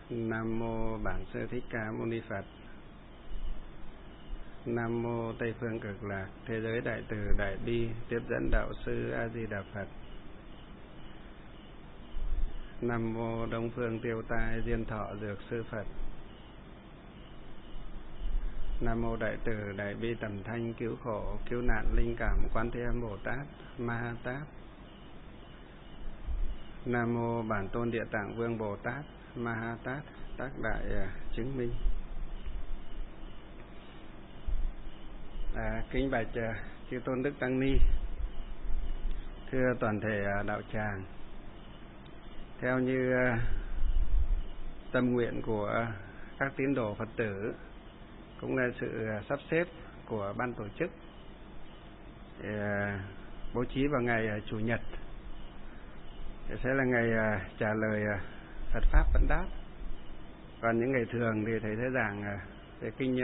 Nam mô Bản Sư Thích Ca Mâu Ni Phật. Nam mô Tây Phương Cực Lạc Thế Giới Đại Từ Đại Bi Tiếp Dẫn Đạo Sư A Di Đà Phật. Nam mô Đông Phương Tiêu Tai Diên Thọ Dược Sư Phật. Nam mô Đại Từ Đại Bi Tầm Thanh Cứu Khổ Cứu Nạn Linh Cảm Quán Thế Âm Bồ Tát Ma Ha Tát. Nam mô Bản Tôn Địa Tạng Vương Bồ Tát Ma Ha Tát Tác Đại Chứng Minh. Kính bạch chư Tôn Đức Tăng Ni, thưa toàn thể đạo tràng, theo như tâm nguyện của các tín đồ Phật tử cũng là sự sắp xếp của ban tổ chức, bố trí vào ngày Chủ nhật sẽ là ngày trả lời Phật Pháp Vấn Đáp. Còn những ngày thường thì thầy thấy giảng về kinh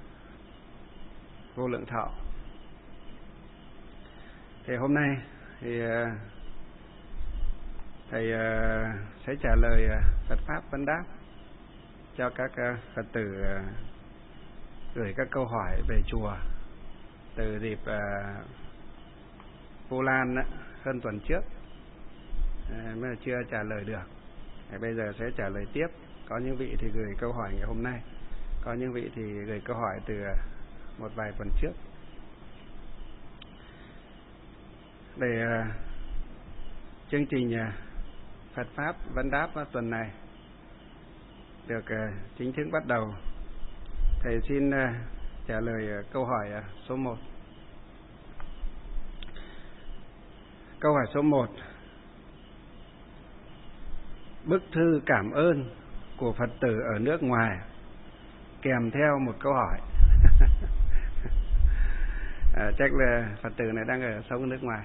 Vô Lượng Thọ. Thì hôm nay thì thầy sẽ trả lời Phật Pháp Vấn Đáp cho các Phật tử gửi các câu hỏi về chùa từ dịp Vu Lan hơn tuần trước mới chưa trả lời được. Thì bây giờ sẽ trả lời tiếp. Có những vị thì gửi câu hỏi ngày hôm nay, có những vị thì gửi câu hỏi từ một vài tuần trước. Để chương trình Phật Pháp Vấn Đáp tuần này được chính thức bắt đầu, thầy xin trả lời câu hỏi số 1. Câu hỏi số 1: bức thư cảm ơn của Phật tử ở nước ngoài kèm theo một câu hỏi. Chắc là Phật tử này đang sống ở nước ngoài.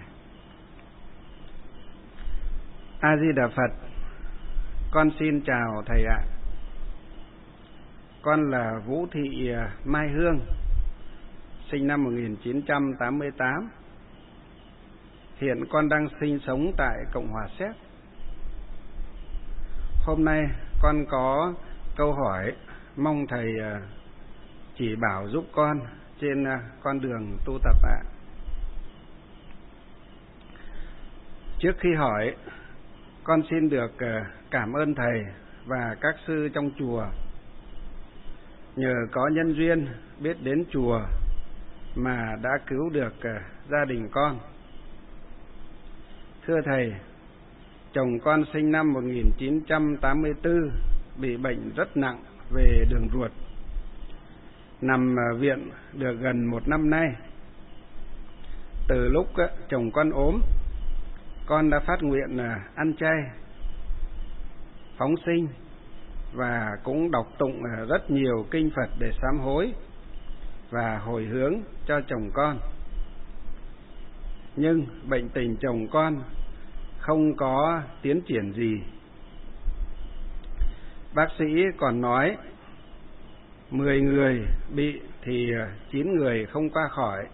A Di Đà Phật. Con xin chào thầy ạ. Con là Vũ Thị Mai Hương, sinh năm 1988. Hiện con đang sinh sống tại Cộng hòa Séc. Hôm nay con có câu hỏi mong thầy chỉ bảo giúp con trên con đường tu tập ạ. Trước khi hỏi, con xin được cảm ơn thầy và các sư trong chùa. Nhờ có nhân duyên biết đến chùa mà đã cứu được gia đình con. Thưa thầy, chồng con sinh năm 1984 bị bệnh rất nặng về đường ruột, nằm viện được gần 1 năm nay. Từ lúc chồng con ốm, con đã phát nguyện ăn chay, phóng sinh và cũng đọc tụng rất nhiều kinh Phật để sám hối và hồi hướng cho chồng con. Nhưng bệnh tình chồng con không có tiến triển gì. Bác sĩ còn nói 10 người bị thì 9 người không qua khỏi.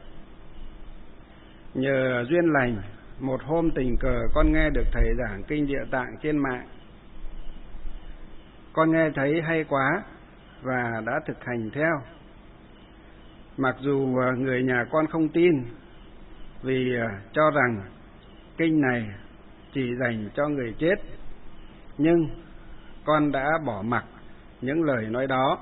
Nhờ duyên lành, một hôm tình cờ con nghe được thầy giảng kinh Địa Tạng trên mạng. Con nghe thấy hay quá và đã thực hành theo. Mặc dù người nhà con không tin, vì cho rằng kinh này chỉ dành cho người chết, nhưng con đã bỏ mặc những lời nói đó.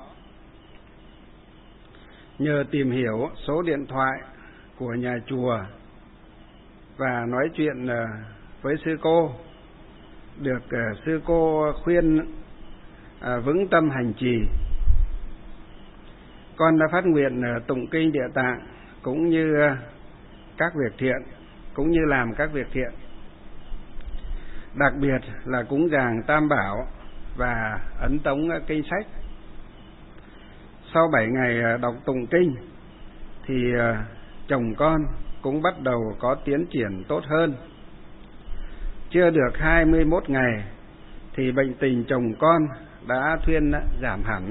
Nhờ tìm hiểu số điện thoại của nhà chùa và nói chuyện với sư cô, được sư cô khuyên vững tâm hành trì, con đã phát nguyện tụng kinh Địa Tạng cũng như các việc thiện, cũng như làm các việc thiện, đặc biệt là cúng dường Tam Bảo và ấn tống kinh sách. Sau 7 ngày đọc tụng kinh thì chồng con cũng bắt đầu có tiến triển tốt hơn. Chưa được 21 ngày thì bệnh tình chồng con đã thuyên giảm hẳn.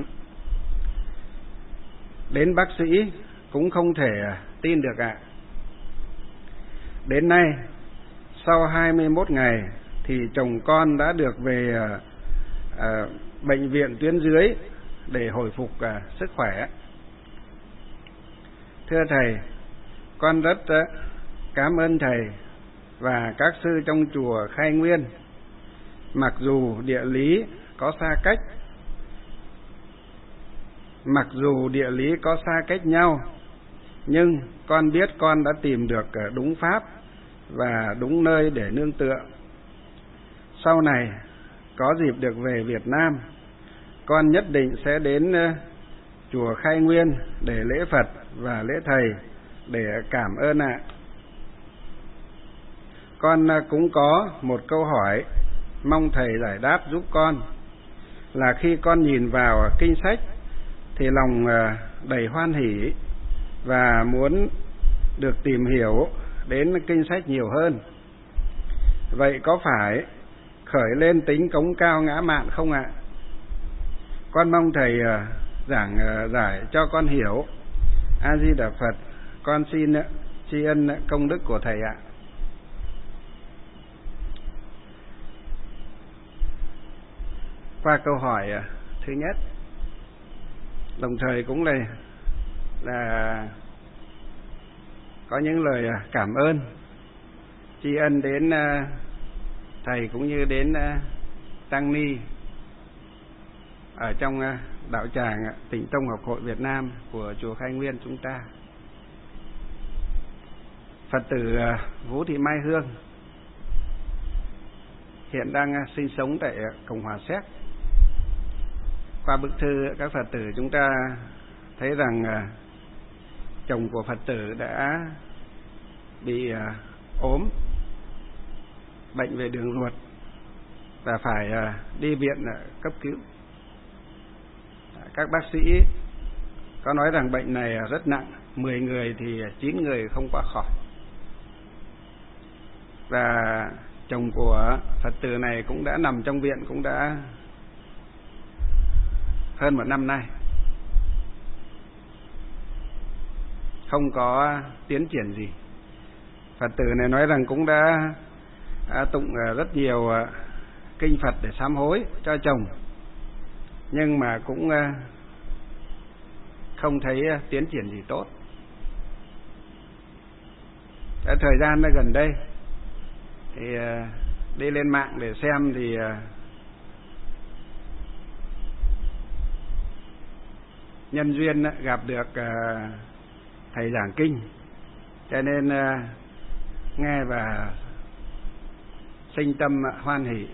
Đến bác sĩ cũng không thể tin được ạ. Đến nay, sau 21 ngày thì chồng con đã được về bệnh viện tuyến dưới để hồi phục sức khỏe. Thưa Thầy, con rất cảm ơn Thầy và các sư trong chùa Khai Nguyên. Mặc dù địa lý có xa cách nhau, nhưng con biết con đã tìm được đúng pháp và đúng nơi để nương tựa. Sau này có dịp được về Việt Nam, con nhất định sẽ đến chùa Khai Nguyên để lễ Phật và lễ Thầy để cảm ơn ạ. Con cũng có một câu hỏi mong Thầy giải đáp giúp con, là khi con nhìn vào kinh sách thì lòng đầy hoan hỷ và muốn được tìm hiểu đến kinh sách nhiều hơn. Vậy có phải khởi lên tính cống cao ngã mạn không ạ? Con mong Thầy giảng giải cho con hiểu. A Di Đà Phật. Con xin tri ân công đức của Thầy ạ. Qua câu hỏi thứ nhất, đồng thời cũng là có những lời cảm ơn, tri ân đến Thầy cũng như đến Tăng Ni ở trong đạo tràng Tịnh Tông Học hội Việt Nam của chùa Khai Nguyên chúng ta. Phật tử Vũ Thị Mai Hương hiện đang sinh sống tại Cộng hòa Séc. Qua bức thư các Phật tử chúng ta thấy rằng chồng của Phật tử đã bị ốm, bệnh về đường ruột và phải đi viện cấp cứu. Các bác sĩ có nói rằng bệnh này rất nặng, 10 người thì 9 người không qua khỏi. Và chồng của Phật tử này cũng đã nằm trong viện cũng đã hơn 1 năm nay, không có tiến triển gì. Phật tử này nói rằng cũng đã tụng rất nhiều kinh Phật để sám hối cho chồng, nhưng mà cũng không thấy tiến triển gì tốt. Thời gian gần đây thì đi lên mạng để xem thì nhân duyên gặp được Thầy giảng kinh, cho nên nghe và sinh tâm hoan hỷ,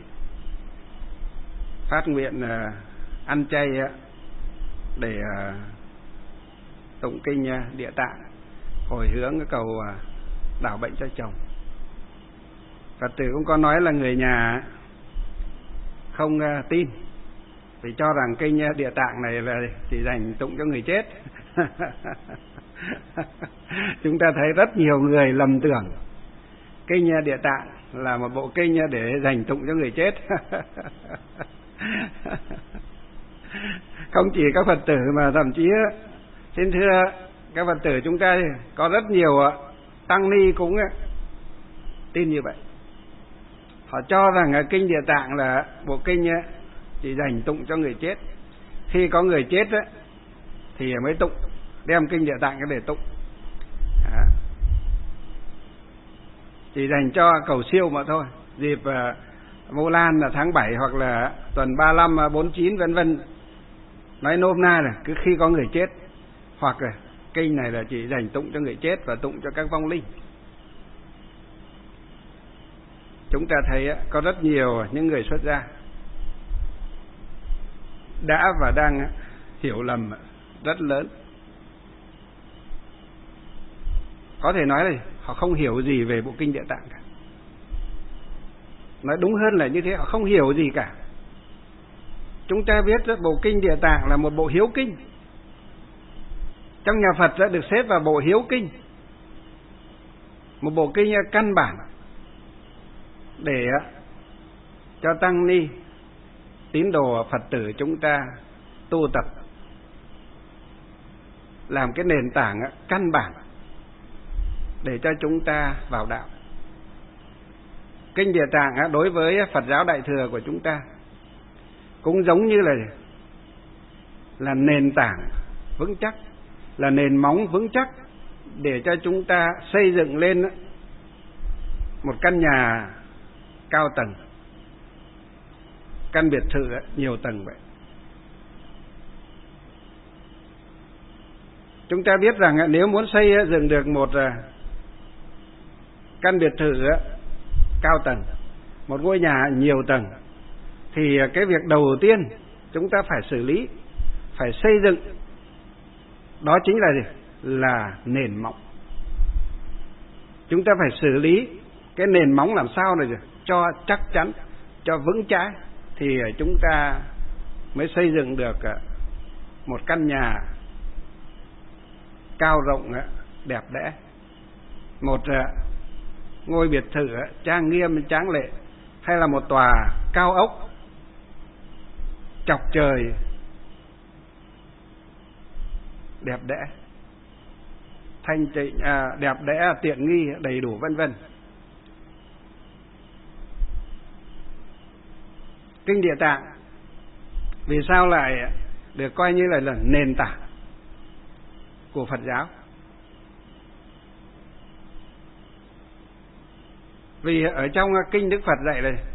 phát nguyện ăn chay để tụng kinh Địa Tạng, hồi hướng cái cầu đảo bệnh cho chồng. Phật tử cũng có nói là người nhà không tin, vì cho rằng kinh Địa Tạng này là chỉ dành tụng cho người chết. Chúng ta thấy rất nhiều người lầm tưởng kinh Địa Tạng là một bộ kinh để dành tụng cho người chết. Không chỉ các Phật tử mà thậm chí xin thưa các Phật tử chúng ta có rất nhiều tăng ni cũng tin như vậy. Họ cho rằng kinh Địa Tạng là bộ kinh chỉ dành tụng cho người chết. Khi có người chết thì mới tụng, đem kinh Địa Tạng để tụng. Chỉ dành cho cầu siêu mà thôi. Dịp Vu Lan là tháng 7 hoặc là tuần 35, 49 vân vân. Nói nôm na là cứ khi có người chết, hoặc là kinh này là chỉ dành tụng cho người chết và tụng cho các vong linh. Chúng ta thấy có rất nhiều những người xuất gia đã và đang hiểu lầm rất lớn. Có thể nói là họ không hiểu gì về bộ kinh Địa Tạng cả. Nói đúng hơn là như thế, họ không hiểu gì cả. Chúng ta biết bộ kinh Địa Tạng là một bộ hiếu kinh. Trong nhà Phật đã được xếp vào bộ hiếu kinh, một bộ kinh căn bản để cho tăng ni tín đồ Phật tử chúng ta tu tập, làm cái nền tảng căn bản để cho chúng ta vào đạo. Kinh Địa Tạng đối với Phật giáo Đại thừa của chúng ta cũng giống như là nền tảng vững chắc, là nền móng vững chắc để cho chúng ta xây dựng lên một căn nhà cao tầng, căn biệt thự nhiều tầng vậy. Chúng ta biết rằng nếu muốn xây dựng được một căn biệt thự cao tầng, một ngôi nhà nhiều tầng, thì cái việc đầu tiên chúng ta phải xử lý, phải xây dựng, đó chính là gì? Là nền móng. Chúng ta phải xử lý cái nền móng làm sao này cho chắc chắn, cho vững chãi, thì chúng ta mới xây dựng được một căn nhà cao rộng đẹp đẽ, một ngôi biệt thự trang nghiêm tráng lệ, hay là một tòa cao ốc chọc trời đẹp đẽ, thanh tịnh, đẹp đẽ, tiện nghi, đầy đủ vân vân. Kinh Địa Tạng vì sao lại được coi như là nền tảng của Phật giáo? Vì ở trong kinh Đức Phật dạy này,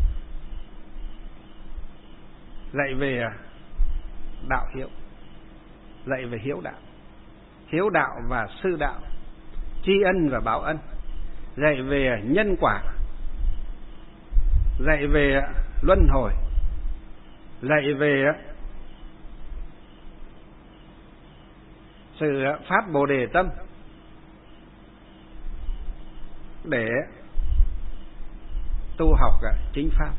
dạy về đạo hiếu, dạy về hiếu đạo, hiếu đạo và sư đạo, tri ân và báo ân, dạy về nhân quả, dạy về luân hồi, dạy về sự phát Bồ Đề tâm để tu học chính pháp.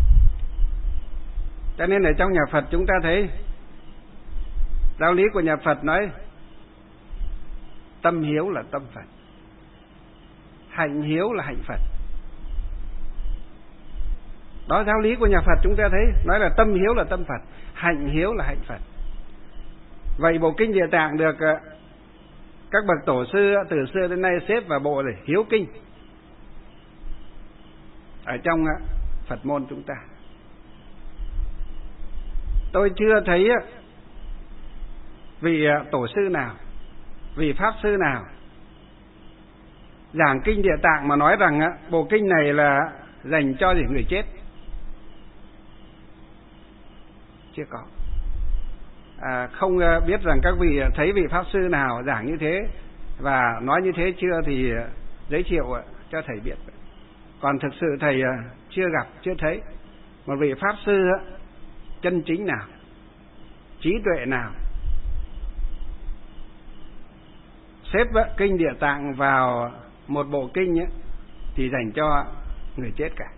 Cho nên ở trong nhà Phật chúng ta thấy giáo lý của nhà Phật nói tâm hiếu là tâm Phật, hạnh hiếu là hạnh Phật. Đó, giáo lý của nhà Phật chúng ta thấy nói là tâm hiếu là tâm Phật, hạnh hiếu là hạnh Phật. Vậy bộ kinh Địa Tạng được các bậc tổ sư từ xưa đến nay xếp vào bộ là hiếu kinh ở trong Phật môn chúng ta. Tôi chưa thấy vị tổ sư nào, vị pháp sư nào giảng kinh Địa Tạng mà nói rằng bộ kinh này là dành cho người chết. Chưa có. Không biết rằng các vị thấy vị pháp sư nào giảng như thế và nói như thế chưa thì giới thiệu cho thầy biết. Còn thực sự thầy chưa gặp, chưa thấy một vị pháp sư chân chính nào, trí tuệ nào xếp kinh Địa Tạng vào một bộ kinh thì dành cho người chết cả,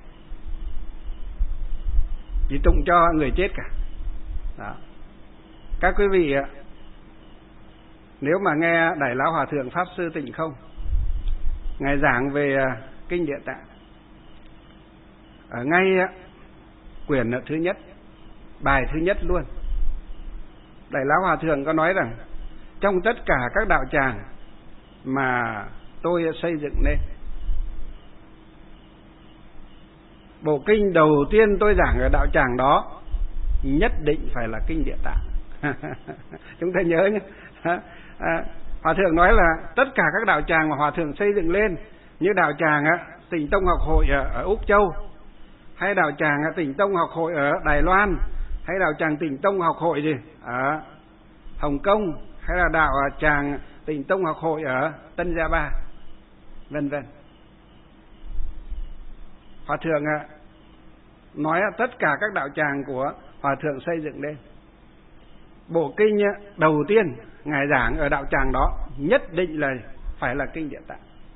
chỉ tụng cho người chết cả. Đó. Các quý vị nếu mà nghe Đại Lão Hòa Thượng Pháp Sư Tịnh Không ngài giảng về kinh Địa Tạng, ở ngay quyển thứ nhất, bài thứ nhất luôn, Đại Lão Hòa Thượng có nói rằng trong tất cả các đạo tràng mà tôi xây dựng nên, bộ kinh đầu tiên tôi giảng ở đạo tràng đó nhất định phải là kinh Địa Tạng. Chúng ta nhớ nhé. Hòa Thượng nói là tất cả các đạo tràng mà Hòa Thượng xây dựng lên, như đạo tràng Tịnh Tông Học Hội ở Úc Châu, hay đạo tràng Tịnh Tông Học Hội ở Đài Loan, hay đạo tràng Tịnh Tông Học Hội gì ở Hồng Kông, hay là đạo tràng Tịnh Tông Học Hội ở Tân Gia Ba, vân vân. Hòa Thượng nói tất cả các đạo tràng của Hòa Thượng xây dựng lên, bộ kinh đầu tiên ngài giảng ở đạo tràng đó nhất định là phải là kinh Địa Tạng,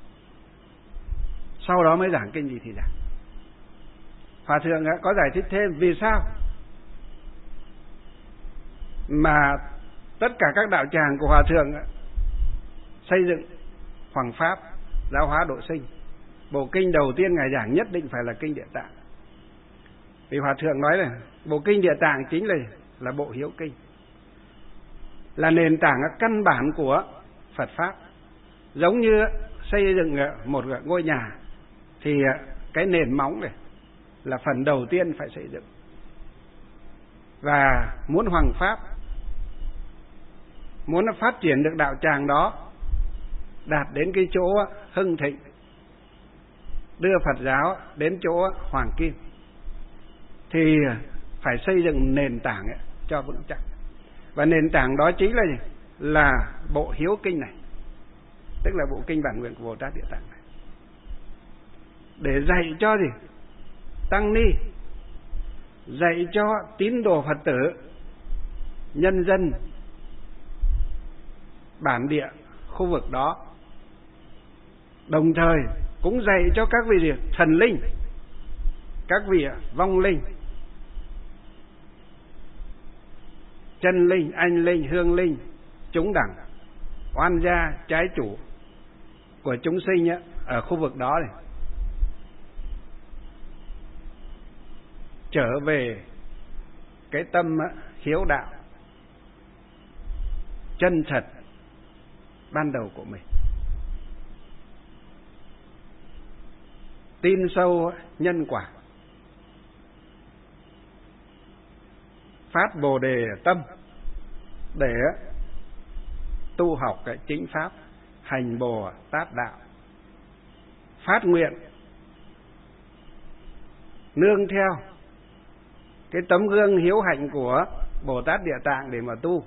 sau đó mới giảng kinh gì thì giảng. Hòa Thượng có giải thích thêm vì sao mà tất cả các đạo tràng của Hòa Thượng xây dựng hoằng pháp, giáo hóa độ sinh, bộ kinh đầu tiên ngài giảng nhất định phải là kinh Địa Tạng. Vì Hòa Thượng nói là bộ kinh Địa Tạng chính là bộ hiếu kinh, là nền tảng căn bản của Phật pháp. Giống như xây dựng một ngôi nhà thì cái nền móng này là phần đầu tiên phải xây dựng. và muốn hoằng pháp, muốn nó phát triển được đạo tràng đó đạt đến cái chỗ hưng thịnh, đưa Phật giáo đến chỗ hoàng kim, thì phải xây dựng nền tảng cho vững chắc. Và nền tảng đó chính là gì? Là bộ Hiếu Kinh này, tức là bộ kinh bản nguyện của Bồ Tát Địa Tạng này, để dạy cho gì? Tăng ni, dạy cho tín đồ Phật tử, nhân dân bản địa khu vực đó, đồng thời cũng dạy cho các vị thần linh, các vị vong linh, chân linh, anh linh, hương linh, chúng đẳng, oan gia, trái chủ của chúng sinh ở khu vực đó này, trở về cái tâm hiếu đạo chân thật ban đầu của mình, tin sâu nhân quả, phát Bồ đề tâm để tu học cái chính pháp, hành Bồ Tát đạo, phát nguyện nương theo cái tấm gương hiếu hạnh của Bồ Tát Địa Tạng để mà tu,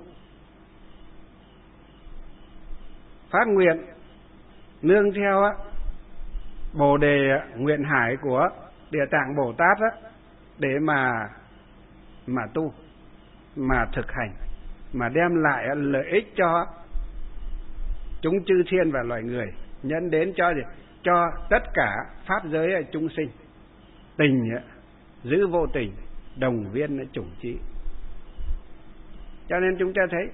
phát nguyện nương theo Bồ đề nguyện hải của Địa Tạng Bồ Tát để mà tu, mà thực hành, mà đem lại lợi ích cho chúng chư thiên và loài người, nhân đến cho gì? Cho tất cả pháp giới chúng sinh. Tình giữ vô tình, đồng viên chủng trí. Cho nên chúng ta thấy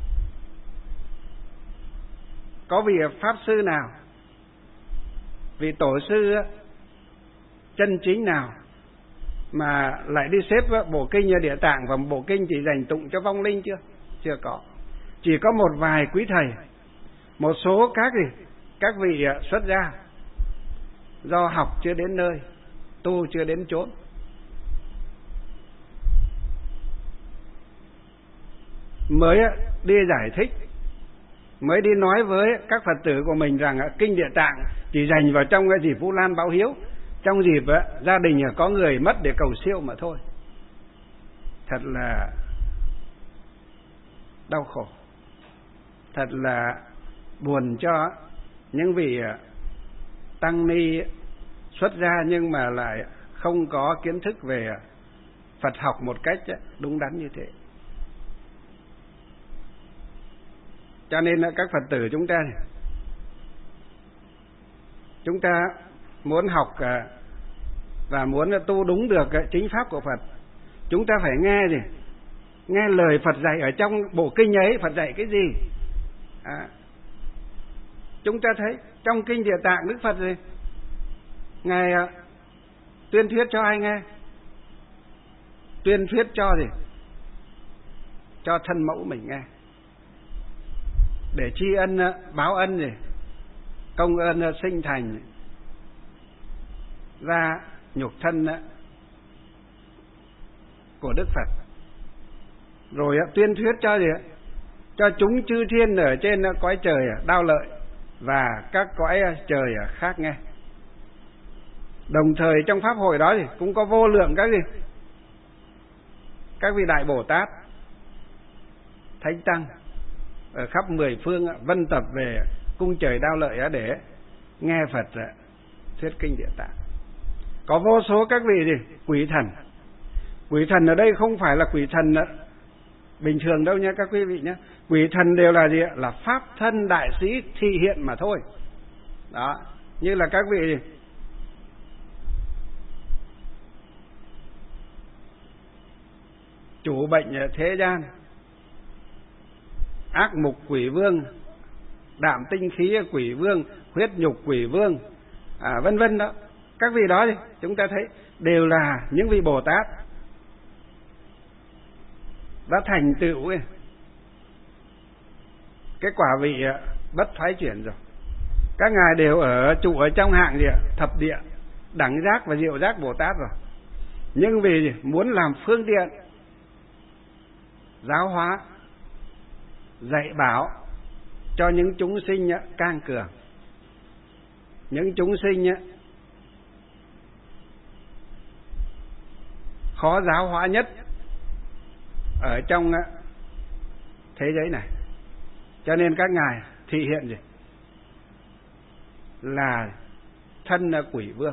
có vị pháp sư nào, vị tổ sư chân chính nào mà lại đi xếp bộ kinh Địa Tạng và bộ kinh chỉ dành tụng cho vong linh chưa? Chưa có. Chỉ có một vài quý thầy, một số các vị xuất gia do học chưa đến nơi, tu chưa đến chốn, mới đi giải thích, mới đi nói với các Phật tử của mình rằng kinh Địa Tạng chỉ dành vào trong cái dịp Vu Lan báo hiếu, trong dịp gia đình có người mất để cầu siêu mà thôi. Thật là đau khổ, thật là buồn cho những vị tăng ni xuất gia nhưng mà lại không có kiến thức về Phật học một cách đúng đắn như thế. Cho nên các Phật tử chúng ta muốn học và muốn tu đúng được chính pháp của Phật, chúng ta phải nghe lời Phật dạy ở trong bộ kinh ấy. Phật dạy cái gì? Chúng ta thấy trong kinh Địa Tạng, Đức Phật Ngài tuyên thuyết cho ai nghe? Tuyên thuyết cho cho thân mẫu mình nghe, để tri ân báo ân công ơn sinh thành ra nhục thân của Đức Phật. Rồi tuyên thuyết cho chúng chư thiên ở trên cõi trời Đao Lợi và các cõi trời khác nghe. Đồng thời trong pháp hội đó cũng có vô lượng các vị đại Bồ Tát, thánh tăng ở khắp 10 phương vân tập về cung trời Đao Lợi để nghe Phật thuyết kinh Địa Tạng. Có vô số các vị quỷ thần. Quỷ thần ở đây không phải là quỷ thần bình thường đâu nha các quý vị nhé. Quỷ thần đều là là pháp thân đại sĩ thị hiện mà thôi. Đó, như là các vị chủ bệnh thế gian, ác mục quỷ vương, đạm tinh khí quỷ vương, huyết nhục quỷ vương, vân vân đó. Các vị đó chúng ta thấy đều là những vị Bồ Tát đã thành tựu cái quả vị bất thoái chuyển rồi. Các ngài đều trụ ở trong hạng thập địa đẳng giác và diệu giác Bồ Tát rồi. Nhưng vì muốn làm phương tiện giáo hóa, dạy bảo cho những chúng sinh cang cường, những chúng sinh khó giáo hóa nhất ở trong thế giới này. Cho nên các ngài thị hiện gì? Là thân quỷ vương.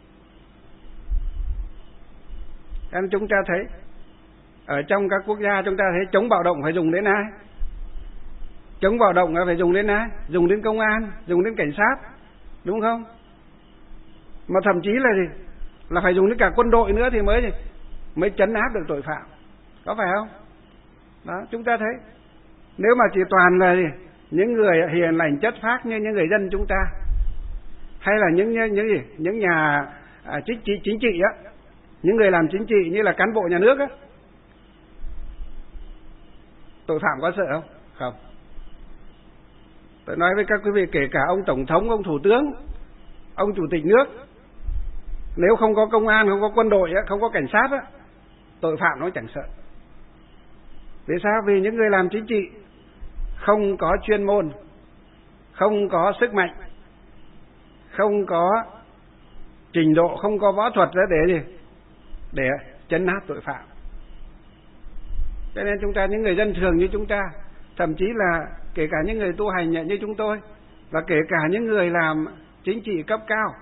Nên chúng ta thấy ở trong các quốc gia chúng ta thấy chống bạo động phải dùng đến ai? Chống bạo động phải dùng đến ai? Dùng đến công an, dùng đến cảnh sát, đúng không? Mà thậm chí là gì? Là phải dùng đến cả quân đội nữa thì mới trấn áp được tội phạm, có phải không? Đó, chúng ta thấy nếu mà chỉ toàn là gì? Những người hiền lành chất phác như những người dân chúng ta, hay là những nhà chính trị á, những người làm chính trị như là cán bộ nhà nước á, tội phạm có sợ không? Không. Tôi nói với các quý vị, kể cả ông tổng thống, ông thủ tướng, ông chủ tịch nước, nếu không có công an, không có quân đội, không có cảnh sát, tội phạm nó chẳng sợ. Vì sao? Vì những người làm chính trị không có chuyên môn, không có sức mạnh, không có trình độ, không có võ thuật để trấn áp tội phạm. Cho nên chúng ta, những người dân thường như chúng ta, thậm chí là kể cả những người tu hành như chúng tôi, và kể cả những người làm chính trị cấp cao,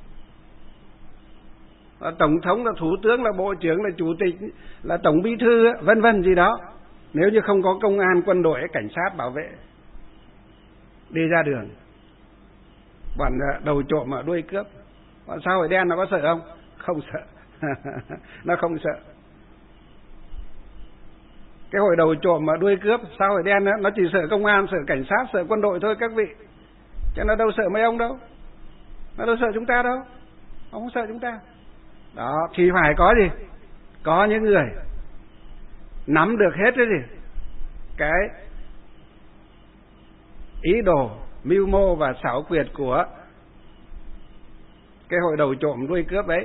tổng thống, là thủ tướng, là bộ trưởng, là chủ tịch, là tổng bí thư, vân vân gì đó, nếu như không có công an, quân đội, cảnh sát bảo vệ, đi ra đường bọn đầu trộm mà đuôi cướp, bọn xã hội đen nó có sợ không? Không sợ. Nó không sợ. Cái hội đầu trộm mà đuôi cướp, xã hội đen nó chỉ sợ công an, sợ cảnh sát, sợ quân đội thôi các vị, chứ nó đâu sợ mấy ông đâu, nó đâu sợ chúng ta đâu, không sợ chúng ta. Đó, thì phải có gì? Có những người nắm được hết cái ý đồ, mưu mô và xảo quyệt của cái hội đầu trộm đuôi cướp ấy,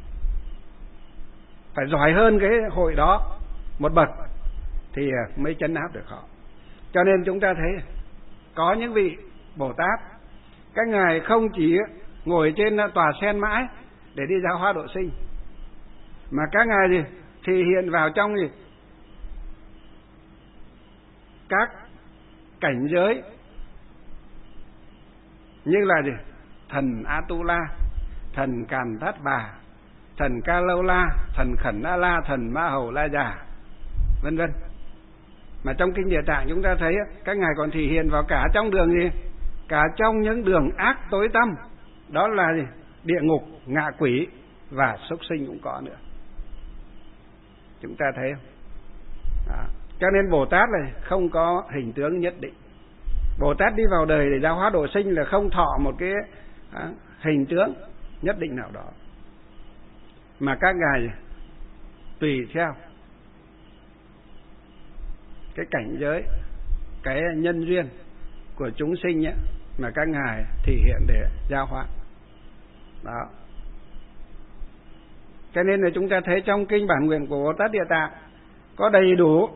phải giỏi hơn cái hội đó một bậc thì mới trấn áp được họ. Cho nên chúng ta thấy có những vị Bồ Tát, các ngài không chỉ ngồi trên tòa sen mãi để đi giáo hóa độ sinh, mà các ngài thì hiện vào trong các cảnh giới như là thần Atula, thần Càn Thát Bà, thần Ca Lâu La, thần Khẩn A La, thần Ma Hầu La Già, vân vân. Mà trong kinh Địa Tạng chúng ta thấy các ngài còn thể hiện vào cả trong đường cả trong những đường ác tối tăm, đó là địa ngục, ngạ quỷ và súc sinh cũng có nữa. Chúng ta thấy không? Đó. Cho nên Bồ Tát này không có hình tướng nhất định. Bồ Tát đi vào đời để giáo hóa độ sinh là không thọ một cái hình tướng nhất định nào đó, mà các ngài tùy theo cái cảnh giới, cái nhân duyên của chúng sinh ấy, mà các ngài thể hiện để giáo hóa. Đó. Cho nên là chúng ta thấy trong kinh Bản Nguyện của Bồ Tát Địa Tạng có đầy đủ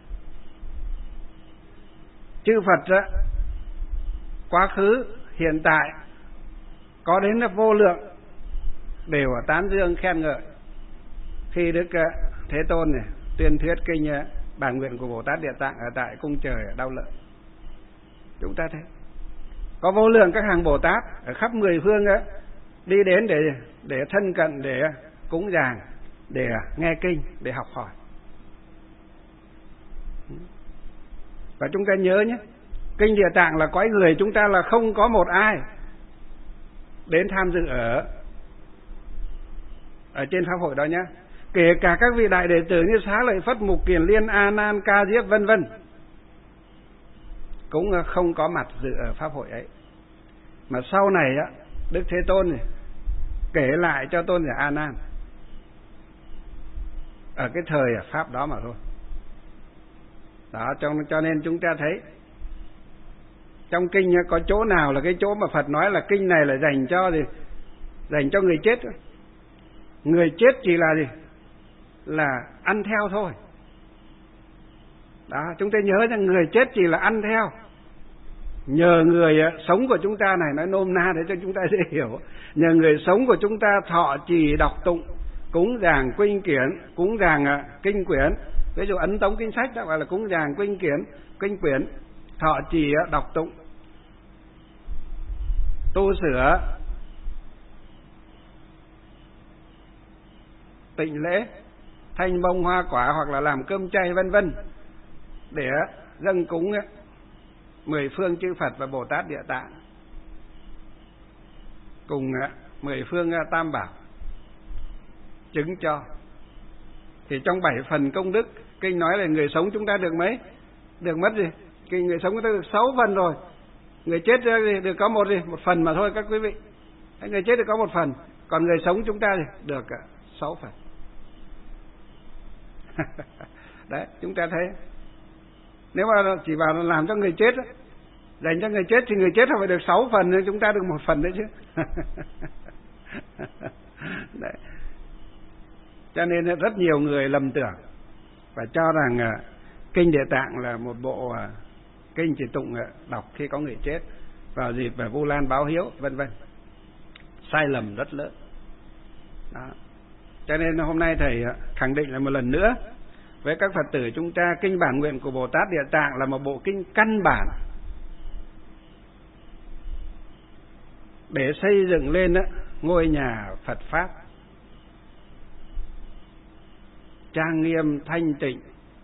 chư Phật đó, quá khứ, hiện tại, có đến là vô lượng, đều tán dương khen ngợi khi Đức Thế Tôn này tuyên thuyết kinh Bản Nguyện của Bồ Tát Địa Tạng ở tại cung trời Đau Lợi. Chúng ta thấy có vô lượng các hàng Bồ Tát ở khắp mười phương ấy, đi đến để thân cận, để cúng dường, để nghe kinh, để học hỏi. Và chúng ta nhớ nhé, kinh Địa Tạng là cõi người chúng ta là không có một ai đến tham dự ở trên pháp hội đó nhé. Kể cả các vị đại đệ tử như Xá Lợi Phất, Mục Kiền Liên, A Nan, Ca Diếp vân vân cũng không có mặt dự ở pháp hội ấy. Mà sau này Đức Thế Tôn này kể lại cho tôn giả A Nan ở cái thời pháp đó mà thôi. Đó, cho nên chúng ta thấy trong kinh có chỗ nào là cái chỗ mà Phật nói là kinh này là dành cho người chết. Người chết chỉ là là ăn theo thôi. Đó, chúng ta nhớ rằng người chết chỉ là ăn theo. Nhờ người sống của chúng ta này, nói nôm na để cho chúng ta dễ hiểu, nhờ người sống của chúng ta thọ trì đọc tụng, cúng dường quynh kiển, cúng dường kinh quyển. Ví dụ ấn tống kinh sách đó gọi là cúng dường quynh kiển, kinh quyển, thọ trì đọc tụng, tu sửa, tịnh lễ, thanh bông hoa quả hoặc là làm cơm chay vân vân, để dâng cúng 10 phương chư Phật và Bồ Tát Địa Tạng cùng 10 phương Tam Bảo chứng cho. Thì trong 7 phần công đức, kinh nói là người sống chúng ta được mấy? Được mất gì? Kinh người sống chúng ta được 6 phần rồi. Người chết được có một phần mà thôi các quý vị. Người chết được có 1 phần, còn người sống chúng ta thì được 6 phần. Đấy, chúng ta thấy nếu mà chỉ vào làm cho người chết, dành cho người chết thì người chết phải được 6 phần, nên chúng ta được 1 phần đấy chứ. Đấy. Cho nên rất nhiều người lầm tưởng và cho rằng kinh Địa Tạng là một bộ kinh chỉ tụng đọc khi có người chết vào dịp Vu Lan báo hiếu vân vân. Sai lầm rất lớn. Đó. Cho nên hôm nay thầy khẳng định lại một lần nữa với các Phật tử chúng ta, kinh bản nguyện của Bồ Tát Địa Tạng là một bộ kinh căn bản để xây dựng lên ngôi nhà Phật Pháp trang nghiêm thanh tịnh,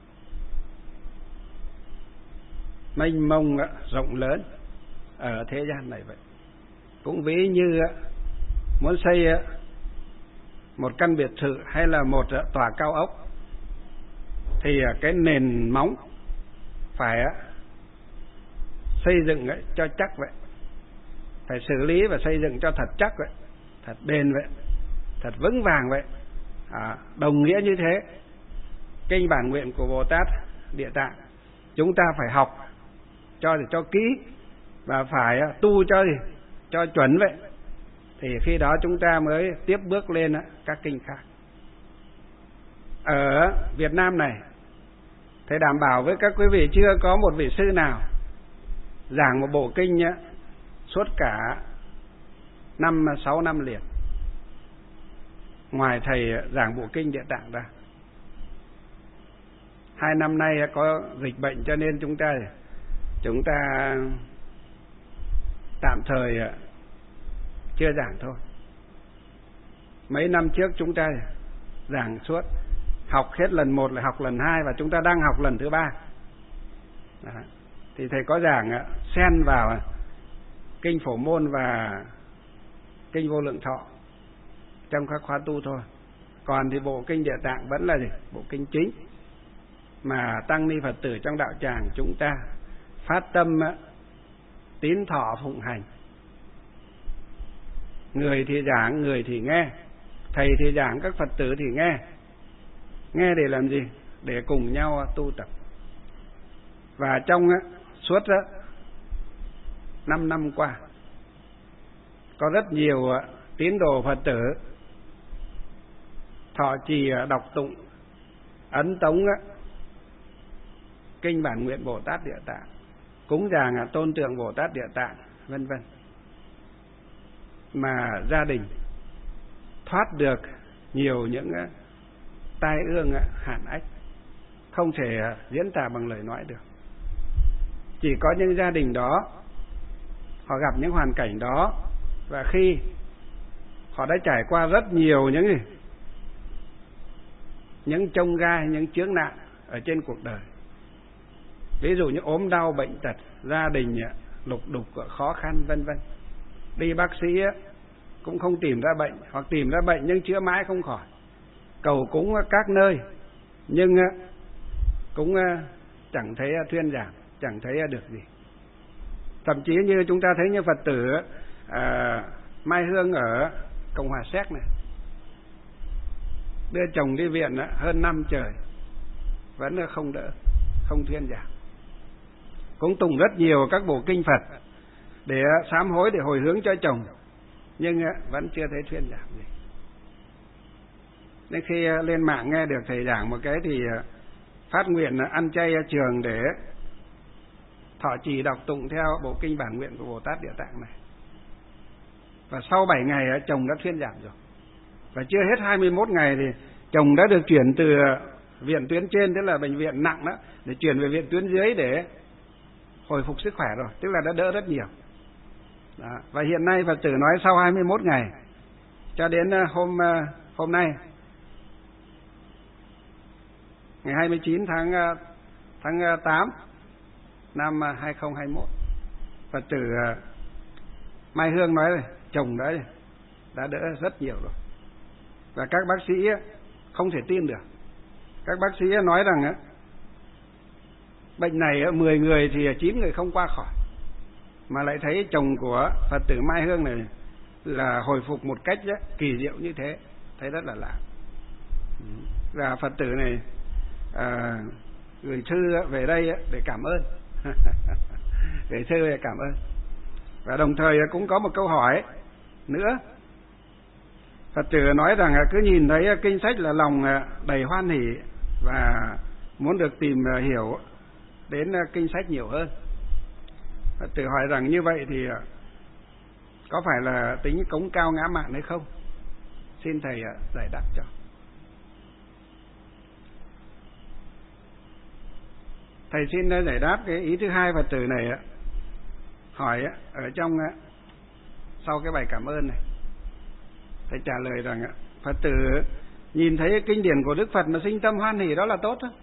mênh mông rộng lớn ở thế gian này vậy. Cũng ví như muốn xây một căn biệt thự hay là một tòa cao ốc thì cái nền móng phải xây dựng cho chắc vậy, phải xử lý và xây dựng cho thật chắc vậy, thật bền vậy, thật vững vàng vậy. Đồng nghĩa như thế, kinh bản nguyện của Bồ Tát Địa Tạng chúng ta phải học cho kỹ và phải tu cho chuẩn vậy, thì khi đó chúng ta mới tiếp bước lên các kinh khác. Ở Việt Nam này, thầy đảm bảo với các quý vị chưa có một vị sư nào giảng một bộ kinh suốt cả 5-6 năm liền, ngoài thầy giảng bộ kinh Địa Tạng ra. 2 năm nay có dịch bệnh cho nên chúng ta tạm thời chưa giảng thôi. Mấy năm trước chúng ta giảng suốt, học hết lần 1 lại học lần 2 và chúng ta đang học lần thứ 3. Đó. Thì thầy có giảng xen vào kinh Phổ Môn và kinh Vô Lượng Thọ trong các khóa tu thôi. Còn thì bộ kinh Địa Tạng vẫn là bộ kinh chính mà tăng ni Phật tử trong đạo tràng chúng ta phát tâm tín thọ phụng hành. Người thì giảng, người thì nghe, thầy thì giảng, các Phật tử thì nghe. Nghe để làm gì? Để cùng nhau tu tập. Và trong suốt 5 năm qua có rất nhiều tín đồ Phật tử thọ trì đọc tụng ấn tống kinh bản nguyện Bồ Tát Địa Tạng, cúng dường tôn tượng Bồ Tát Địa Tạng vân vân, mà gia đình thoát được nhiều những tai ương hạn ách không thể diễn tả bằng lời nói được. Chỉ có những gia đình đó họ gặp những hoàn cảnh đó, và khi họ đã trải qua rất nhiều những chông gai, những chướng nạn ở trên cuộc đời, ví dụ như ốm đau bệnh tật, gia đình lục đục khó khăn vân vân, đi bác sĩ cũng không tìm ra bệnh, hoặc tìm ra bệnh nhưng chữa mãi không khỏi, cầu cúng các nơi nhưng cũng chẳng thấy thuyên giảm, chẳng thấy được gì. Thậm chí như chúng ta thấy như Phật tử Mai Hương ở Cộng hòa Séc này, đưa chồng đi viện hơn 5 trời vẫn không đỡ, không thuyên giảm. Cũng tụng rất nhiều các bộ kinh Phật để sám hối, để hồi hướng cho chồng, nhưng vẫn chưa thấy thuyên giảm gì. Nên khi lên mạng nghe được thầy giảng một cái thì phát nguyện ăn chay trường để thọ trì đọc tụng theo bộ kinh bản nguyện của Bồ Tát Địa Tạng này. Và sau 7 ngày chồng đã thuyên giảm rồi. Và chưa hết 21 ngày thì chồng đã được chuyển từ viện tuyến trên, tức là bệnh viện nặng đó, để chuyển về viện tuyến dưới để hồi phục sức khỏe rồi, tức là đã đỡ rất nhiều. Đó. Và hiện nay Phật tử nói sau 21 ngày cho đến hôm nay, ngày 29 tháng 8 năm 2021, Phật tử Mai Hương nói rồi, chồng đã đỡ rất nhiều rồi. Và các bác sĩ không thể tin được. Các bác sĩ nói rằng bệnh này 10 người thì 9 người không qua khỏi, mà lại thấy chồng của Phật tử Mai Hương này là hồi phục một cách kỳ diệu như thế, thấy rất là lạ. Và Phật tử này gửi thư về đây để cảm ơn. Gửi thư để cảm ơn. Và đồng thời cũng có một câu hỏi nữa. Phật tử nói rằng cứ nhìn thấy kinh sách là lòng đầy hoan hỷ và muốn được tìm hiểu đến kinh sách nhiều hơn. Phật tử hỏi rằng như vậy thì có phải là tính cống cao ngã mạn hay không? Xin thầy giải đáp cho. Thầy xin giải đáp cái ý thứ hai Phật tử này hỏi ở trong sau cái bài cảm ơn này. Thầy trả lời rằng Phật tử nhìn thấy kinh điển của Đức Phật mà sinh tâm hoan hỷ đó là tốt đó.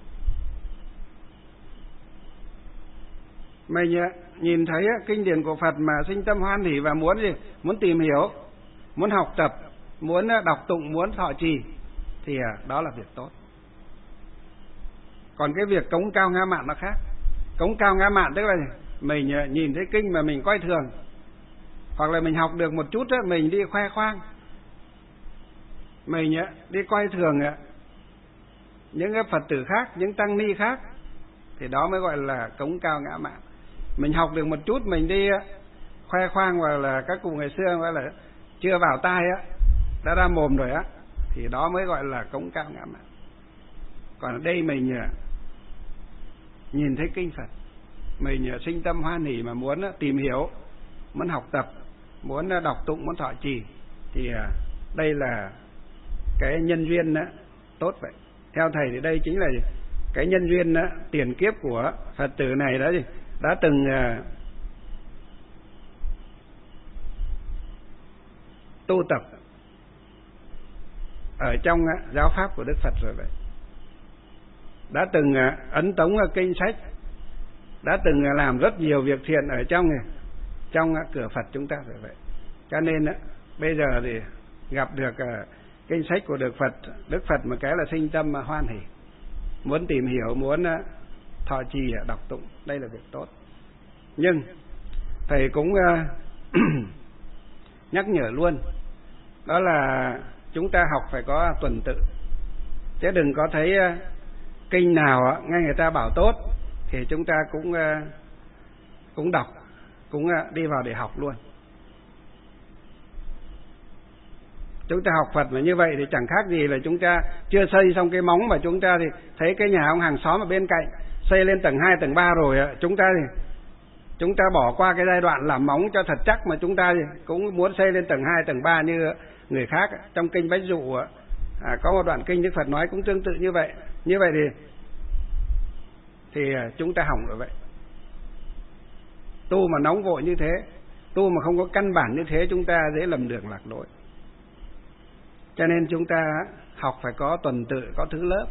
Mình nhìn thấy kinh điển của Phật mà sinh tâm hoan hỷ và muốn gì? Muốn tìm hiểu, muốn học tập, muốn đọc tụng, muốn thọ trì thì đó là việc tốt. Còn cái việc cống cao ngã mạn nó khác. Cống cao ngã mạn tức là mình nhìn thấy kinh mà mình coi thường, hoặc là mình học được một chút mình đi khoe khoang, mình đi coi thường những cái Phật tử khác, những tăng ni khác, thì đó mới gọi là cống cao ngã mạn. Mình học được một chút mình đi khoe khoang, hoặc là các cụ ngày xưa gọi là chưa vào tai đã ra mồm rồi thì đó mới gọi là cống cao ngã mạn. Còn ở đây mình nhìn thấy kinh Phật, mình sinh tâm hoan hỷ mà muốn tìm hiểu, muốn học tập, muốn đọc tụng, muốn thọ trì, thì đây là cái nhân duyên tốt vậy. Theo thầy thì đây chính là cái nhân duyên tiền kiếp của Phật tử này đã từng tu tập ở trong giáo pháp của Đức Phật rồi vậy. Đã từng ấn tống kinh sách, đã từng làm rất nhiều việc thiện ở trong cửa Phật chúng ta rồi vậy. Cho nên bây giờ thì gặp được kinh sách của Đức Phật một cái là sinh tâm hoan hỷ, muốn tìm hiểu, muốn thọ trì, đọc tụng, đây là việc tốt. Nhưng thầy cũng nhắc nhở luôn, đó là chúng ta học phải có tuần tự, chứ đừng có thấy kinh nào nghe người ta bảo tốt thì chúng ta cũng đọc, cũng đi vào để học luôn. Chúng ta học Phật mà như vậy thì chẳng khác gì là chúng ta chưa xây xong cái móng, mà chúng ta thì thấy cái nhà ông hàng xóm ở bên cạnh xây lên tầng 2, tầng 3 rồi, chúng ta bỏ qua cái giai đoạn làm móng cho thật chắc, mà chúng ta thì cũng muốn xây lên tầng 2, tầng 3 như người khác. Trong kinh Bách Dụ có một đoạn kinh Đức Phật nói cũng tương tự như vậy. Như vậy thì chúng ta hỏng rồi vậy. Tu mà nóng vội như thế, tu mà không có căn bản như thế, chúng ta dễ lầm đường lạc lối. Cho nên chúng ta học phải có tuần tự, có thứ lớp.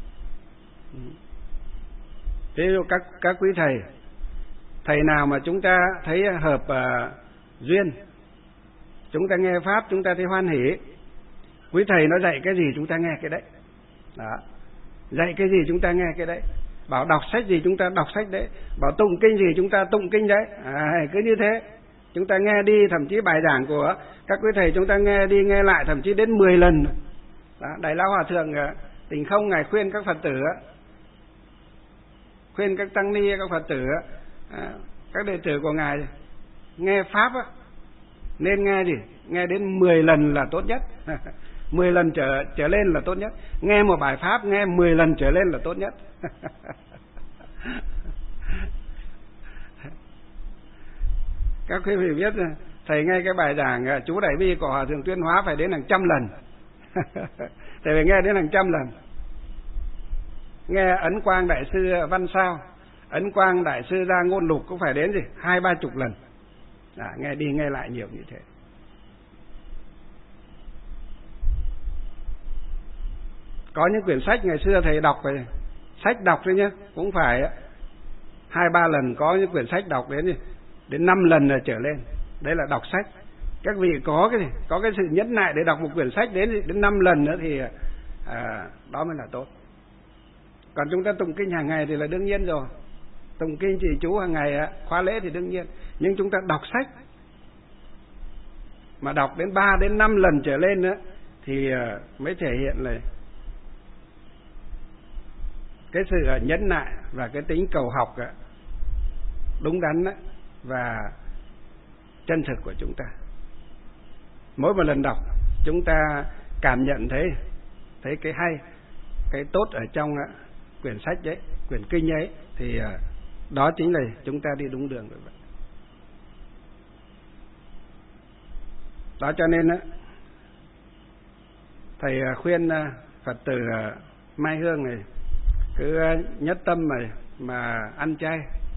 Ví dụ các quý thầy nào mà chúng ta thấy hợp duyên, chúng ta nghe pháp chúng ta thấy hoan hỷ, quý thầy nó dạy cái gì chúng ta nghe cái đấy. Đó. Dạy cái gì chúng ta nghe cái đấy. Bảo đọc sách gì chúng ta đọc sách đấy. Bảo tụng kinh gì chúng ta tụng kinh đấy. Cứ như thế chúng ta nghe đi, thậm chí bài giảng của các quý thầy chúng ta nghe đi nghe lại thậm chí đến 10 lần. Đó. Đại Lão Hòa Thượng Tình Không ngài khuyên các Phật tử, khuyên các tăng ni, các Phật tử, các đệ tử của ngài nghe pháp nên nghe gì? Nghe đến 10 lần là tốt nhất. 10 lần trở lên là tốt nhất. Nghe một bài pháp nghe 10 lần trở lên là tốt nhất. Các quý vị biết thầy nghe cái bài giảng chú Đại Bi của Hòa Thượng Tuyên Hóa phải đến hàng trăm lần. Thầy phải nghe đến hàng trăm lần. Nghe Ấn Quang Đại sư Văn Sao, Ấn Quang Đại sư Ra Ngôn Lục cũng phải đến 20-30 lần. Nghe đi nghe lại nhiều như thế. Có những quyển sách ngày xưa thầy đọc về sách đọc thôi nhé, cũng phải 2-3 lần. Có những quyển sách đọc đến 5 lần là trở lên. Đấy là đọc sách. Các vị có cái sự nhẫn nại để đọc một quyển sách đến 5 lần nữa thì đó mới là tốt. Còn chúng ta tụng kinh hàng ngày thì là đương nhiên rồi. Tụng kinh trì chú hàng ngày khóa lễ thì đương nhiên. Nhưng chúng ta đọc sách mà đọc đến 3-5 lần trở lên nữa thì mới thể hiện là cái sự nhẫn nại và cái tính cầu học đúng đắn và chân thực của chúng ta. Mỗi một lần đọc chúng ta cảm nhận thấy cái hay, cái tốt ở trong quyển sách đấy, quyển kinh ấy, thì đó chính là chúng ta đi đúng đường rồi vậy. Đó cho nên thầy khuyên Phật tử Mai Hương này cứ nhất tâm mà ăn chay,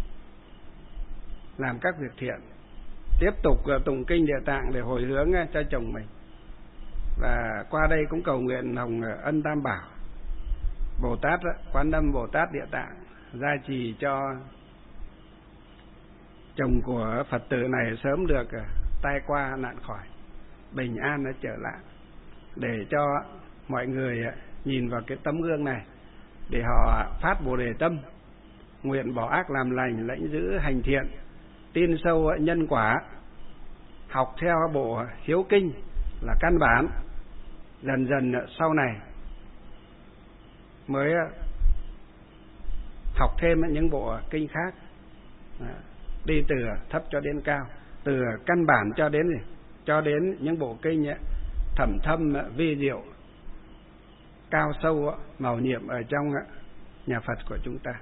làm các việc thiện, tiếp tục tụng kinh Địa Tạng để hồi hướng cho chồng mình. Và qua đây cũng cầu nguyện hồng ân Tam Bảo, Bồ Tát Quán Âm, Bồ Tát Địa Tạng gia trì cho chồng của Phật tử này sớm được tai qua nạn khỏi, bình an trở lại, để cho mọi người nhìn vào cái tấm gương này để họ phát Bồ Đề tâm, nguyện bỏ ác làm lành, lãnh giữ hành thiện, tin sâu nhân quả, học theo bộ hiếu kinh là căn bản. Dần dần sau này mới học thêm những bộ kinh khác, đi từ thấp cho đến cao, từ căn bản cho đến những bộ kinh thẩm thâm vi diệu, cao sâu màu nhiệm ở trong nhà Phật của chúng ta.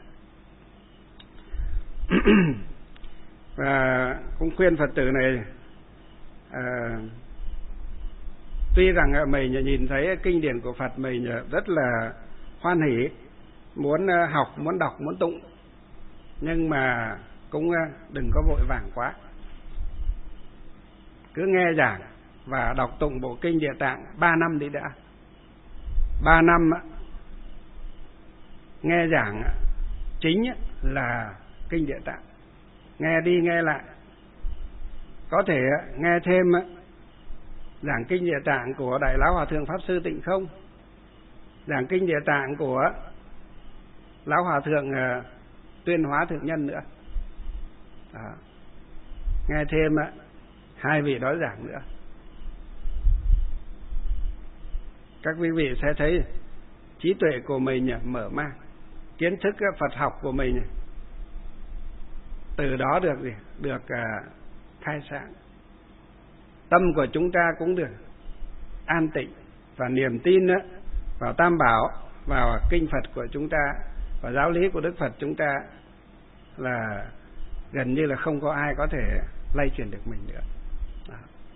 Và cũng khuyên Phật tử này, tuy rằng mình nhìn thấy kinh điển của Phật mình rất là hoan hỷ, muốn học, muốn đọc, muốn tụng, nhưng mà cũng đừng có vội vàng quá. Cứ nghe giảng và đọc tụng bộ kinh Địa Tạng 3 năm đi đã. 3 năm nghe giảng chính là kinh Địa Tạng, nghe đi nghe lại. Có thể nghe thêm giảng kinh Địa Tạng của Đại Lão Hòa Thượng Pháp Sư Tịnh Không, giảng kinh Địa Tạng của Lão Hòa Thượng Tuyên Hóa Thượng Nhân nữa. Đó. Nghe thêm 2 vị đó giảng nữa, các quý vị sẽ thấy trí tuệ của mình mở mang, kiến thức Phật học của mình từ đó được khai sáng. Tâm của chúng ta cũng được an tịnh, và niềm tin vào Tam Bảo, vào kinh Phật của chúng ta và giáo lý của Đức Phật chúng ta là gần như là không có ai có thể lay chuyển được mình nữa. Đó.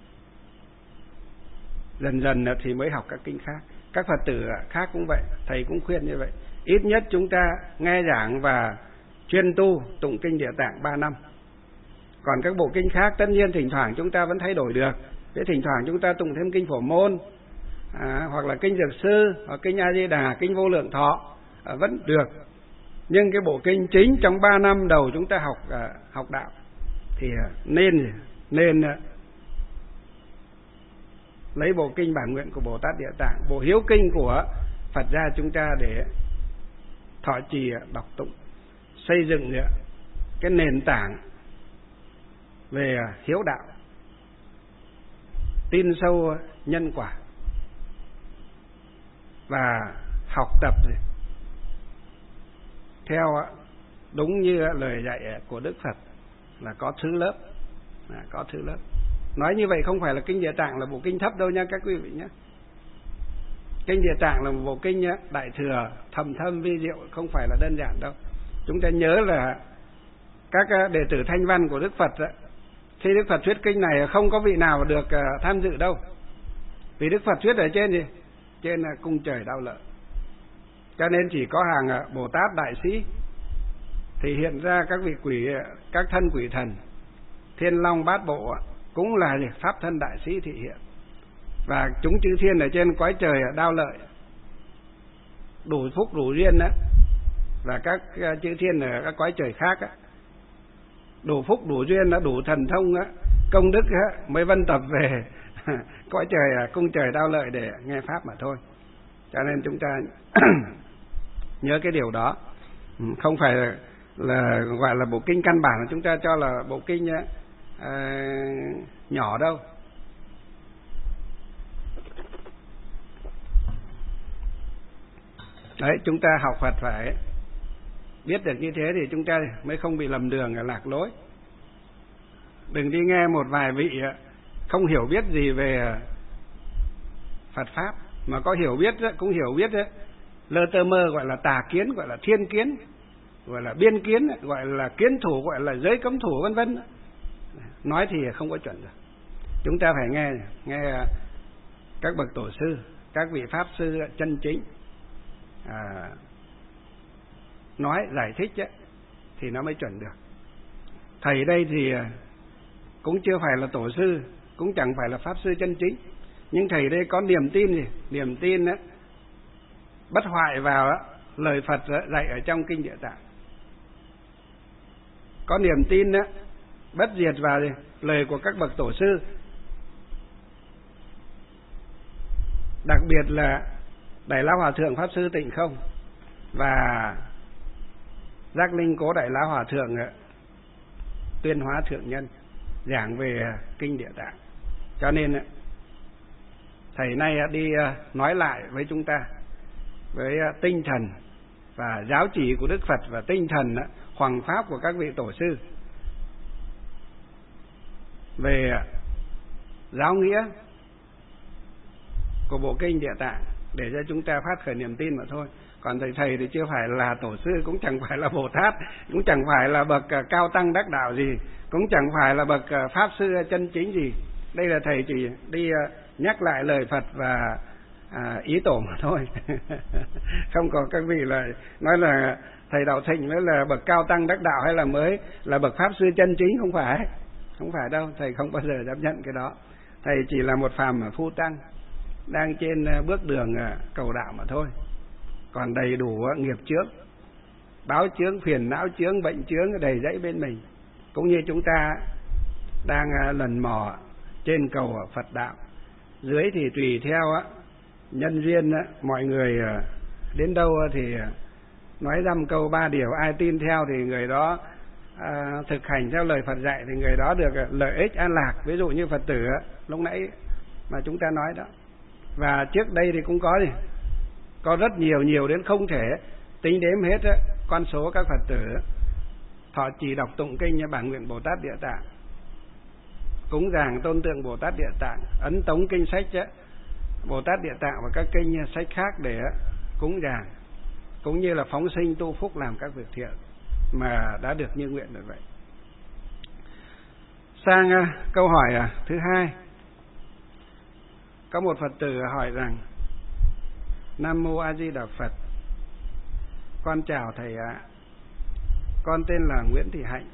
Dần dần thì mới học các kinh khác. Các Phật tử khác cũng vậy, thầy cũng khuyên như vậy. Ít nhất chúng ta nghe giảng và chuyên tu tụng kinh Địa Tạng 3 năm. Còn các bộ kinh khác tất nhiên thỉnh thoảng chúng ta vẫn thay đổi được. Thế thỉnh thoảng chúng ta tụng thêm kinh Phổ Môn, hoặc là kinh Dược Sư, hoặc kinh A Di Đà, kinh Vô Lượng Thọ vẫn được. Nhưng cái bộ kinh chính trong 3 năm đầu chúng ta học đạo thì nên lấy bộ kinh Bản Nguyện của Bồ Tát Địa Tạng, bộ hiếu kinh của Phật gia chúng ta để thọ trì đọc tụng, xây dựng cái nền tảng về hiếu đạo, tin sâu nhân quả, và học tập theo đúng như lời dạy của Đức Phật là có thứ lớp, có thứ lớp. Nói như vậy không phải là kinh Địa Tạng là bộ kinh thấp đâu nha các quý vị nhé. Kinh Địa Tạng là một bộ kinh đại thừa, thầm thâm vi diệu, không phải là đơn giản đâu. Chúng ta nhớ là các đệ tử Thanh Văn của Đức Phật khi Đức Phật thuyết kinh này không có vị nào được tham dự đâu. Vì Đức Phật thuyết ở trên gì? Trên cung trời Đao Lợi. Cho nên chỉ có hàng Bồ Tát đại sĩ thì hiện ra các vị quỷ, các thân quỷ thần, Thiên Long Bát Bộ cũng là pháp thân đại sĩ thị hiện. Và chúng chư thiên ở trên cõi trời Đao Lợi đủ phúc đủ duyên đó, và các chư thiên ở các cõi trời khác đó, đủ phúc đủ duyên đó, đủ thần thông đó, công đức đó, mới vân tập về cõi trời cung trời Đao Lợi để nghe pháp mà thôi. Cho nên chúng ta nhớ cái điều đó, không phải là gọi là bộ kinh căn bản mà chúng ta cho là bộ kinh nhỏ đâu. Đấy, chúng ta học Phật phải biết được như thế thì chúng ta mới không bị lầm đường, lạc lối. Đừng đi nghe một vài vị không hiểu biết gì về Phật Pháp, mà có hiểu biết cũng hiểu biết lơ tơ mơ, gọi là tà kiến, gọi là thiên kiến, gọi là biên kiến, gọi là kiến thủ, gọi là giới cấm thủ, vân vân. Nói thì không có chuẩn được. Chúng ta phải nghe các bậc tổ sư, các vị pháp sư chân chính nói giải thích thì nó mới chuẩn được. Thầy đây thì cũng chưa phải là tổ sư, cũng chẳng phải là pháp sư chân chính, nhưng thầy đây có niềm tin gì? Niềm tin bất hoại vào lời Phật dạy ở trong Kinh Địa Tạng. Có niềm tin bất diệt vào lời của các bậc tổ sư. Đặc biệt là Đại Lão Hòa Thượng Pháp Sư Tịnh Không và Giác Linh Cố Đại Lão Hòa Thượng Tuyên Hóa Thượng Nhân giảng về Kinh Địa Tạng. Cho nên thầy nay đi nói lại với chúng ta với tinh thần và giáo chỉ của Đức Phật và tinh thần hoằng pháp của các vị tổ sư về giáo nghĩa của bộ Kinh Địa Tạng để cho chúng ta phát khởi niềm tin mà thôi. Còn thầy thì chưa phải là tổ sư, cũng chẳng phải là Bồ Tát, cũng chẳng phải là bậc cao tăng đắc đạo gì, cũng chẳng phải là bậc pháp sư chân chính gì. Đây là thầy chỉ đi nhắc lại lời Phật và ý tổ mà thôi. Không có các vị là nói là thầy Đạo Thịnh mới là bậc cao tăng đắc đạo hay là mới là bậc pháp sư chân chính, không phải đâu. Thầy không bao giờ chấp nhận cái đó. Thầy chỉ là một phàm phu tăng đang trên bước đường cầu đạo mà thôi. Còn đầy đủ nghiệp chướng, báo chướng, phiền não chướng, bệnh chướng đầy dẫy bên mình, cũng như chúng ta đang lần mò trên cầu Phật đạo. Dưới thì tùy theo nhân duyên, mọi người đến đâu thì nói dăm câu ba điều, ai tin theo thì người đó thực hành theo lời Phật dạy thì người đó được lợi ích an lạc. Ví dụ như Phật tử lúc nãy mà chúng ta nói đó. Và trước đây thì cũng có rất nhiều đến không thể tính đếm hết con số các Phật tử thọ trì đọc tụng kinh Bản Nguyện Bồ Tát Địa Tạng, cúng dường tôn tượng Bồ Tát Địa Tạng, ấn tống kinh sách Bồ Tát Địa Tạng và các kinh sách khác để cúng dường, cũng như là phóng sinh tu phúc làm các việc thiện mà đã được như nguyện rồi vậy. Sang câu hỏi thứ hai, có một Phật tử hỏi rằng: Nam Mô A Di Đà Phật, con chào thầy ạ. Con tên là Nguyễn Thị Hạnh.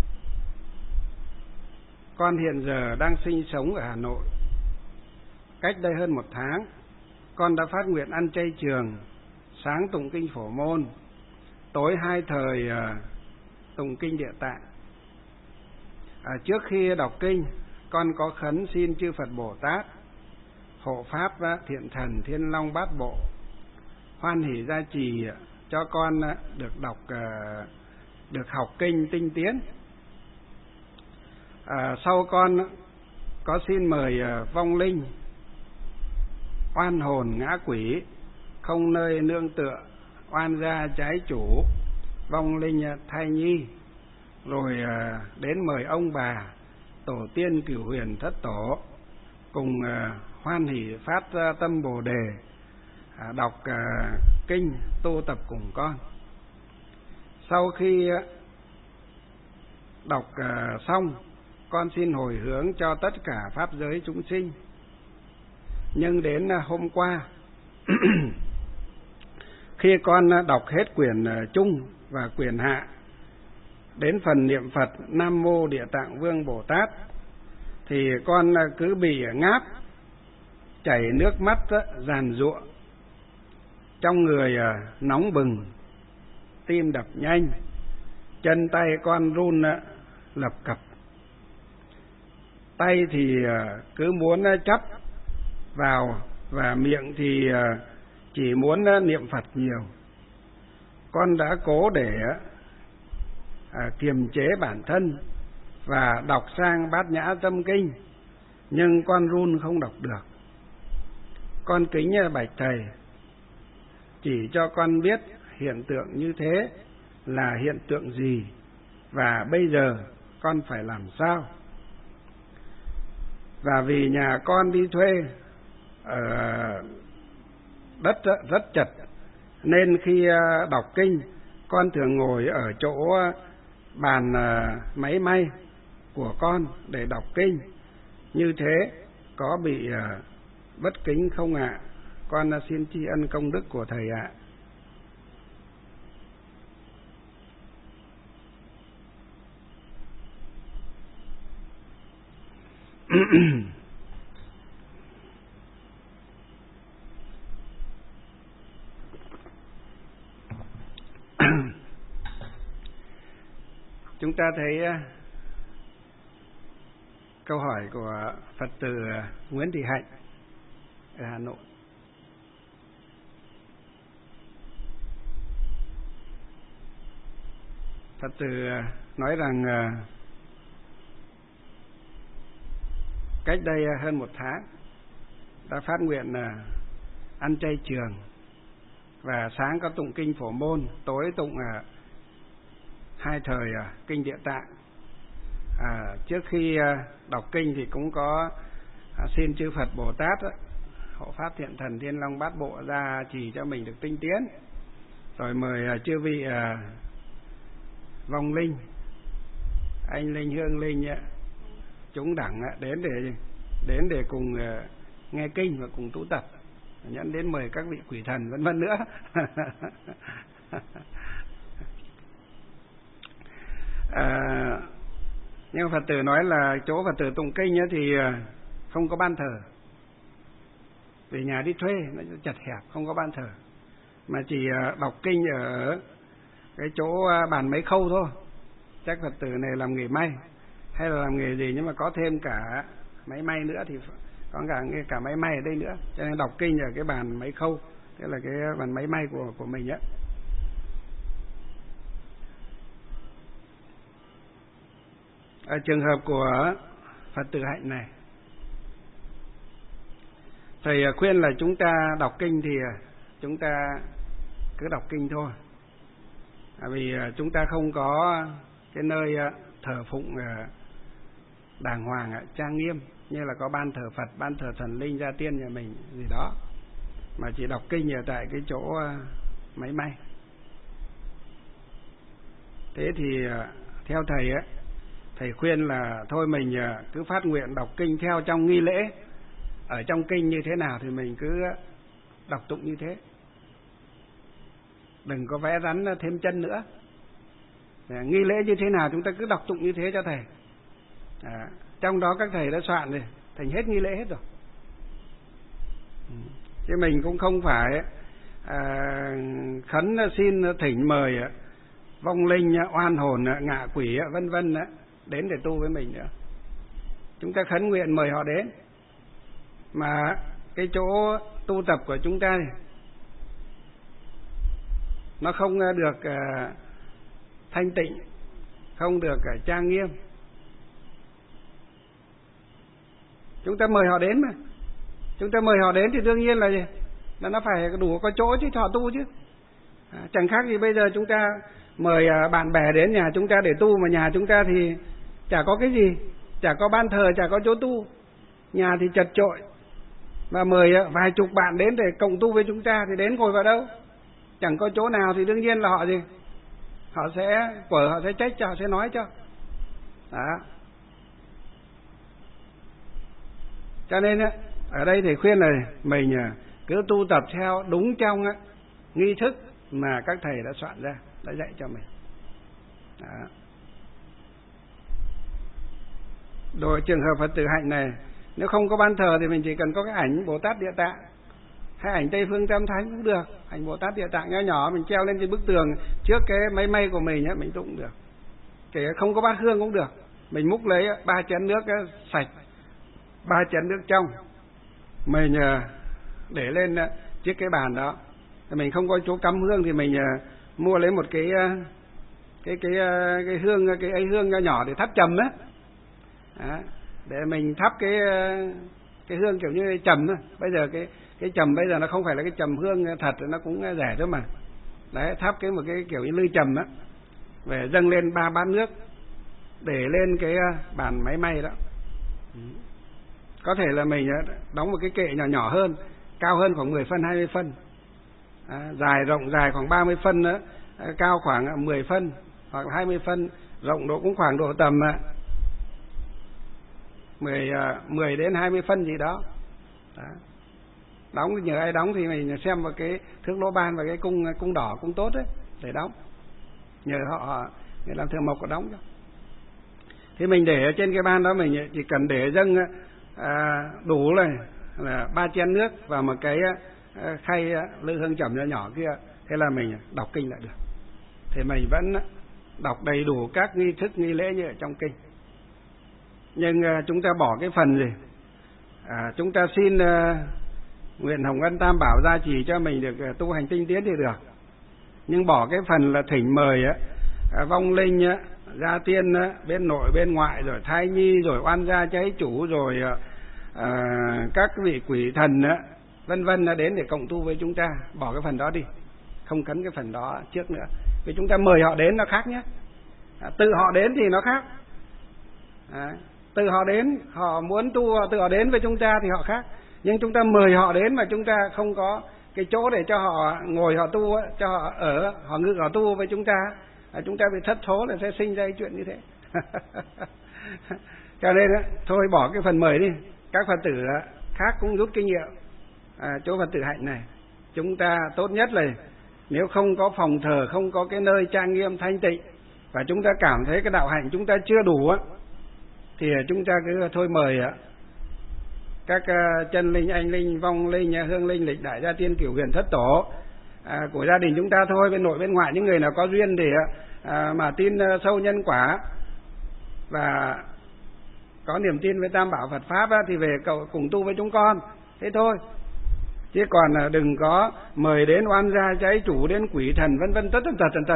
Con hiện giờ đang sinh sống ở Hà Nội. Cách đây hơn 1 tháng, con đã phát nguyện ăn chay trường, sáng tụng kinh Phổ Môn, tối 2 thời tụng kinh Địa Tạng. Trước khi đọc kinh, con có khấn xin chư Phật Bồ Tát, hộ pháp thiện thần Thiên Long Bát Bộ hoan hỷ gia trì cho con được học kinh tinh tiến. Sau con có xin mời vong linh, oan hồn ngã quỷ không nơi nương tựa, oan gia trái chủ, vong linh thai nhi, rồi đến mời ông bà tổ tiên cửu huyền thất tổ cùng hoan hỷ phát tâm Bồ đề, đọc kinh tu tập cùng con. Sau khi đọc xong, con xin hồi hướng cho tất cả pháp giới chúng sinh. Nhưng đến hôm qua, khi con đọc hết quyển chung và quyển hạ, đến phần niệm Phật Nam Mô Địa Tạng Vương Bồ Tát, thì con cứ bị ngáp, chảy nước mắt giàn giụa, trong người nóng bừng, tim đập nhanh, chân tay con run lập cập. Tay thì cứ muốn chắp vào và miệng thì chỉ muốn niệm Phật nhiều. Con đã cố để kiềm chế bản thân và đọc sang Bát Nhã Tâm Kinh, nhưng con run không đọc được. Con kính bạch thầy chỉ cho con biết hiện tượng như thế là hiện tượng gì, và bây giờ con phải làm sao. Và vì nhà con đi thuê ở đất rất chật, nên khi đọc kinh, con thường ngồi ở chỗ bàn máy may của con để đọc kinh. Như thế có bị bất kính không ạ? Con xin tri ân công đức của thầy ạ. Chúng ta thấy câu hỏi của Phật tử Nguyễn Thị Hạnh ở Hà Nội. Phật tử nói rằng cách đây hơn 1 tháng đã phát nguyện ăn chay trường, và sáng có tụng kinh Phổ Môn, tối tụng 2 thời kinh Địa Tạng. Trước khi đọc kinh thì cũng có xin chư Phật Bồ Tát hộ pháp thiện thần Thiên Long Bát Bộ ra chỉ cho mình được tinh tiến, rồi mời chư vị vong linh, anh linh, hương linh, chúng đẳng đến để cùng nghe kinh và cùng tu tập, nhẫn đến mời các vị quỷ thần vân vân nữa. Nhưng Phật tử nói là chỗ Phật tử tụng kinh thì không có ban thờ, vì nhà đi thuê nó chật hẹp, không có ban thờ, mà chỉ đọc kinh ở cái chỗ bàn máy khâu thôi. Chắc Phật tử này làm nghề may hay là làm nghề gì, nhưng mà có thêm cả máy may nữa, thì có cả máy may ở đây nữa, cho nên đọc kinh ở cái bàn máy khâu, tức là cái bàn máy may của mình á. Ở trường hợp của Phật tử Hạnh này, thầy khuyên là chúng ta đọc kinh thì chúng ta cứ đọc kinh thôi, vì chúng ta không có cái nơi thờ phụng đàng hoàng, trang nghiêm, như là có ban thờ Phật, ban thờ thần linh, gia tiên nhà mình gì đó, mà chỉ đọc kinh ở tại cái chỗ máy may. Thế thì theo thầy thầy khuyên là thôi mình cứ phát nguyện đọc kinh theo trong nghi lễ, ở trong kinh như thế nào thì mình cứ đọc tụng như thế, đừng có vẽ rắn thêm chân nữa. Nghi lễ như thế nào chúng ta cứ đọc tụng như thế cho thầy. Trong đó các thầy đã soạn rồi, thành hết nghi lễ hết rồi. Chứ mình cũng không phải khấn xin thỉnh mời vong linh, oan hồn, ngạ quỷ vân vân đến để tu với mình nữa. Chúng ta khấn nguyện mời họ đến, mà cái chỗ tu tập của chúng ta này, nó không được thanh tịnh, không được trang nghiêm. Chúng ta mời họ đến mà, chúng ta mời họ đến thì đương nhiên là gì? Là nó phải đủ có chỗ chứ, cho họ tu chứ. Chẳng khác gì bây giờ chúng ta mời bạn bè đến nhà chúng ta để tu, mà nhà chúng ta thì chả có cái gì, chả có ban thờ, chả có chỗ tu, nhà thì chật chội, Và mời vài chục bạn đến để cộng tu với chúng ta thì đến ngồi vào đâu? Chẳng có chỗ nào thì đương nhiên là họ gì? Họ sẽ trách cho, họ sẽ nói cho. Đó. Cho nên ở đây thầy khuyên là mình cứ tu tập theo đúng trong nghi thức mà các thầy đã soạn ra, đã dạy cho mình. Đó. Rồi trường hợp Phật tử hạnh này, nếu không có ban thờ thì mình chỉ cần có cái ảnh Bồ Tát Địa Tạng hay ảnh Tây Phương Tam Thánh cũng được. Ảnh Bồ Tát Địa Tạng nhỏ nhỏ mình treo lên cái bức tường trước cái máy may của mình mình tụng được. Kể không có bát hương cũng được. Mình múc lấy 3 chén nước sạch, 3 chén nước trong, mình để lên chiếc cái bàn đó. Mình không có chỗ cắm hương thì mình mua lấy một cái hương, cái ấy hương nhỏ để thắp trầm đó, để mình thắp cái hương kiểu như trầm thôi. Bây giờ cái trầm bây giờ nó không phải là cái trầm hương thật, nó cũng rẻ thôi mà. Đấy, thắp một cái kiểu như lư trầm đó, về dâng lên 3 bát nước để lên cái bàn máy may đó. Có thể là mình đóng một cái kệ nhỏ nhỏ hơn, cao hơn khoảng 10 phân 20 phân, rộng dài khoảng 30 phân nữa, cao khoảng 10 phân hoặc 20 phân, rộng cũng khoảng độ tầm 10 đến 20 phân gì đó. Đóng nhờ ai đóng thì mình xem vào cái thước lỗ ban và cái cung đỏ, cung tốt đấy để đóng, nhờ họ người làm thợ mộc có đóng cho. Thì mình để ở trên cái ban đó, mình chỉ cần để dâng đủ là 3 chén nước và một cái khay lư hương trầm nhỏ nhỏ kia, thế là mình đọc kinh lại được. Thì mình vẫn đọc đầy đủ các nghi thức nghi lễ như ở trong kinh. Nhưng chúng ta bỏ cái phần gì? Chúng ta xin nguyện Hồng Ân Tam Bảo gia trì cho mình được tu hành tinh tiến thì được. Nhưng bỏ cái phần là thỉnh mời vong linh, gia tiên bên nội bên ngoại, rồi thai nhi, rồi oan gia trái chủ, rồi các vị quỷ thần vân vân đến để cộng tu với chúng ta. Bỏ cái phần đó đi, không cấn cái phần đó trước nữa. Vì chúng ta mời họ đến nó khác nhé. Tự họ đến thì nó khác. Tự họ đến, họ muốn tu tự họ đến với chúng ta thì họ khác. Nhưng chúng ta mời họ đến mà chúng ta không có cái chỗ để cho họ ngồi họ tu, cho họ ở, họ ngự họ tu với chúng ta bị thất thố là sẽ sinh ra cái chuyện như thế. Cho nên thôi bỏ cái phần mời đi. Các Phật tử khác cũng rút kinh nghiệm. Chỗ Phật tử hạnh này, chúng ta tốt nhất là nếu không có phòng thờ, không có cái nơi trang nghiêm thanh tịnh, và chúng ta cảm thấy cái đạo hạnh chúng ta chưa đủ thì chúng ta cứ thôi mời các chân linh, anh linh, vong linh, hương linh, lịch đại gia tiên, cửu huyền thất tổ của gia đình chúng ta thôi, bên nội bên ngoại, những người nào có duyên để mà tin sâu nhân quả và có niềm tin với Tam Bảo Phật Pháp thì về cùng tu với chúng con, thế thôi. Chứ còn đừng có mời đến oan gia trái chủ, đến quỷ thần vân vân tất tật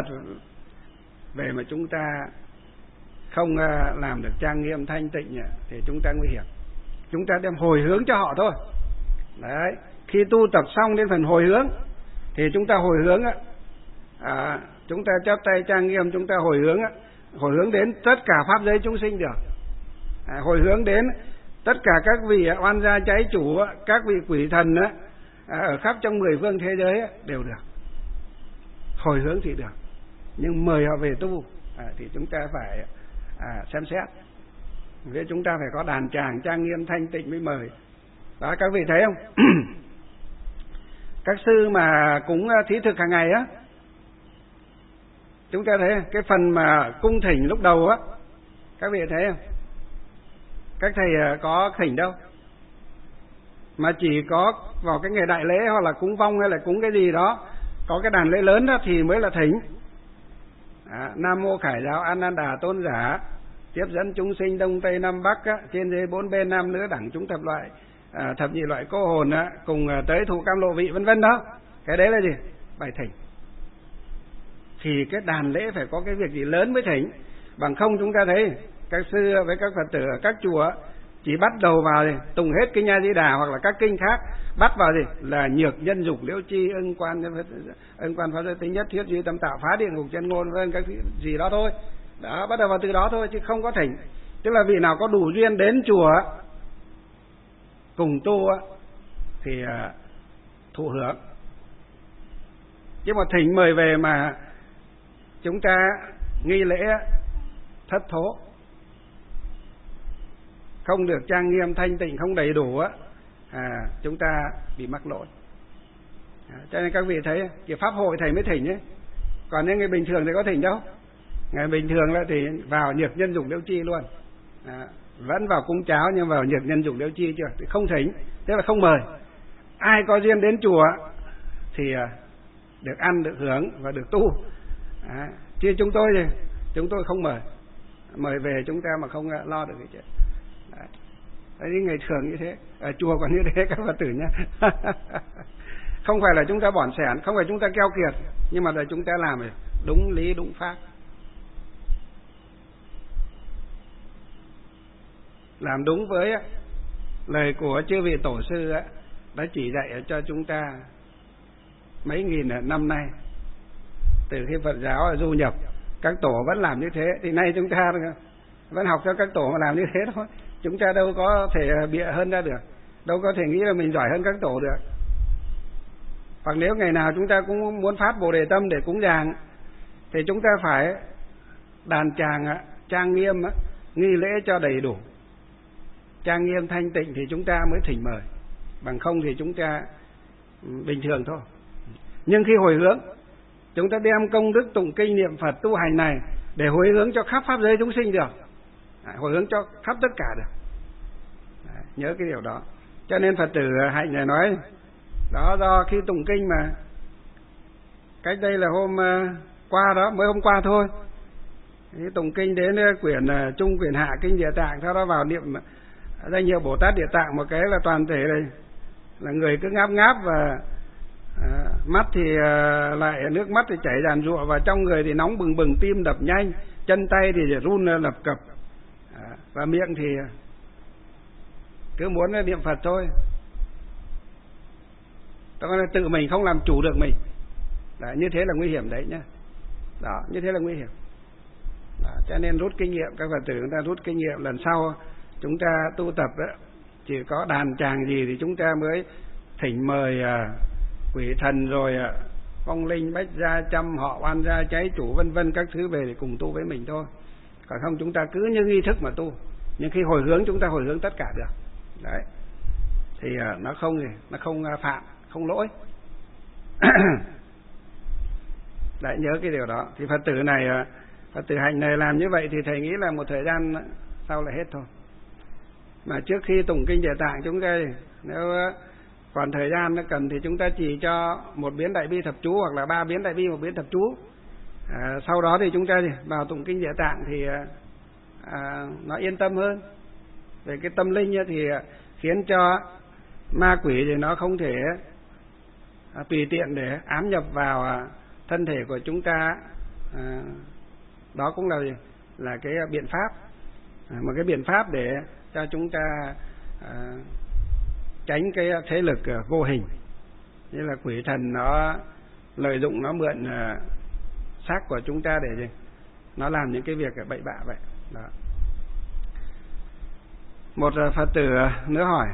về mà chúng ta không làm được trang nghiêm thanh tịnh thì chúng ta nguy hiểm. Chúng ta đem hồi hướng cho họ thôi. Đấy, khi tu tập xong đến phần hồi hướng thì chúng ta hồi hướng chúng ta chắp tay trang nghiêm, chúng ta hồi hướng đến tất cả pháp giới chúng sinh được, hồi hướng đến tất cả các vị oan gia trái chủ, các vị quỷ thần ở khắp trong 10 phương thế giới đều được. Hồi hướng thì được, nhưng mời họ về tu thì chúng ta phải xem xét. Vì chúng ta phải có đàn tràng trang nghiêm thanh tịnh mới mời. Đó, các vị thấy không? Các sư mà cúng thí thực hàng ngày chúng ta thấy cái phần mà cung thỉnh lúc đầu các vị thấy không? Các thầy có thỉnh đâu, mà chỉ có vào cái ngày đại lễ hoặc là cúng vong hay là cúng cái gì đó, có cái đàn lễ lớn đó thì mới là thỉnh. Nam mô Khải Giáo A Nan Đà Tôn Giả, tiếp dẫn chúng sinh đông tây nam bắc trên dưới 4 bên nam nữ đẳng chúng thập nhị loại cô hồn cùng tới thụ cam lộ vị vân vân đó. Cái đấy là gì? Bài thỉnh. Thì cái đàn lễ phải có cái việc gì lớn mới thỉnh, bằng không chúng ta thấy các sư với các Phật tử ở các chùa chỉ bắt đầu vào thì tùng hết kinh A Di Đà hoặc là các kinh khác, bắt vào gì là nhược nhân dục liễu chi ưng quan pháp giới tính nhất thiết duy tâm tạo phá địa ngục chân ngôn vân các gì đó thôi. Đó, bắt đầu vào từ đó thôi chứ không có thỉnh. Tức là vị nào có đủ duyên đến chùa cùng tu thì thụ hưởng. Chứ mà thỉnh mời về mà chúng ta nghi lễ thất thố, không được trang nghiêm thanh tịnh, không đầy đủ á, chúng ta bị mắc lỗi. Cho nên các vị thấy cái pháp hội thầy mới thỉnh ấy, còn những người bình thường thì có thỉnh đâu. Ngày bình thường là thì vào nhược nhân dục liễu chi luôn, vẫn vào cúng cháo nhưng vào nhược nhân dục liễu chi chưa, thì không thỉnh, tức là không mời. Ai có duyên đến chùa thì được ăn, được hưởng và được tu. Chứ chúng tôi thì chúng tôi không mời về chúng ta mà không lo được cái chuyện. Đấy, ngày thường như thế, ở chùa còn như thế các Phật tử nhé. Không phải là chúng ta bỏn sẻn, không phải chúng ta keo kiệt, nhưng mà là chúng ta làm đúng lý đúng pháp, làm đúng với lời của chư vị tổ sư đã chỉ dạy cho chúng ta mấy nghìn năm nay. Từ khi Phật giáo du nhập, các tổ vẫn làm như thế, thì nay chúng ta vẫn học cho các tổ mà làm như thế thôi. Chúng ta đâu có thể bịa hơn ra được, đâu có thể nghĩ là mình giỏi hơn các tổ được. Hoặc nếu ngày nào chúng ta cũng muốn phát Bồ Đề Tâm để cúng dường, thì chúng ta phải đàn tràng trang nghiêm, nghi lễ cho đầy đủ, trang nghiêm thanh tịnh thì chúng ta mới thỉnh mời. Bằng không thì chúng ta bình thường thôi. Nhưng khi hồi hướng, chúng ta đem công đức tụng kinh niệm Phật tu hành này để hồi hướng cho khắp pháp giới chúng sinh được, hồi hướng cho khắp tất cả được. Nhớ cái điều đó. Cho nên Phật tử Hạnh này nói đó, do khi tụng kinh mà cách đây là hôm qua đó, mới hôm qua thôi, cái tụng kinh đến quyển Trung, quyển Hạ kinh Địa Tạng, sau đó vào niệm danh hiệu Bồ Tát Địa Tạng một cái là toàn thể này là người cứ ngáp ngáp, và mắt thì lại nước mắt thì chảy ràn rụa, và trong người thì nóng bừng bừng, tim đập nhanh, chân tay thì run lập cập, và miệng thì cứ muốn niệm Phật thôi. Đó là tự mình không làm chủ được mình. Đấy, như thế là nguy hiểm đấy nhá. Đó, như thế là nguy hiểm. Đó, cho nên rút kinh nghiệm, các Phật tử chúng ta rút kinh nghiệm, lần sau chúng ta tu tập đó, chỉ có đàn tràng gì thì chúng ta mới thỉnh mời quỷ thần rồi vong linh bách gia trăm họ oan gia cháy chủ vân vân các thứ về để cùng tu với mình thôi. Còn không chúng ta cứ như nghi thức mà tu, nhưng khi hồi hướng chúng ta hồi hướng tất cả được. Đấy, thì nó không phạm, không lỗi. Đấy, nhớ cái điều đó. Thì Phật tử này, Phật tử Hạnh này làm như vậy thì thầy nghĩ là một thời gian sau là hết thôi. Mà trước khi tụng kinh Địa Tạng chúng ta, nếu còn thời gian nó cần thì chúng ta chỉ cho một biến đại bi thập chú, hoặc là 3 biến đại bi, một biến thập chú. Sau đó thì chúng ta vào tụng kinh Địa Tạng thì nó yên tâm hơn. Về cái tâm linh thì khiến cho ma quỷ thì nó không thể tùy tiện để ám nhập vào thân thể của chúng ta. Đó cũng là cái biện pháp, một cái biện pháp để cho chúng ta tránh cái thế lực vô hình, như là quỷ thần nó lợi dụng, nó mượn xác của chúng ta để nó làm những cái việc bậy bạ vậy. Đó. Một Phật tử nữa hỏi: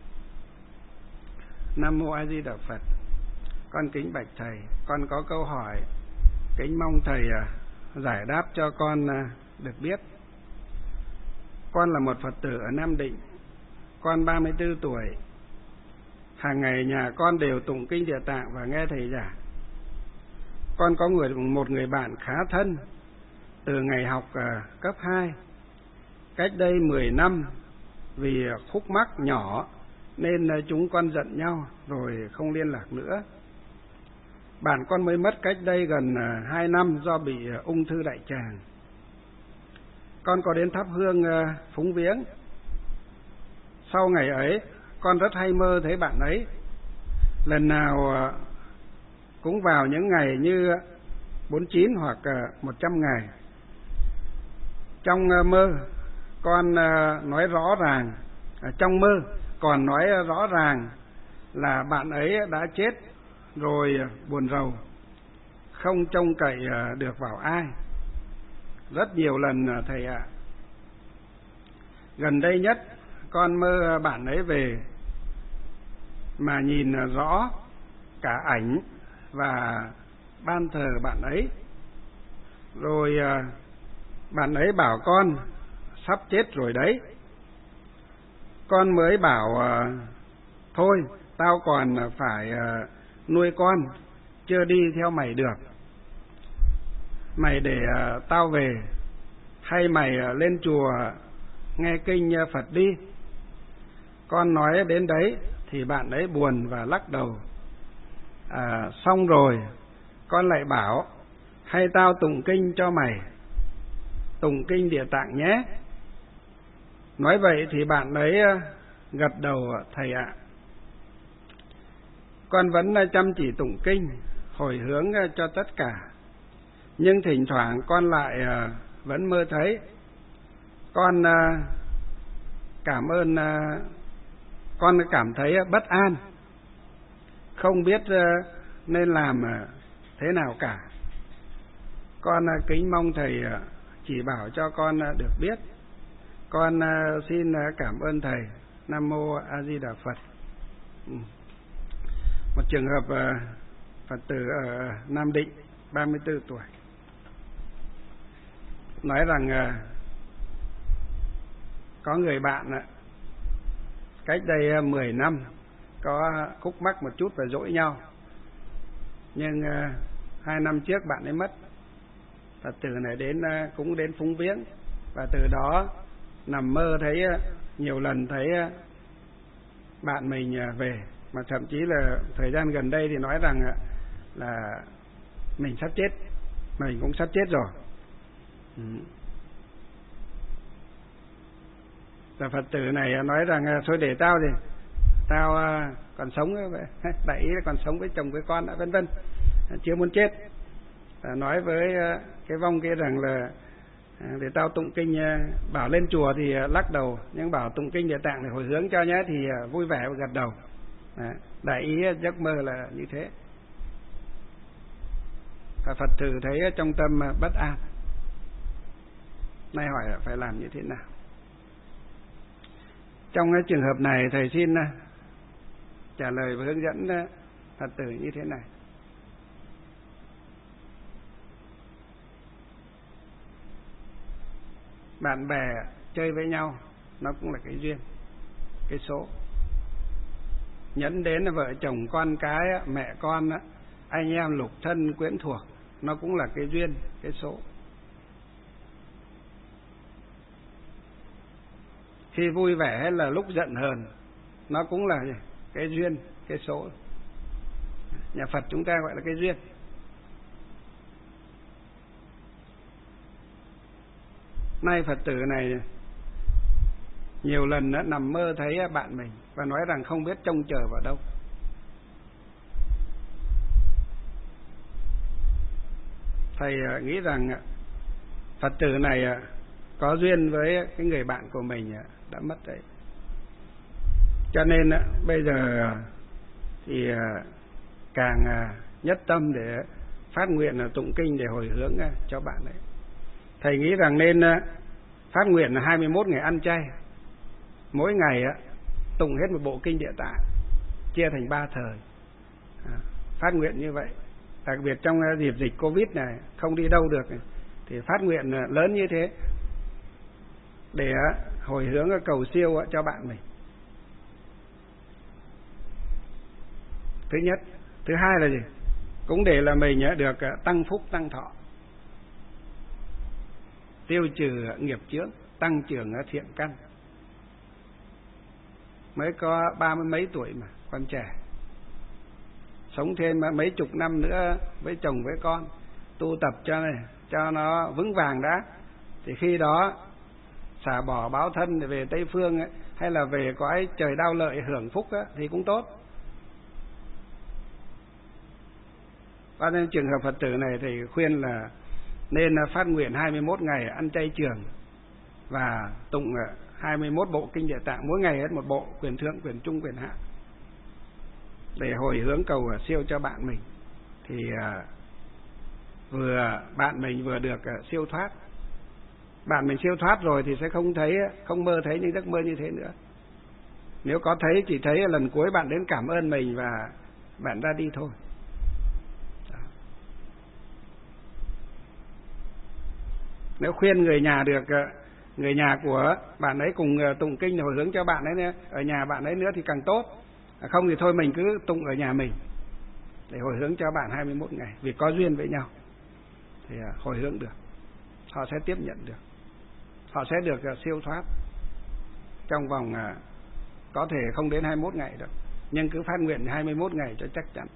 Nam Mô A Di Đà Phật, con kính bạch thầy, con có câu hỏi kính mong thầy giải đáp cho con được biết. Con là một Phật tử ở Nam Định, con 34 tuổi. Hàng ngày nhà con đều tụng kinh Địa Tạng và nghe thầy giảng. Con có một người bạn khá thân từ ngày học cấp 2. Cách đây 10 năm, vì khúc mắc nhỏ nên chúng con giận nhau rồi không liên lạc nữa. Bạn con mới mất cách đây gần 2 năm do bị ung thư đại tràng. Con có đến thắp hương phúng viếng. Sau ngày ấy, con rất hay mơ thấy bạn ấy. Lần nào cũng vào những ngày như 49 hoặc 100 ngày. Trong mơ, con nói rõ ràng, trong mơ còn nói rõ ràng là bạn ấy đã chết rồi, buồn rầu, không trông cậy được vào ai. Rất nhiều lần thầy ạ. Gần đây nhất con mơ bạn ấy về mà nhìn rõ cả ảnh và ban thờ bạn ấy. Rồi bạn ấy bảo con sắp chết rồi đấy. Con mới bảo thôi tao còn phải nuôi con, chưa đi theo mày được. Mày để tao về, hay mày lên chùa nghe kinh Phật đi. Con nói đến đấy thì bạn ấy buồn và lắc đầu. Xong rồi con lại bảo hay tao tụng kinh cho mày, tụng kinh Địa Tạng nhé. Nói vậy thì bạn ấy gật đầu, thầy ạ. Con vẫn chăm chỉ tụng kinh, hồi hướng cho tất cả. Nhưng thỉnh thoảng con lại vẫn mơ thấy. Con cảm thấy bất an, không biết nên làm thế nào cả. Con kính mong thầy chỉ bảo cho con được biết. Con xin cảm ơn thầy. Nam mô A Di Đà Phật. Một trường hợp Phật tử ở Nam Định, 34 tuổi, nói rằng có người bạn cách đây 10 năm có khúc mắc một chút và dỗi nhau, nhưng 2 năm trước bạn ấy mất. Phật tử này cũng đến phúng viếng, và từ đó nằm mơ thấy nhiều lần thấy bạn mình về, mà thậm chí là thời gian gần đây thì nói rằng là mình sắp chết, mình cũng sắp chết rồi. Và Phật tử này nói rằng thôi để tao thì tao còn sống, đại ý là còn sống với chồng với con đã, vân vân, chưa muốn chết. Nói với cái vong kia rằng là để tao tụng kinh, bảo lên chùa thì lắc đầu, nhưng bảo tụng kinh Địa Tạng để hồi hướng cho nhé thì vui vẻ và gật đầu. Đại ý giấc mơ là như thế. Và Phật tử thấy trong tâm bất an, nay hỏi là phải làm như thế nào. Trong cái trường hợp này thầy xin trả lời và hướng dẫn Phật tử như thế này. Bạn bè chơi với nhau nó cũng là cái duyên, cái số. Nhẫn đến là vợ chồng con cái, mẹ con, anh em lục thân quyến thuộc, nó cũng là cái duyên, cái số. Khi vui vẻ hay là lúc giận hờn, nó cũng là cái duyên, cái số. Nhà Phật chúng ta gọi là cái duyên. Nay Phật tử này nhiều lần đã nằm mơ thấy bạn mình và nói rằng không biết trông chờ vào đâu. Thầy nghĩ rằng Phật tử này có duyên với cái người bạn của mình đã mất đấy. Cho nên bây giờ thì càng nhất tâm để phát nguyện tụng kinh để hồi hướng cho bạn ấy. Thầy nghĩ rằng nên phát nguyện 21 ngày ăn chay, mỗi ngày tụng hết một bộ kinh Địa Tạng, chia thành 3 thời. Phát nguyện như vậy, đặc biệt trong dịp dịch Covid này không đi đâu được thì phát nguyện lớn như thế để hồi hướng cầu siêu cho bạn mình. Thứ nhất. Thứ hai là gì? Cũng để là mình được tăng phúc tăng thọ, tiêu trừ nghiệp chướng, tăng trưởng thiện căn. Mới có 30 mấy tuổi mà còn trẻ, sống thêm mấy chục năm nữa với chồng với con, tu tập cho nó vững vàng đã, thì khi đó xả bỏ báo thân để về Tây Phương hay là về cõi trời đau lợi hưởng phúc thì cũng tốt. Cho nên trường hợp Phật tử này thì khuyên là nên phát nguyện 21 ngày ăn chay trường và tụng 21 bộ kinh Địa Tạng, mỗi ngày hết một bộ, quyền thượng, quyền trung, quyền hạ, để hồi hướng cầu siêu cho bạn mình. Thì vừa bạn mình vừa được siêu thoát. Bạn mình siêu thoát rồi thì sẽ không mơ thấy những giấc mơ như thế nữa. Nếu có thấy chỉ thấy lần cuối bạn đến cảm ơn mình và bạn ra đi thôi. Nếu khuyên người nhà được, người nhà của bạn ấy cùng tụng kinh hồi hướng cho bạn ấy ở nhà bạn ấy nữa thì càng tốt. Không thì thôi mình cứ tụng ở nhà mình để hồi hướng cho bạn 21 ngày, vì có duyên với nhau thì hồi hướng được, họ sẽ tiếp nhận được, họ sẽ được siêu thoát trong vòng có thể không đến 21 ngày đâu, nhưng cứ phát nguyện 21 ngày cho chắc chắn.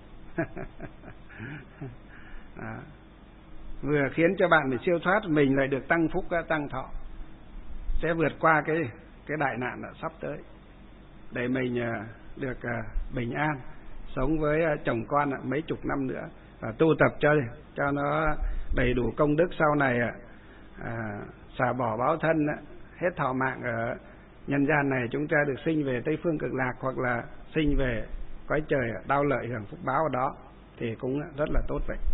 Vừa khiến cho bạn bị siêu thoát, mình lại được tăng phúc tăng thọ, sẽ vượt qua cái đại nạn sắp tới, để mình được bình an sống với chồng con mấy chục năm nữa, và tu tập cho nó đầy đủ công đức, sau này xả bỏ báo thân, hết thọ mạng ở nhân gian này, chúng ta được sinh về Tây Phương Cực Lạc, hoặc là sinh về cõi trời đau lợi hưởng phúc báo ở đó, thì cũng rất là tốt vậy.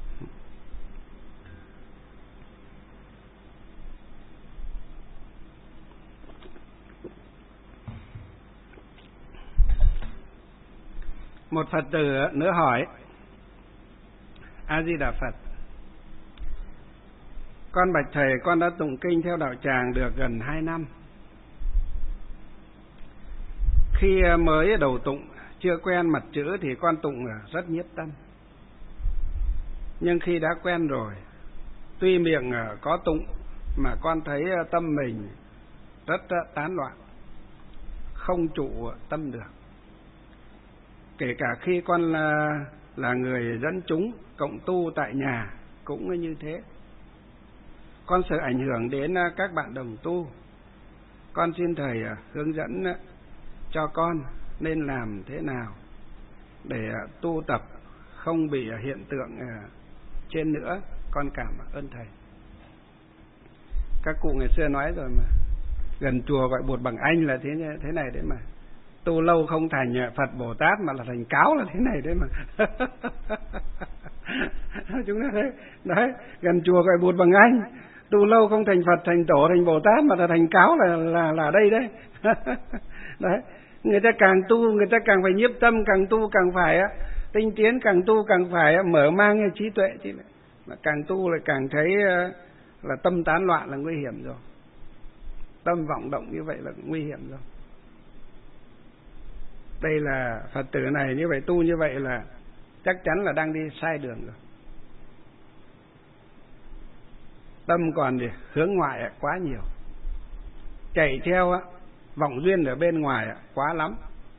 Một Phật tử nữa hỏi: A Di Đà Phật, con bạch thầy, con đã tụng kinh theo đạo tràng được gần 2 năm. Khi mới đầu tụng, chưa quen mặt chữ thì con tụng rất nhiếp tâm. Nhưng khi đã quen rồi, tuy miệng có tụng mà con thấy tâm mình rất tán loạn, không trụ tâm được. Kể cả khi con là người dẫn chúng cộng tu tại nhà cũng như thế. Con sợ ảnh hưởng đến các bạn đồng tu. Con xin thầy hướng dẫn cho con nên làm thế nào để tu tập không bị hiện tượng trên nữa. Con cảm ơn thầy. Các cụ ngày xưa nói rồi mà, gần chùa gọi bột bằng anh là thế này đấy mà. Tu lâu không thành Phật Bồ Tát mà là thành cáo là thế này đấy mà. Chúng ta thấy đấy, gần chùa gọi bột bằng anh, tu lâu không thành Phật, thành Tổ, thành Bồ Tát mà là thành cáo là đây đấy. Đấy, người ta càng tu người ta càng phải nhiếp tâm, càng tu càng phải tinh tiến, càng tu càng phải mở mang trí tuệ, chứ mà càng tu lại càng thấy là tâm tán loạn là nguy hiểm rồi, tâm vọng động như vậy là nguy hiểm rồi. Đây là Phật tử này như vậy, tu như vậy là chắc chắn là đang đi sai đường rồi. Tâm còn thì hướng ngoại quá nhiều, chạy theo vọng duyên ở bên ngoài quá lắm,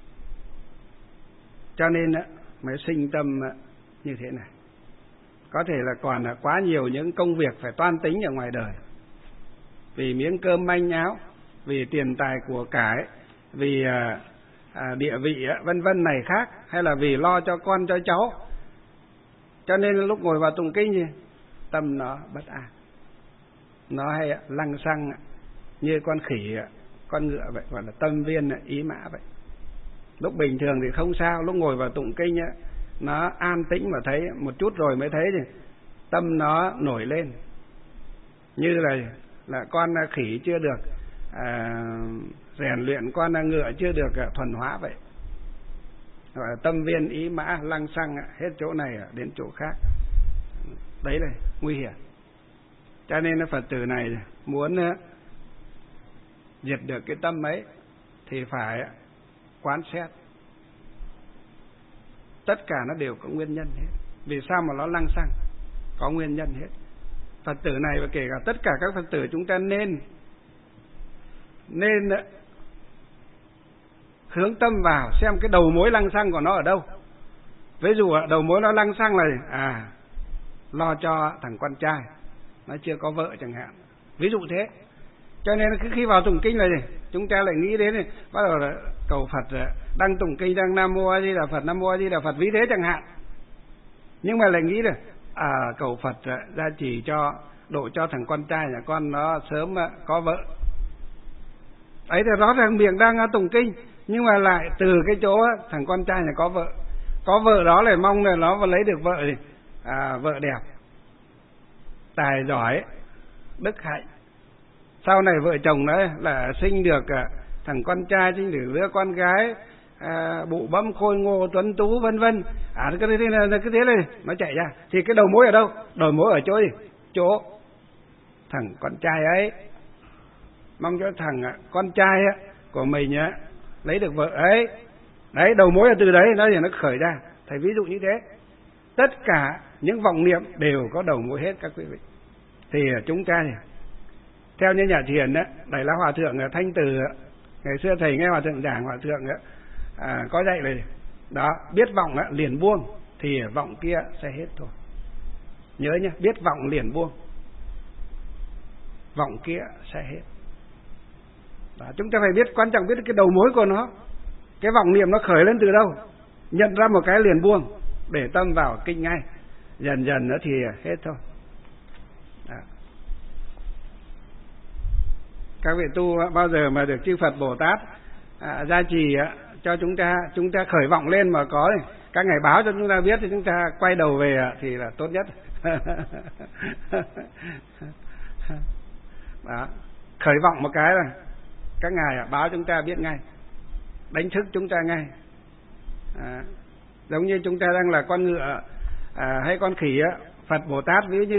cho nên mới sinh tâm như thế này. Có thể là còn quá nhiều những công việc phải toan tính ở ngoài đời, vì miếng cơm manh áo, vì tiền tài của cải, vì địa vị vân vân này khác, hay là vì lo cho con cho cháu, cho nên lúc ngồi vào tụng kinh thì tâm nó bất an, nó hay lăng xăng như con khỉ con ngựa vậy, gọi là tâm viên ý mã vậy. Lúc bình thường thì không sao, lúc ngồi vào tụng kinh nó an tĩnh mà thấy một chút rồi mới thấy thì tâm nó nổi lên, như là con khỉ chưa được rèn luyện, con ngựa chưa được thuần hóa vậy, gọi là tâm viên ý mã, lăng xăng hết chỗ này đến chỗ khác. Đấy là nguy hiểm. Cho nên Phật tử này muốn diệt được cái tâm ấy thì phải quán xét. Tất cả nó đều có nguyên nhân hết. Vì sao mà nó lăng xăng? Có nguyên nhân hết. Phật tử này và kể cả tất cả các Phật tử chúng ta nên hướng tâm vào xem cái đầu mối lăng xăng của nó ở đâu. Ví dụ đầu mối nó lăng xăng là lo cho thằng con trai nó chưa có vợ chẳng hạn, ví dụ thế. Cho nên khi vào tụng kinh này chúng ta lại nghĩ đến bắt đầu là cầu Phật, đang tụng kinh đang Nam Mô A Di Đà Phật, Nam Mô A Di Đà Phật, ví thế chẳng hạn. Nhưng mà lại nghĩ là cầu Phật gia trì cho độ cho thằng con trai nhà con nó sớm có vợ. Ấy thì rõ ràng miệng đang tụng kinh, nhưng mà lại từ cái chỗ thằng con trai nhà có vợ đó lại mong là nó lấy được vợ thì vợ đẹp, tài giỏi, đức hạnh, sau này vợ chồng đấy là sinh được thằng con trai sinh được đứa con gái bụ bẫm khôi ngô tuấn tú vân vân, cái thế này nó chạy ra, thì cái đầu mối ở đâu? Đầu mối ở chỗ gì? Chỗ thằng con trai ấy, mong cho thằng con trai của mình lấy được vợ ấy. Đấy, đầu mối là từ đấy nó khởi ra. Thầy ví dụ như thế. Tất cả những vọng niệm đều có đầu mối hết các quý vị. Thì chúng ta theo như nhà thiền Đại La Hòa Thượng Thanh Từ, ngày xưa thầy nghe Hòa Thượng giảng, Hòa Thượng có dạy là đó, biết vọng liền buông thì vọng kia sẽ hết thôi. Nhớ nhé, biết vọng liền buông, vọng kia sẽ hết. Đó, chúng ta phải biết, quan trọng biết cái đầu mối của nó, cái vọng niệm nó khởi lên từ đâu, nhận ra một cái liền buông, để tâm vào kinh ngay, dần dần nữa thì hết thôi. Đó. Các vị tu bao giờ mà được chư Phật Bồ Tát gia trì cho chúng ta khởi vọng lên mà có các ngài báo cho chúng ta biết thì chúng ta quay đầu về thì là tốt nhất. Đó. Khởi vọng một cái là các ngài báo chúng ta biết ngay, đánh thức chúng ta ngay. Giống như chúng ta đang là con ngựa hay con khỉ Phật Bồ Tát ví như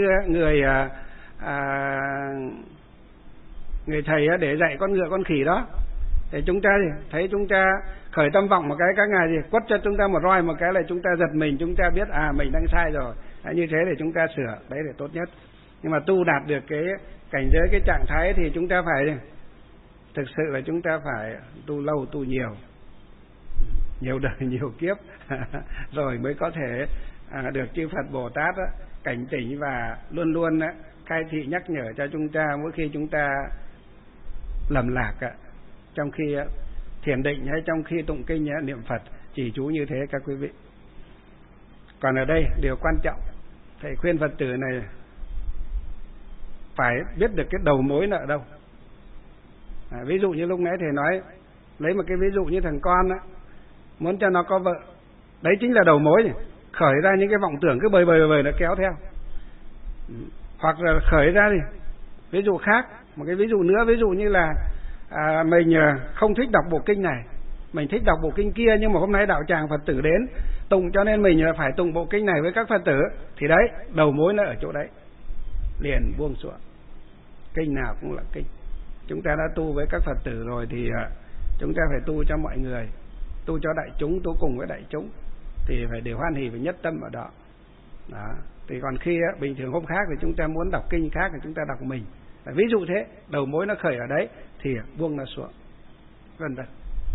người thầy để dạy con ngựa con khỉ đó, để chúng ta thấy chúng ta khởi tâm vọng một cái, các ngài quất cho chúng ta một roi một cái là chúng ta giật mình, chúng ta biết mình đang sai rồi. Như thế để chúng ta sửa, đấy là tốt nhất. Nhưng mà tu đạt được cái cảnh giới, cái trạng thái thì chúng ta phải thực sự là chúng ta phải tu lâu, tu nhiều đời nhiều kiếp rồi mới có thể được chư Phật Bồ Tát cảnh tỉnh và luôn luôn khai thị nhắc nhở cho chúng ta mỗi khi chúng ta lầm lạc trong khi thiền định hay trong khi tụng kinh niệm Phật chỉ chú như thế các quý vị. Còn ở đây điều quan trọng, thầy khuyên Phật tử này phải biết được cái đầu mối là ở đâu. Ví dụ như lúc nãy thầy nói, lấy một cái ví dụ như thằng con muốn cho nó có vợ, đấy chính là đầu mối, khởi ra những cái vọng tưởng cứ bời nó kéo theo. Hoặc là khởi ra ví dụ khác, một cái ví dụ nữa, ví dụ như là mình không thích đọc bộ kinh này, mình thích đọc bộ kinh kia, nhưng mà hôm nay đạo tràng Phật tử đến tụng cho nên mình phải tụng bộ kinh này với các Phật tử, thì đấy, đầu mối nó ở chỗ đấy, liền buông xuống. Kinh nào cũng là kinh. Chúng ta đã tu với các Phật tử rồi thì chúng ta phải tu cho mọi người, tu cho đại chúng, tu cùng với đại chúng thì phải đều hoan hỷ và nhất tâm ở đó. Đó. Thì còn khi bình thường hôm khác thì chúng ta muốn đọc kinh khác thì chúng ta đọc mình. Ví dụ thế, đầu mối nó khởi ở đấy thì buông nó xuống, vân vân.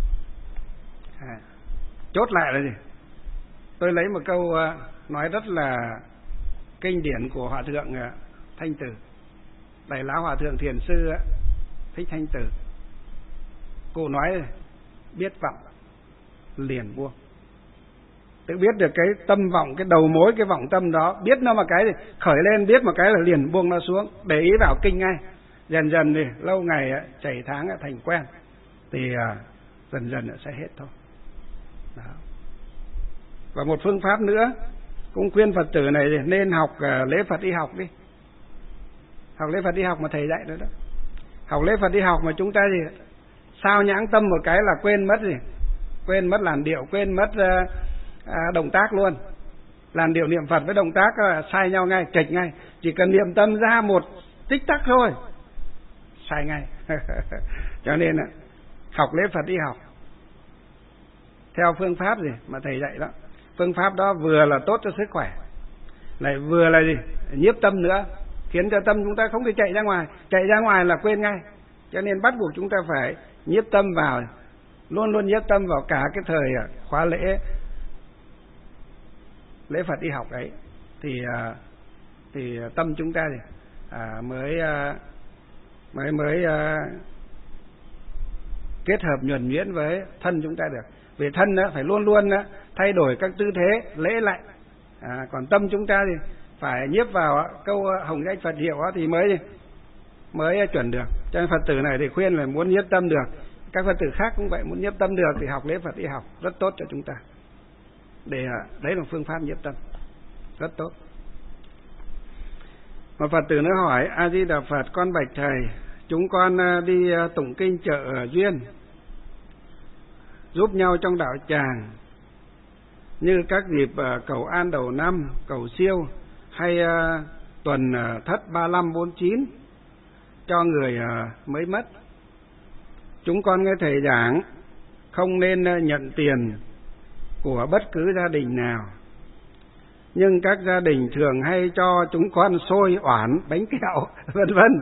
Chốt lại là gì? Tôi lấy một câu nói rất là kinh điển của Hòa Thượng Thanh Từ, Đại Lão Hòa Thượng Thiền Sư Thích Thanh Từ. Cô nói biết vọng liền buông. Tự biết được cái tâm vọng, cái đầu mối, cái vọng tâm đó, biết nó một cái thì khởi lên, biết một cái là liền buông nó xuống, để ý vào kinh ngay. Dần dần thì lâu ngày chảy tháng thành quen thì dần dần sẽ hết thôi. Đó. Và một phương pháp nữa cũng khuyên Phật tử này nên học lễ Phật y học đi. Học lễ Phật y học mà thầy dạy nữa đó. Học lễ Phật y học mà chúng ta sao nhãng tâm một cái là quên mất quên mất làn điệu, quên mất động tác luôn. Làn điệu niệm Phật với động tác sai nhau ngay, chệch ngay. Chỉ cần niệm tâm ra một tích tắc thôi, sai ngay. Cho nên học lễ Phật y học theo phương pháp mà thầy dạy đó. Phương pháp đó vừa là tốt cho sức khỏe, lại vừa là nhiếp tâm nữa, khiến cho tâm chúng ta không thể chạy ra ngoài. Chạy ra ngoài là quên ngay. Cho nên bắt buộc chúng ta phải nhiếp tâm vào, luôn luôn nhiếp tâm vào cả cái thời khóa lễ Phật y học ấy thì tâm chúng ta mới kết hợp nhuần nhuyễn với thân chúng ta được. Vì thân phải luôn luôn thay đổi các tư thế lễ lại, còn tâm chúng ta thì phải nhiếp vào câu hồng danh Phật hiệu thì mới chuẩn được. Cho nên Phật tử này thì khuyên là muốn nhiếp tâm được, các Phật tử khác cũng vậy, muốn nhiếp tâm được thì học lễ Phật y học rất tốt cho chúng ta. Để đấy là phương pháp nhiếp tâm rất tốt. Một Phật tử nữa hỏi: A Di Đà Phật, con bạch thầy, chúng con đi tụng kinh chợ Duyên giúp nhau trong đạo tràng, như các dịp cầu an đầu năm, cầu siêu hay tuần thất 35 49 cho người mới mất. Chúng con nghe thầy giảng không nên nhận tiền của bất cứ gia đình nào, nhưng các gia đình thường hay cho chúng con xôi, oản, bánh kẹo, vân vân.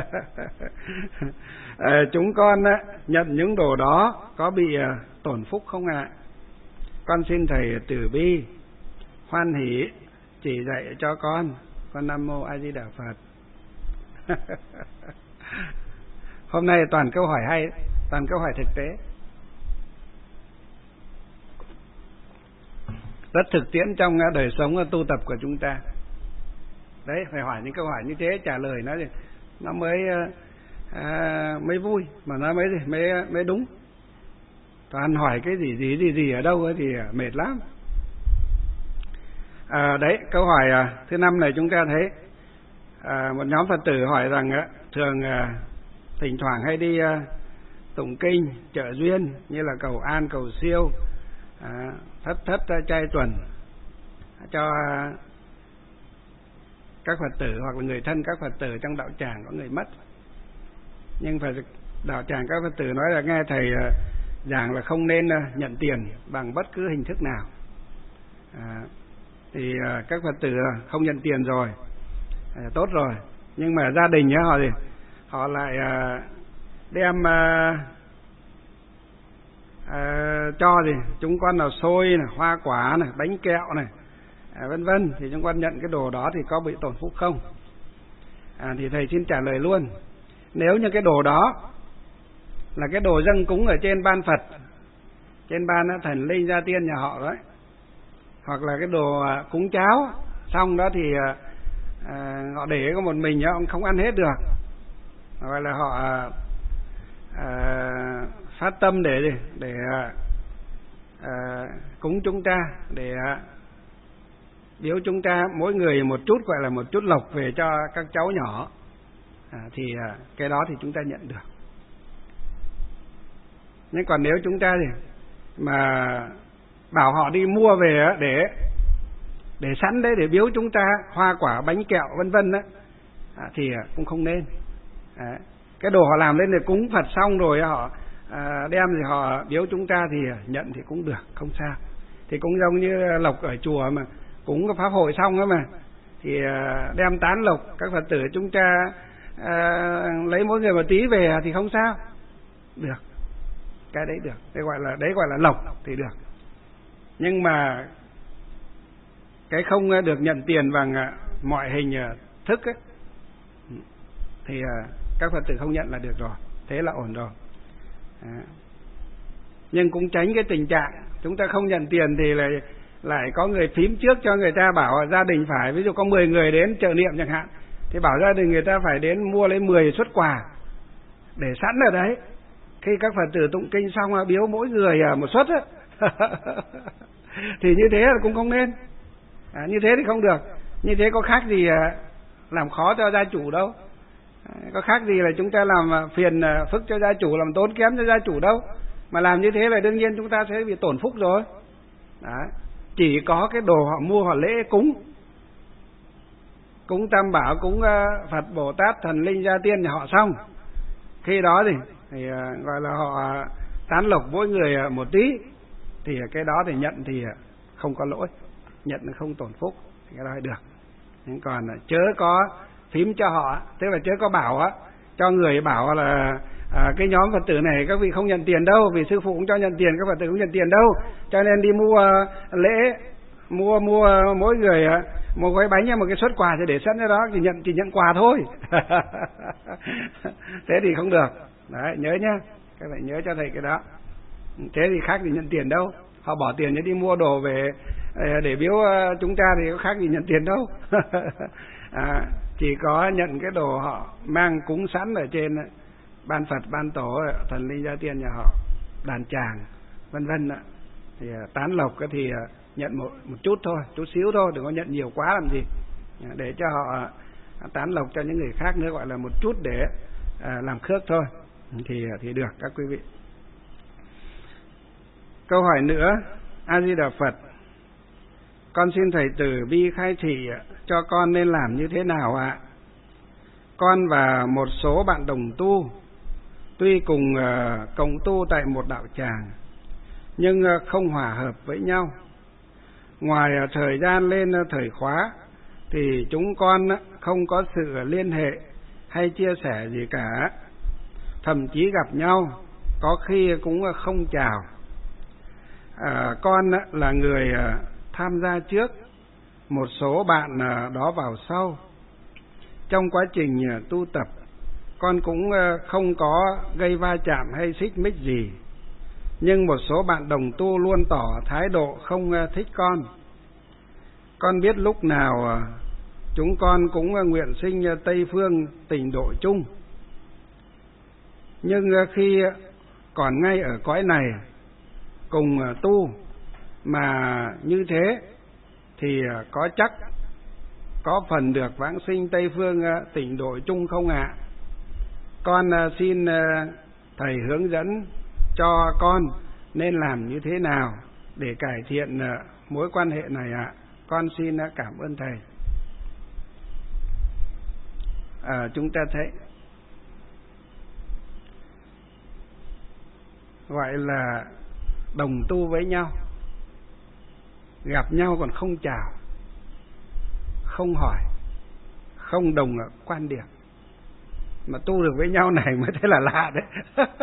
Chúng con nhận những đồ đó có bị tổn phúc không ạ? Con xin thầy từ bi hoan hỷ chỉ dạy cho con. Con Nam Mô A Di Đà Phật. Hôm nay toàn câu hỏi hay, toàn câu hỏi thực tế, rất thực tiễn trong đời sống tu tập của chúng ta. Đấy, phải hỏi những câu hỏi như thế, trả lời nó mới vui, mà nó mới đúng. Toàn hỏi cái gì ở đâu ấy thì mệt lắm. Đấy, câu hỏi thứ 5 này chúng ta thấy một nhóm Phật tử hỏi rằng thường thỉnh thoảng hay đi tụng kinh, trợ duyên như là cầu an, cầu siêu, thất trai tuần cho các Phật tử hoặc là người thân các Phật tử trong đạo tràng có người mất. Nhưng phải đạo tràng các Phật tử nói là nghe thầy giảng là không nên nhận tiền bằng bất cứ hình thức nào. Thì các Phật tử không nhận tiền rồi, tốt rồi. Nhưng mà gia đình họ lại đem cho chúng con là xôi này, hoa quả này, bánh kẹo này, vân vân, thì chúng con nhận cái đồ đó thì có bị tổn phúc không? Thì thầy xin trả lời luôn. Nếu như cái đồ đó là cái đồ dâng cúng ở trên ban Phật, trên ban thần linh gia tiên nhà họ đấy, hoặc là cái đồ cúng cháo xong đó thì họ để có một mình ông không ăn hết được, gọi là họ phát tâm để cúng chúng ta, để biếu chúng ta mỗi người một chút, gọi là một chút lộc về cho các cháu nhỏ, thì cái đó thì chúng ta nhận được. Nhưng còn nếu chúng ta mà bảo họ đi mua về để sẵn đấy để biếu chúng ta hoa quả bánh kẹo vân vân thì cũng không nên. Cái đồ họ làm lên để cúng Phật xong rồi họ đem thì họ biếu chúng ta thì nhận thì cũng được, không sao. Thì cũng giống như lộc ở chùa mà cúng cái pháp hội xong đó mà, thì đem tán lộc các Phật tử chúng ta lấy mỗi người một tí về thì không sao, được, cái đấy được, đấy gọi là lộc thì được. Nhưng mà cái không được nhận tiền bằng mọi hình thức ấy, thì các Phật tử không nhận là được rồi, thế là ổn rồi. Nhưng cũng tránh cái tình trạng chúng ta không nhận tiền thì lại có người phím trước cho người ta, bảo gia đình phải, ví dụ có 10 người đến trợ niệm chẳng hạn, thì bảo gia đình người ta phải đến mua lấy 10 suất quà để sẵn ở đấy, khi các Phật tử tụng kinh xong biếu mỗi người một suất á. Thì như thế là cũng không nên. Như thế thì không được. Như thế có khác gì làm khó cho gia chủ đâu, có khác gì là chúng ta làm phiền phức cho gia chủ, làm tốn kém cho gia chủ đâu. Mà làm như thế là đương nhiên chúng ta sẽ bị tổn phúc rồi. Đấy. Chỉ có cái đồ họ mua họ lễ cúng Tam Bảo, cúng Phật Bồ Tát thần linh gia tiên nhà họ xong, khi đó thì gọi là họ tán lộc mỗi người một tí, thì cái đó thì nhận thì không có lỗi, nhận không tổn phúc, thì cái đó là được. Nhưng còn chớ có phím cho họ, tức là chớ có bảo cho người bảo là cái nhóm Phật tử này các vị không nhận tiền đâu, vì sư phụ cũng cho nhận tiền, các Phật tử không nhận tiền đâu, cho nên đi mua lễ, mua mỗi người một gói bánh hay một cái suất quà thì để sẵn ở đó, chỉ nhận quà thôi. Thế thì không được. Đấy, nhớ nhá, các bạn nhớ cho thầy cái đó. Thế thì khác gì nhận tiền đâu, họ bỏ tiền để đi mua đồ về để biếu chúng ta thì có khác gì nhận tiền đâu. Chỉ có nhận cái đồ họ mang cúng sẵn ở trên ban Phật, ban tổ, thần linh gia tiên nhà họ, đàn tràng vân vân, thì tán lộc thì nhận một chút thôi, chút xíu thôi, đừng có nhận nhiều quá làm gì, để cho họ tán lộc cho những người khác nữa, gọi là một chút để làm khước thôi, thì được các quý vị. Câu hỏi nữa. A Di Đà Phật, con xin thầy từ bi khai thị cho con nên làm như thế nào ạ? Con và một số bạn đồng tu tuy cùng cộng tu tại một đạo tràng nhưng không hòa hợp với nhau. Ngoài thời gian lên thời khóa thì chúng con không có sự liên hệ hay chia sẻ gì cả, thậm chí gặp nhau có khi cũng không chào. Con là người tham gia trước, một số bạn đó vào sau. Trong quá trình tu tập, con cũng không có gây va chạm hay xích mích gì, nhưng một số bạn đồng tu luôn tỏ thái độ không thích con. Con biết lúc nào chúng con cũng nguyện sinh Tây Phương Tịnh Độ chung, nhưng khi còn ngay ở cõi này cùng tu mà như thế thì có chắc có phần được vãng sinh Tây Phương Tịnh Độ chung không ạ? Con xin thầy hướng dẫn cho con nên làm như thế nào để cải thiện mối quan hệ này ạ. Con xin cảm ơn thầy. Chúng ta thấy gọi là đồng tu với nhau, gặp nhau còn không chào, không hỏi, không đồng quan điểm, mà tu được với nhau này mới thấy là lạ đấy.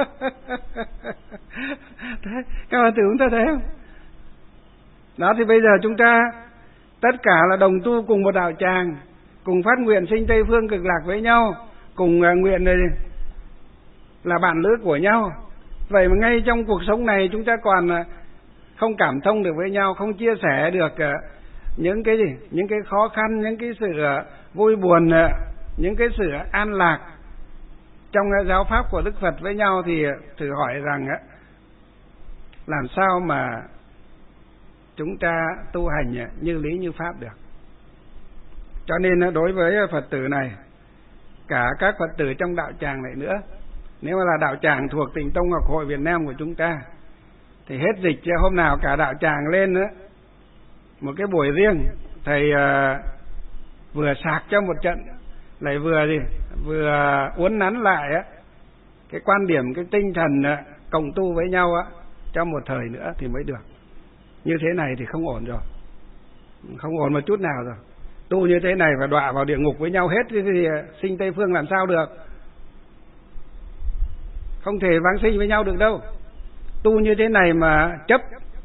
Thế, các bạn tưởng ta thấy không? Đó, thì bây giờ chúng ta tất cả là đồng tu cùng một đạo tràng, cùng phát nguyện sinh Tây Phương Cực Lạc với nhau, cùng nguyện này là bạn lữ của nhau. Vậy mà ngay trong cuộc sống này chúng ta còn không cảm thông được với nhau, không chia sẻ được những cái gì, những cái khó khăn, những cái sự vui buồn, những cái sự an lạc trong giáo pháp của Đức Phật với nhau, thì thử hỏi rằng làm sao mà chúng ta tu hành như lý như pháp được. Cho nên đối với Phật tử này, cả các Phật tử trong đạo tràng này nữa, nếu mà là đạo tràng thuộc Tịnh Tông Học Hội Việt Nam của chúng ta, thì hết dịch hôm nào cả đạo tràng lên nữa một cái buổi riêng, thầy vừa sạc cho một trận, lại vừa uốn nắn lại cái quan điểm, cái tinh thần cộng tu với nhau trong một thời nữa thì mới được. Như thế này thì không ổn rồi, không ổn một chút nào rồi. Tu như thế này và đọa vào địa ngục với nhau hết thì sinh Tây Phương làm sao được? Không thể vãng sinh với nhau được đâu. Tu như thế này mà chấp,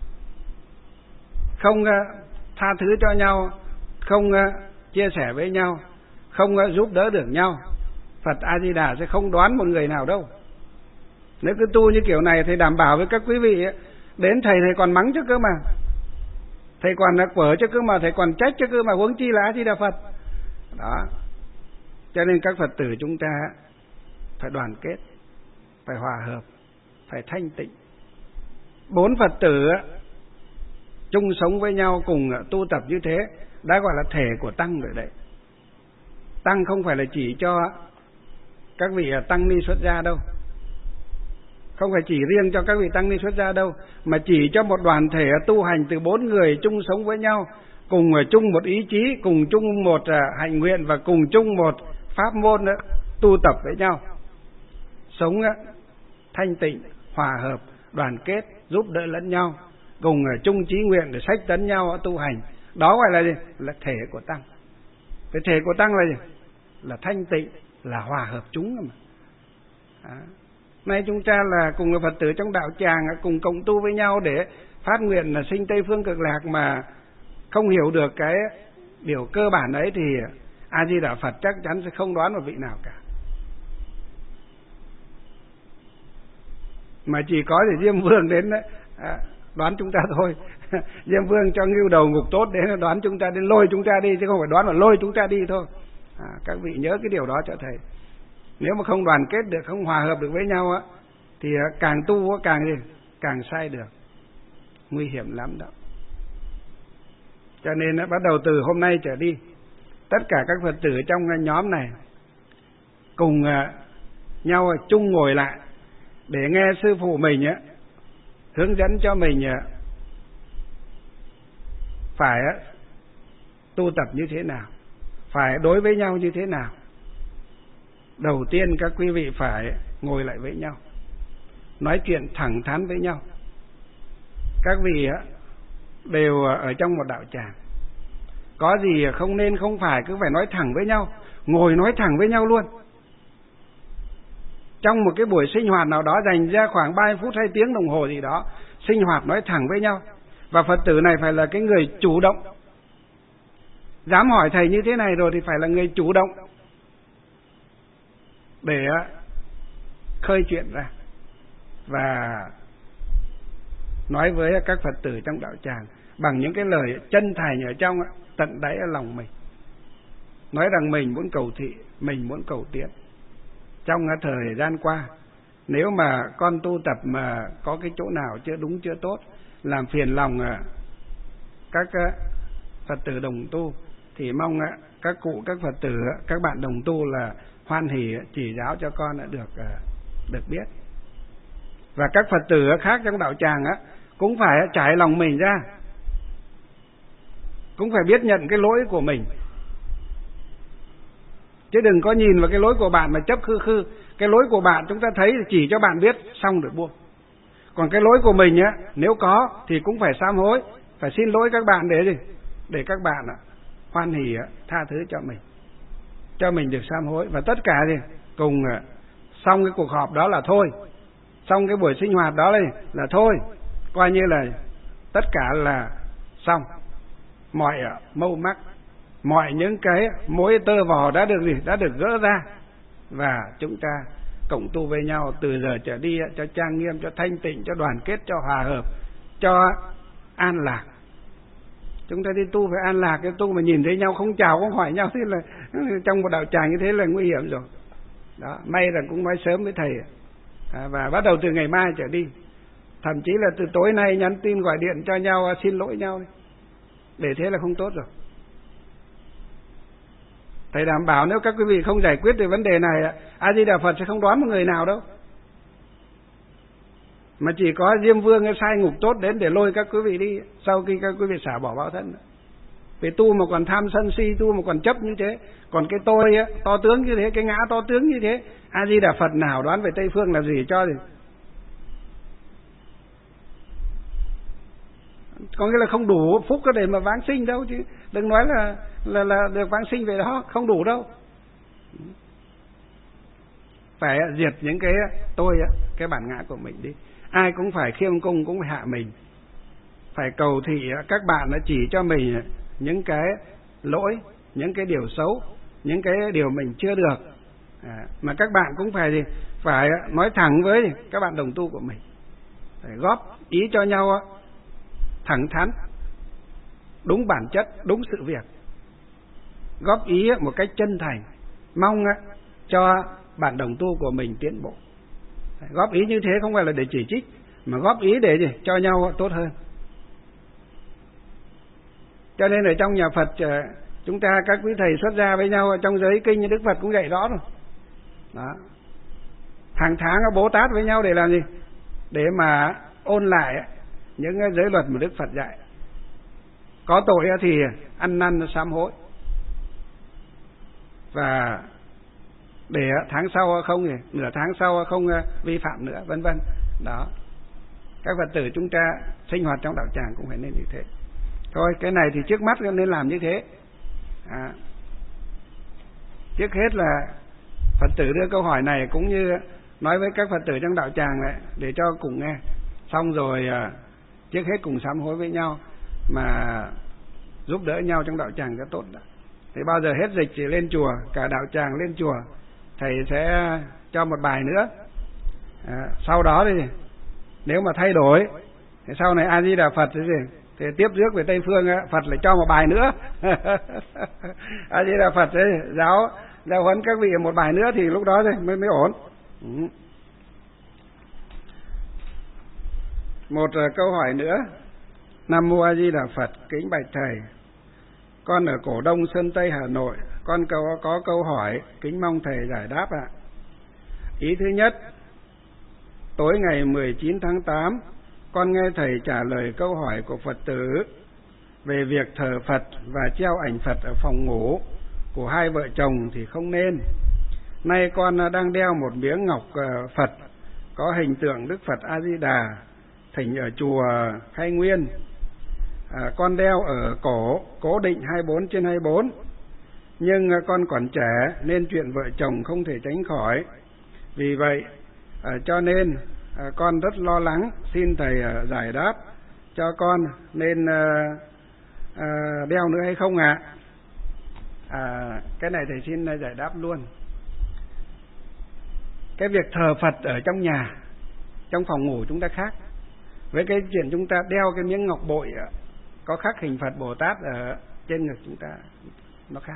không tha thứ cho nhau, không chia sẻ với nhau, không giúp đỡ được nhau, Phật A Di Đà sẽ không đoán một người nào đâu. Nếu cứ tu như kiểu này thì đảm bảo với các quý vị đến thầy còn mắng chứ cơ mà, thầy còn quở chứ cơ mà, thầy còn trách chứ cơ mà, huống chi là A Di Đà Phật. Đó, cho nên các Phật tử chúng ta phải đoàn kết, phải hòa hợp, phải thanh tịnh. 4 Phật tử chung sống với nhau, cùng tu tập như thế đã gọi là thể của Tăng rồi đấy. Tăng không phải là chỉ cho các vị tăng ni xuất gia đâu, không phải chỉ riêng cho các vị tăng ni xuất gia đâu, mà chỉ cho một đoàn thể tu hành từ 4 người chung sống với nhau, cùng chung một ý chí, cùng chung một hạnh nguyện và cùng chung một pháp môn tu tập với nhau, sống thanh tịnh, hòa hợp, đoàn kết, giúp đỡ lẫn nhau, cùng chung chí nguyện để sách tấn nhau tu hành. Đó gọi là gì? Là thể của Tăng. Cái thể của Tăng là gì? Là thanh tịnh, là hòa hợp chúng mà. Đó. Nay chúng ta là cùng Phật tử trong đạo tràng cùng cộng tu với nhau để phát nguyện là sinh Tây Phương Cực Lạc, mà không hiểu được cái điều cơ bản ấy thì A Di Đà Phật chắc chắn sẽ không đoán một vị nào cả. Mà chỉ có để Diêm Vương đến đoán chúng ta thôi. Diêm Vương cho ngưu đầu ngục tốt đến đoán chúng ta, đến lôi chúng ta đi, chứ không phải đoán mà lôi chúng ta đi thôi. Các vị nhớ cái điều đó cho thầy. Nếu mà không đoàn kết được, không hòa hợp được với nhau thì càng tu càng sai được, nguy hiểm lắm đó. Cho nên bắt đầu từ hôm nay trở đi, tất cả các Phật tử trong nhóm này cùng nhau chung ngồi lại để nghe sư phụ mình hướng dẫn cho mình phải tu tập như thế nào, phải đối với nhau như thế nào. Đầu tiên các quý vị phải ngồi lại với nhau, nói chuyện thẳng thắn với nhau. Các vị đều ở trong một đạo tràng, có gì không nên không phải cứ phải nói thẳng với nhau, ngồi nói thẳng với nhau luôn. Trong một cái buổi sinh hoạt nào đó dành ra khoảng 30 phút hay tiếng đồng hồ gì đó, sinh hoạt nói thẳng với nhau. Và Phật tử này phải là cái người chủ động. Dám hỏi thầy như thế này rồi thì phải là người chủ động để khơi chuyện ra và nói với các Phật tử trong đạo tràng bằng những cái lời chân thành ở trong tận đáy ở lòng mình. Nói rằng mình muốn cầu thị, mình muốn cầu tiến. Trong thời gian qua, nếu mà con tu tập mà có cái chỗ nào chưa đúng chưa tốt, làm phiền lòng các Phật tử đồng tu, thì mong các cụ, các Phật tử, các bạn đồng tu là hoan hỉ chỉ giáo cho con được biết. Và các Phật tử khác trong đạo tràng cũng phải trải lòng mình ra, cũng phải biết nhận cái lỗi của mình, chứ đừng có nhìn vào cái lỗi của bạn mà chấp khư khư. Cái lỗi của bạn chúng ta thấy thì chỉ cho bạn biết xong rồi buông. Còn cái lỗi của mình nếu có thì cũng phải sám hối, phải xin lỗi các bạn để gì? Để các bạn hoan hỉ tha thứ cho mình được sám hối. Và tất cả thì cùng xong cái cuộc họp đó là thôi, xong cái buổi sinh hoạt đó là thôi, coi như là tất cả là xong. Mọi mâu mắc, mọi những cái mối tơ vò đã được gỡ ra, và chúng ta cộng tu với nhau từ giờ trở đi cho trang nghiêm, cho thanh tịnh, cho đoàn kết, cho hòa hợp, cho an lạc. Chúng ta đi tu phải an lạc. Cái tu mà nhìn thấy nhau không chào không hỏi nhau thế là trong một đạo tràng như thế là nguy hiểm rồi. Đó, may là cũng nói sớm với thầy, và bắt đầu từ ngày mai trở đi, thậm chí là từ tối nay nhắn tin gọi điện cho nhau xin lỗi nhau đi. Để thế là không tốt rồi. Thầy đảm bảo nếu các quý vị không giải quyết được vấn đề này, A Di Đà Phật sẽ không đoán một người nào đâu, mà chỉ có Diêm Vương sai ngục tốt đến để lôi các quý vị đi sau khi các quý vị xả bỏ báo thân. Vì tu mà còn tham sân si, tu mà còn chấp như thế, còn cái tôi to tướng như thế, cái ngã to tướng như thế, A Di Đà Phật nào đoán về Tây Phương là gì cho gì. Có nghĩa là không đủ phúc để mà vãng sinh đâu, chứ đừng nói là được vãng sinh về đó, không đủ đâu. Phải diệt những cái tôi, cái bản ngã của mình đi. Ai cũng phải khiêm cung, cũng phải hạ mình, phải cầu thị các bạn chỉ cho mình những cái lỗi, những cái điều xấu, những cái điều mình chưa được, mà các bạn cũng phải nói thẳng với các bạn đồng tu của mình, phải góp ý cho nhau thẳng thắn, đúng bản chất, đúng sự việc, góp ý một cách chân thành, mong cho bạn đồng tu của mình tiến bộ. Góp ý như thế không phải là để chỉ trích, mà góp ý để cho nhau tốt hơn. Cho nên ở trong nhà Phật chúng ta, các quý thầy xuất gia với nhau trong giới kinh như Đức Phật cũng dạy rõ rồi. Đó. Hàng tháng Bồ Tát với nhau để làm gì? Để mà ôn lại những giới luật mà Đức Phật dạy. Có tội thì ăn năn sám hối, và để tháng sau không, nửa tháng sau không vi phạm nữa, vân vân. Đó. Các Phật tử chúng ta sinh hoạt trong đạo tràng cũng phải nên như thế. Thôi cái này thì trước mắt nên làm như thế. Trước hết là Phật tử đưa câu hỏi này cũng như nói với các Phật tử trong đạo tràng này để cho cùng nghe. Xong rồi trước hết cùng sám hối với nhau mà giúp đỡ nhau trong đạo tràng cho tốt. Thì bao giờ hết dịch thì lên chùa, cả đạo tràng lên chùa, thầy sẽ cho một bài nữa. Sau đó thì nếu mà thay đổi thì sau này A Di Đà Phật thì tiếp rước về Tây Phương, Phật lại cho một bài nữa. A Di Đà Phật giáo huấn các vị một bài nữa thì lúc đó mới ổn. Một câu hỏi nữa. Nam Mô A Di Đà Phật. Kính bạch thầy, con ở Cổ Đông, Sơn Tây, Hà Nội, con có câu hỏi kính mong thầy giải đáp ạ. Ý thứ nhất, tối ngày 19 tháng 8 con nghe thầy trả lời câu hỏi của Phật tử về việc thờ Phật và treo ảnh Phật ở phòng ngủ của hai vợ chồng thì không nên. Nay con đang đeo một miếng ngọc Phật có hình tượng Đức Phật A Di Đà thỉnh ở chùa Khai Nguyên. Con đeo ở cổ cố định 24/24, nhưng con còn trẻ nên chuyện vợ chồng không thể tránh khỏi. Vì vậy cho nên con rất lo lắng, xin thầy giải đáp cho con nên đeo nữa hay không ạ? Cái này thầy xin giải đáp luôn. Cái việc thờ Phật ở trong nhà, trong phòng ngủ chúng ta khác với cái chuyện chúng ta đeo cái miếng ngọc bội có khắc hình Phật Bồ Tát ở trên ngực chúng ta, nó khác.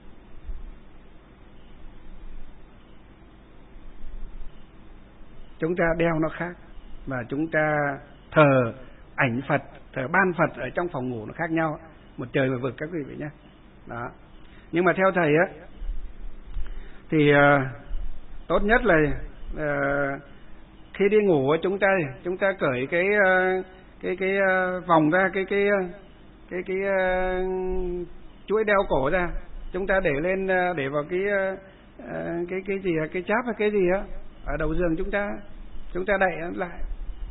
Chúng ta đeo nó khác, và chúng ta thờ ảnh Phật, thờ ban Phật ở trong phòng ngủ nó khác nhau, một trời một vực các quý vị nhé. Đó. Nhưng mà theo thầy á, thì tốt nhất là khi đi ngủ chúng ta cởi cái vòng ra, cái chuỗi đeo cổ ra, chúng ta để lên, để vào cái gì, cái cháp hay cái gì á ở đầu giường, chúng ta đậy nó lại.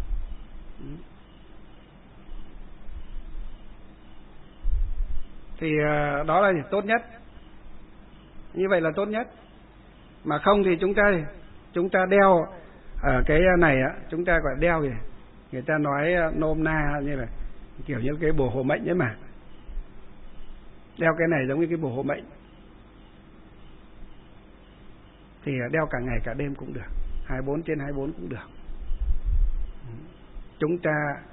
Thì đó là tốt nhất, như vậy là tốt nhất. Mà không thì chúng ta đeo ở cái này á, chúng ta gọi đeo gì, người ta nói nôm na như là kiểu như cái bùa hộ mệnh ấy mà, đeo cái này giống như cái bùa hộ mệnh, thì đeo cả ngày cả đêm cũng được, 24/24 cũng được. Chúng ta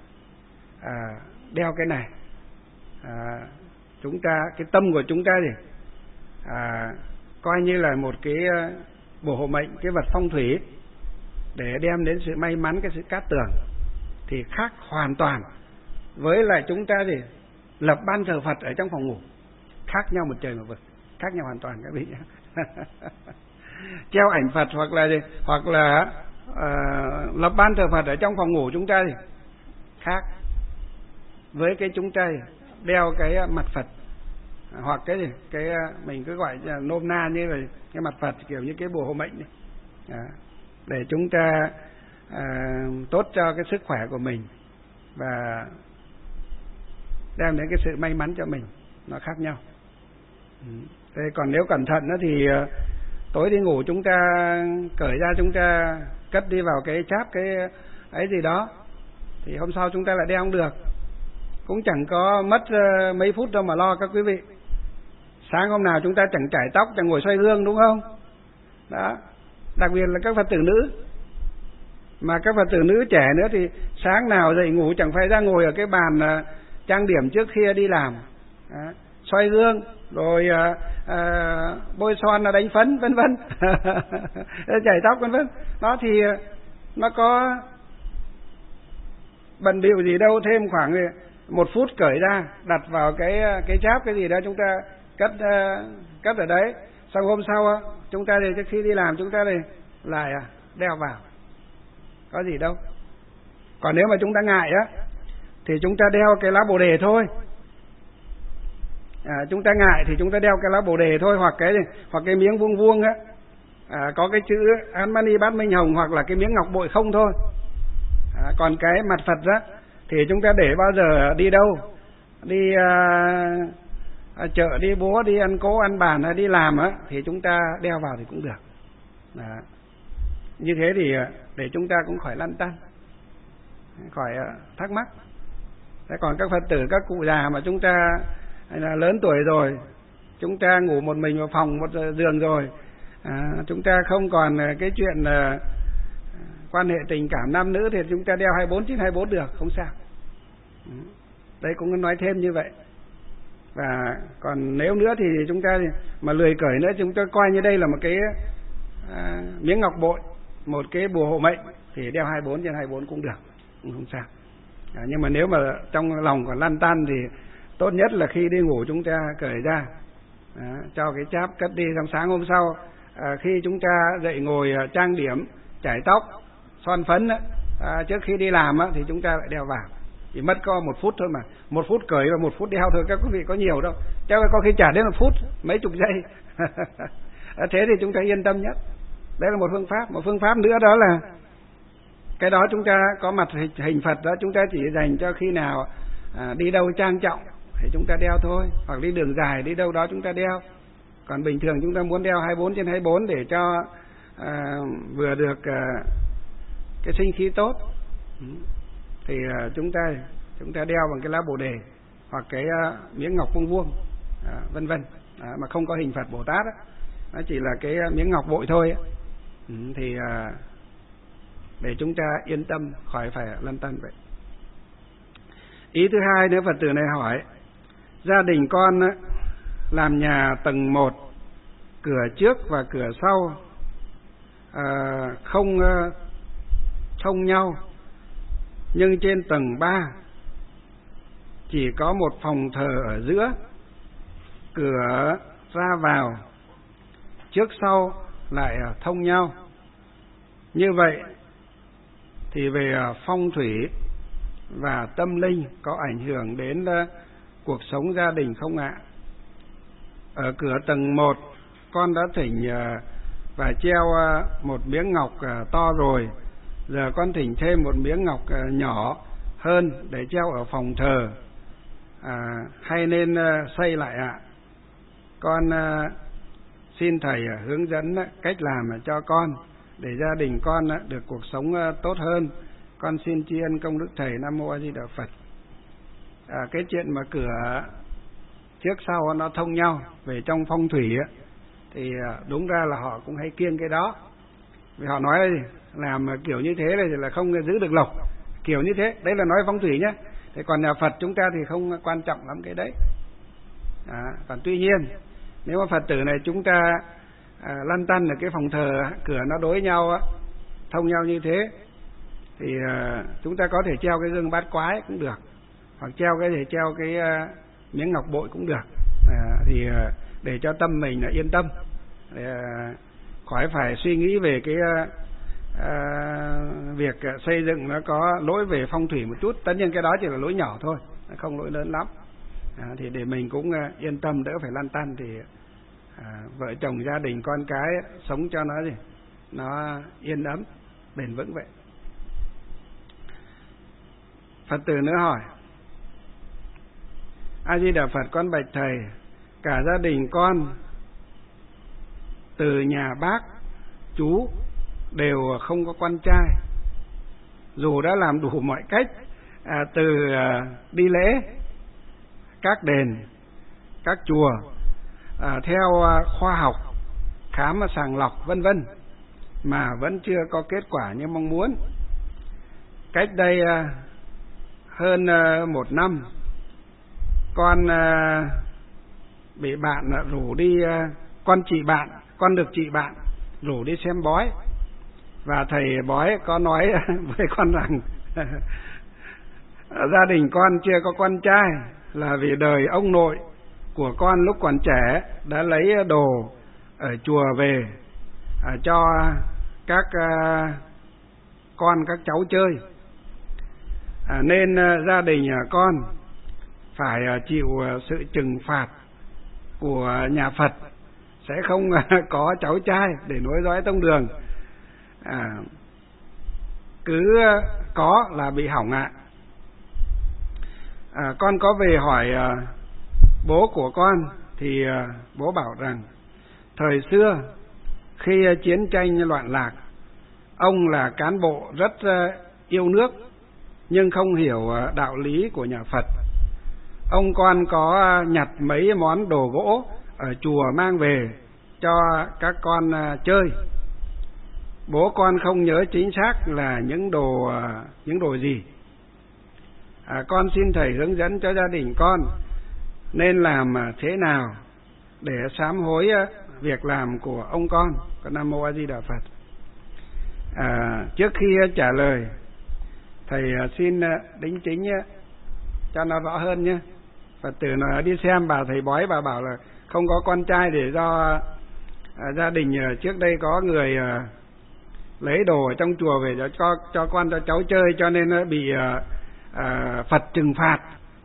đeo cái này, chúng ta, cái tâm của chúng ta gì, coi như là một cái bùa hộ mệnh, cái vật phong thủy để đem đến sự may mắn, cái sự cát tường, thì khác hoàn toàn với lại chúng ta gì lập ban thờ Phật ở trong phòng ngủ, khác nhau một trời một vực, khác nhau hoàn toàn các vị nhé. Treo ảnh Phật hoặc là gì, hoặc là lập ban thờ Phật ở trong phòng ngủ chúng ta thì khác với cái chúng ta đeo cái mặt Phật, hoặc cái gì, cái mình cứ gọi nôm na như là cái mặt Phật, kiểu như cái bùa hộ mệnh ấy. Để chúng ta tốt cho cái sức khỏe của mình và đem đến cái sự may mắn cho mình, nó khác nhau. Thế còn nếu cẩn thận thì tối đi ngủ chúng ta cởi ra, chúng ta cất đi vào cái cháp, cái ấy gì đó, thì hôm sau chúng ta lại đeo không được, cũng chẳng có mất mấy phút đâu mà lo các quý vị. Sáng hôm nào chúng ta chẳng chải tóc, chẳng ngồi xoay gương, đúng không? Đó, đặc biệt là các Phật tử nữ. Mà các Phật tử nữ trẻ nữa thì sáng nào dậy ngủ chẳng phải ra ngồi ở cái bàn trang điểm trước khi đi làm. Đó, xoay gương, rồi bôi son, đánh phấn, vân vân, chải tóc, vân vân. Đó thì nó có bận bịu gì đâu, thêm khoảng 1 phút cởi ra, đặt vào cái cháp cái gì đó, chúng ta cất ở đấy. Xong hôm sau chúng ta thì trước khi đi làm chúng ta thì lại đeo vào, có gì đâu. Còn nếu mà chúng ta ngại thì chúng ta đeo cái lá Bồ đề thôi. Chúng ta ngại thì chúng ta đeo cái lá Bồ đề thôi, hoặc cái miếng vuông vuông có cái chữ Án Mani Bát Minh Hồng, hoặc là cái miếng ngọc bội không thôi. Còn cái mặt Phật thì chúng ta để bao giờ đi đâu, đi chợ, đi búa, đi ăn cố, ăn bàn hay đi làm thì chúng ta đeo vào thì cũng được. Như thế thì để chúng ta cũng khỏi lăn tăn, khỏi thắc mắc. Thế còn các Phật tử, các cụ già mà chúng ta là lớn tuổi rồi, chúng ta ngủ một mình vào phòng một giường rồi, chúng ta không còn cái chuyện quan hệ tình cảm nam nữ, thì chúng ta đeo 24/24 được, không sao. Đấy cũng nói thêm như vậy. Và còn nếu nữa thì chúng ta mà lười cởi nữa, chúng ta coi như đây là một cái miếng ngọc bội, một cái bùa hộ mệnh, thì đeo 24/24 cũng được, cũng không sao. Nhưng mà nếu mà trong lòng còn lăn tăn thì tốt nhất là khi đi ngủ chúng ta cởi ra, cho cái cháp cất đi. Xong sáng hôm sau khi chúng ta dậy ngồi trang điểm, chải tóc, son phấn trước khi đi làm thì chúng ta lại đeo vào, chỉ mất có 1 phút thôi mà, 1 phút cởi và 1 phút đeo thôi, các quý vị có nhiều đâu, chắc có khi chả đến 1 phút, mấy chục giây. Thế thì chúng ta yên tâm nhất. Đấy là một phương pháp. Một phương pháp nữa đó là cái đó chúng ta có mặt hình Phật đó, chúng ta chỉ dành cho khi nào đi đâu trang trọng thì chúng ta đeo thôi, hoặc đi đường dài đi đâu đó chúng ta đeo. Còn bình thường chúng ta muốn đeo 24/24 để cho vừa được cái sinh khí tốt thì chúng ta đeo bằng cái lá Bồ đề hoặc cái miếng ngọc vuông vuông, vân vân, mà không có hình Phật Bồ Tát đó. Nó chỉ là cái miếng ngọc bội thôi ấy. Thì để chúng ta yên tâm khỏi phải lăn tăn vậy. Ý thứ hai nữa, Phật tử này hỏi, gia đình con làm nhà tầng 1, cửa trước và cửa sau không thông nhau, nhưng trên tầng 3 chỉ có một phòng thờ ở giữa, cửa ra vào trước sau lại thông nhau. Như vậy thì về phong thủy và tâm linh có ảnh hưởng đến cuộc sống gia đình không ạ? Ở cửa tầng 1 con đã thỉnh và treo một miếng ngọc to rồi, giờ con thỉnh thêm một miếng ngọc nhỏ hơn để treo ở phòng thờ, hay nên xây lại ạ? Con xin thầy hướng dẫn cách làm cho con để gia đình con được cuộc sống tốt hơn. Con xin tri ân công đức thầy. Nam mô A Di Đà Phật. Cái chuyện mà cửa trước sau nó thông nhau về trong phong thủy thì đúng ra là họ cũng hay kiêng cái đó. Vì họ nói làm kiểu như thế này thì là không giữ được lộc, kiểu như thế. Đấy là nói phong thủy nhé. Thế còn nhà Phật chúng ta thì không quan trọng lắm cái đấy. Còn tuy nhiên nếu mà Phật tử này chúng ta lăn tăn ở cái phòng thờ cửa nó đối nhau thông nhau như thế thì chúng ta có thể treo cái gương bát quái cũng được, hoặc treo cái miếng ngọc bội cũng được, thì để cho tâm mình yên tâm, khỏi phải suy nghĩ về cái việc xây dựng nó có lỗi về phong thủy một chút. Tất nhiên cái đó chỉ là lỗi nhỏ thôi, không lỗi lớn lắm. Thì để mình cũng yên tâm, đỡ phải lăn tăn, thì vợ chồng gia đình con cái sống cho nó yên ấm bền vững vậy. Phật tử nữa hỏi, A Di Đà Phật, con bạch thầy, cả gia đình con từ nhà bác chú đều không có con trai, dù đã làm đủ mọi cách, từ đi lễ các đền các chùa, theo khoa học khám sàng lọc vân vân, mà vẫn chưa có kết quả như mong muốn. Cách đây hơn 1 năm, con bị bạn rủ đi, con được chị bạn rủ đi xem bói, và thầy bói có nói với con rằng gia đình con chưa có con trai là vì đời ông nội của con lúc còn trẻ đã lấy đồ ở chùa về cho các con các cháu chơi, nên gia đình con phải chịu sự trừng phạt của nhà Phật, sẽ không có cháu trai để nối dõi tông đường, cứ có là bị hỏng ạ. Con có về hỏi bố của con thì bố bảo rằng thời xưa khi chiến tranh loạn lạc, ông là cán bộ rất yêu nước nhưng không hiểu đạo lý của nhà Phật. Ông con có nhặt mấy món đồ gỗ ở chùa mang về cho các con chơi. Bố con không nhớ chính xác là những đồ gì. Con xin thầy hướng dẫn cho gia đình con nên làm thế nào để sám hối việc làm của ông con. Nam mô A Di Đà Phật. Trước khi trả lời, thầy xin đính chính cho nó rõ hơn nhé. Phật tử nó đi xem bà thầy bói, bà bảo là không có con trai để do gia đình trước đây có người lấy đồ ở trong chùa về cho con cho cháu chơi, cho nên nó bị Phật trừng phạt.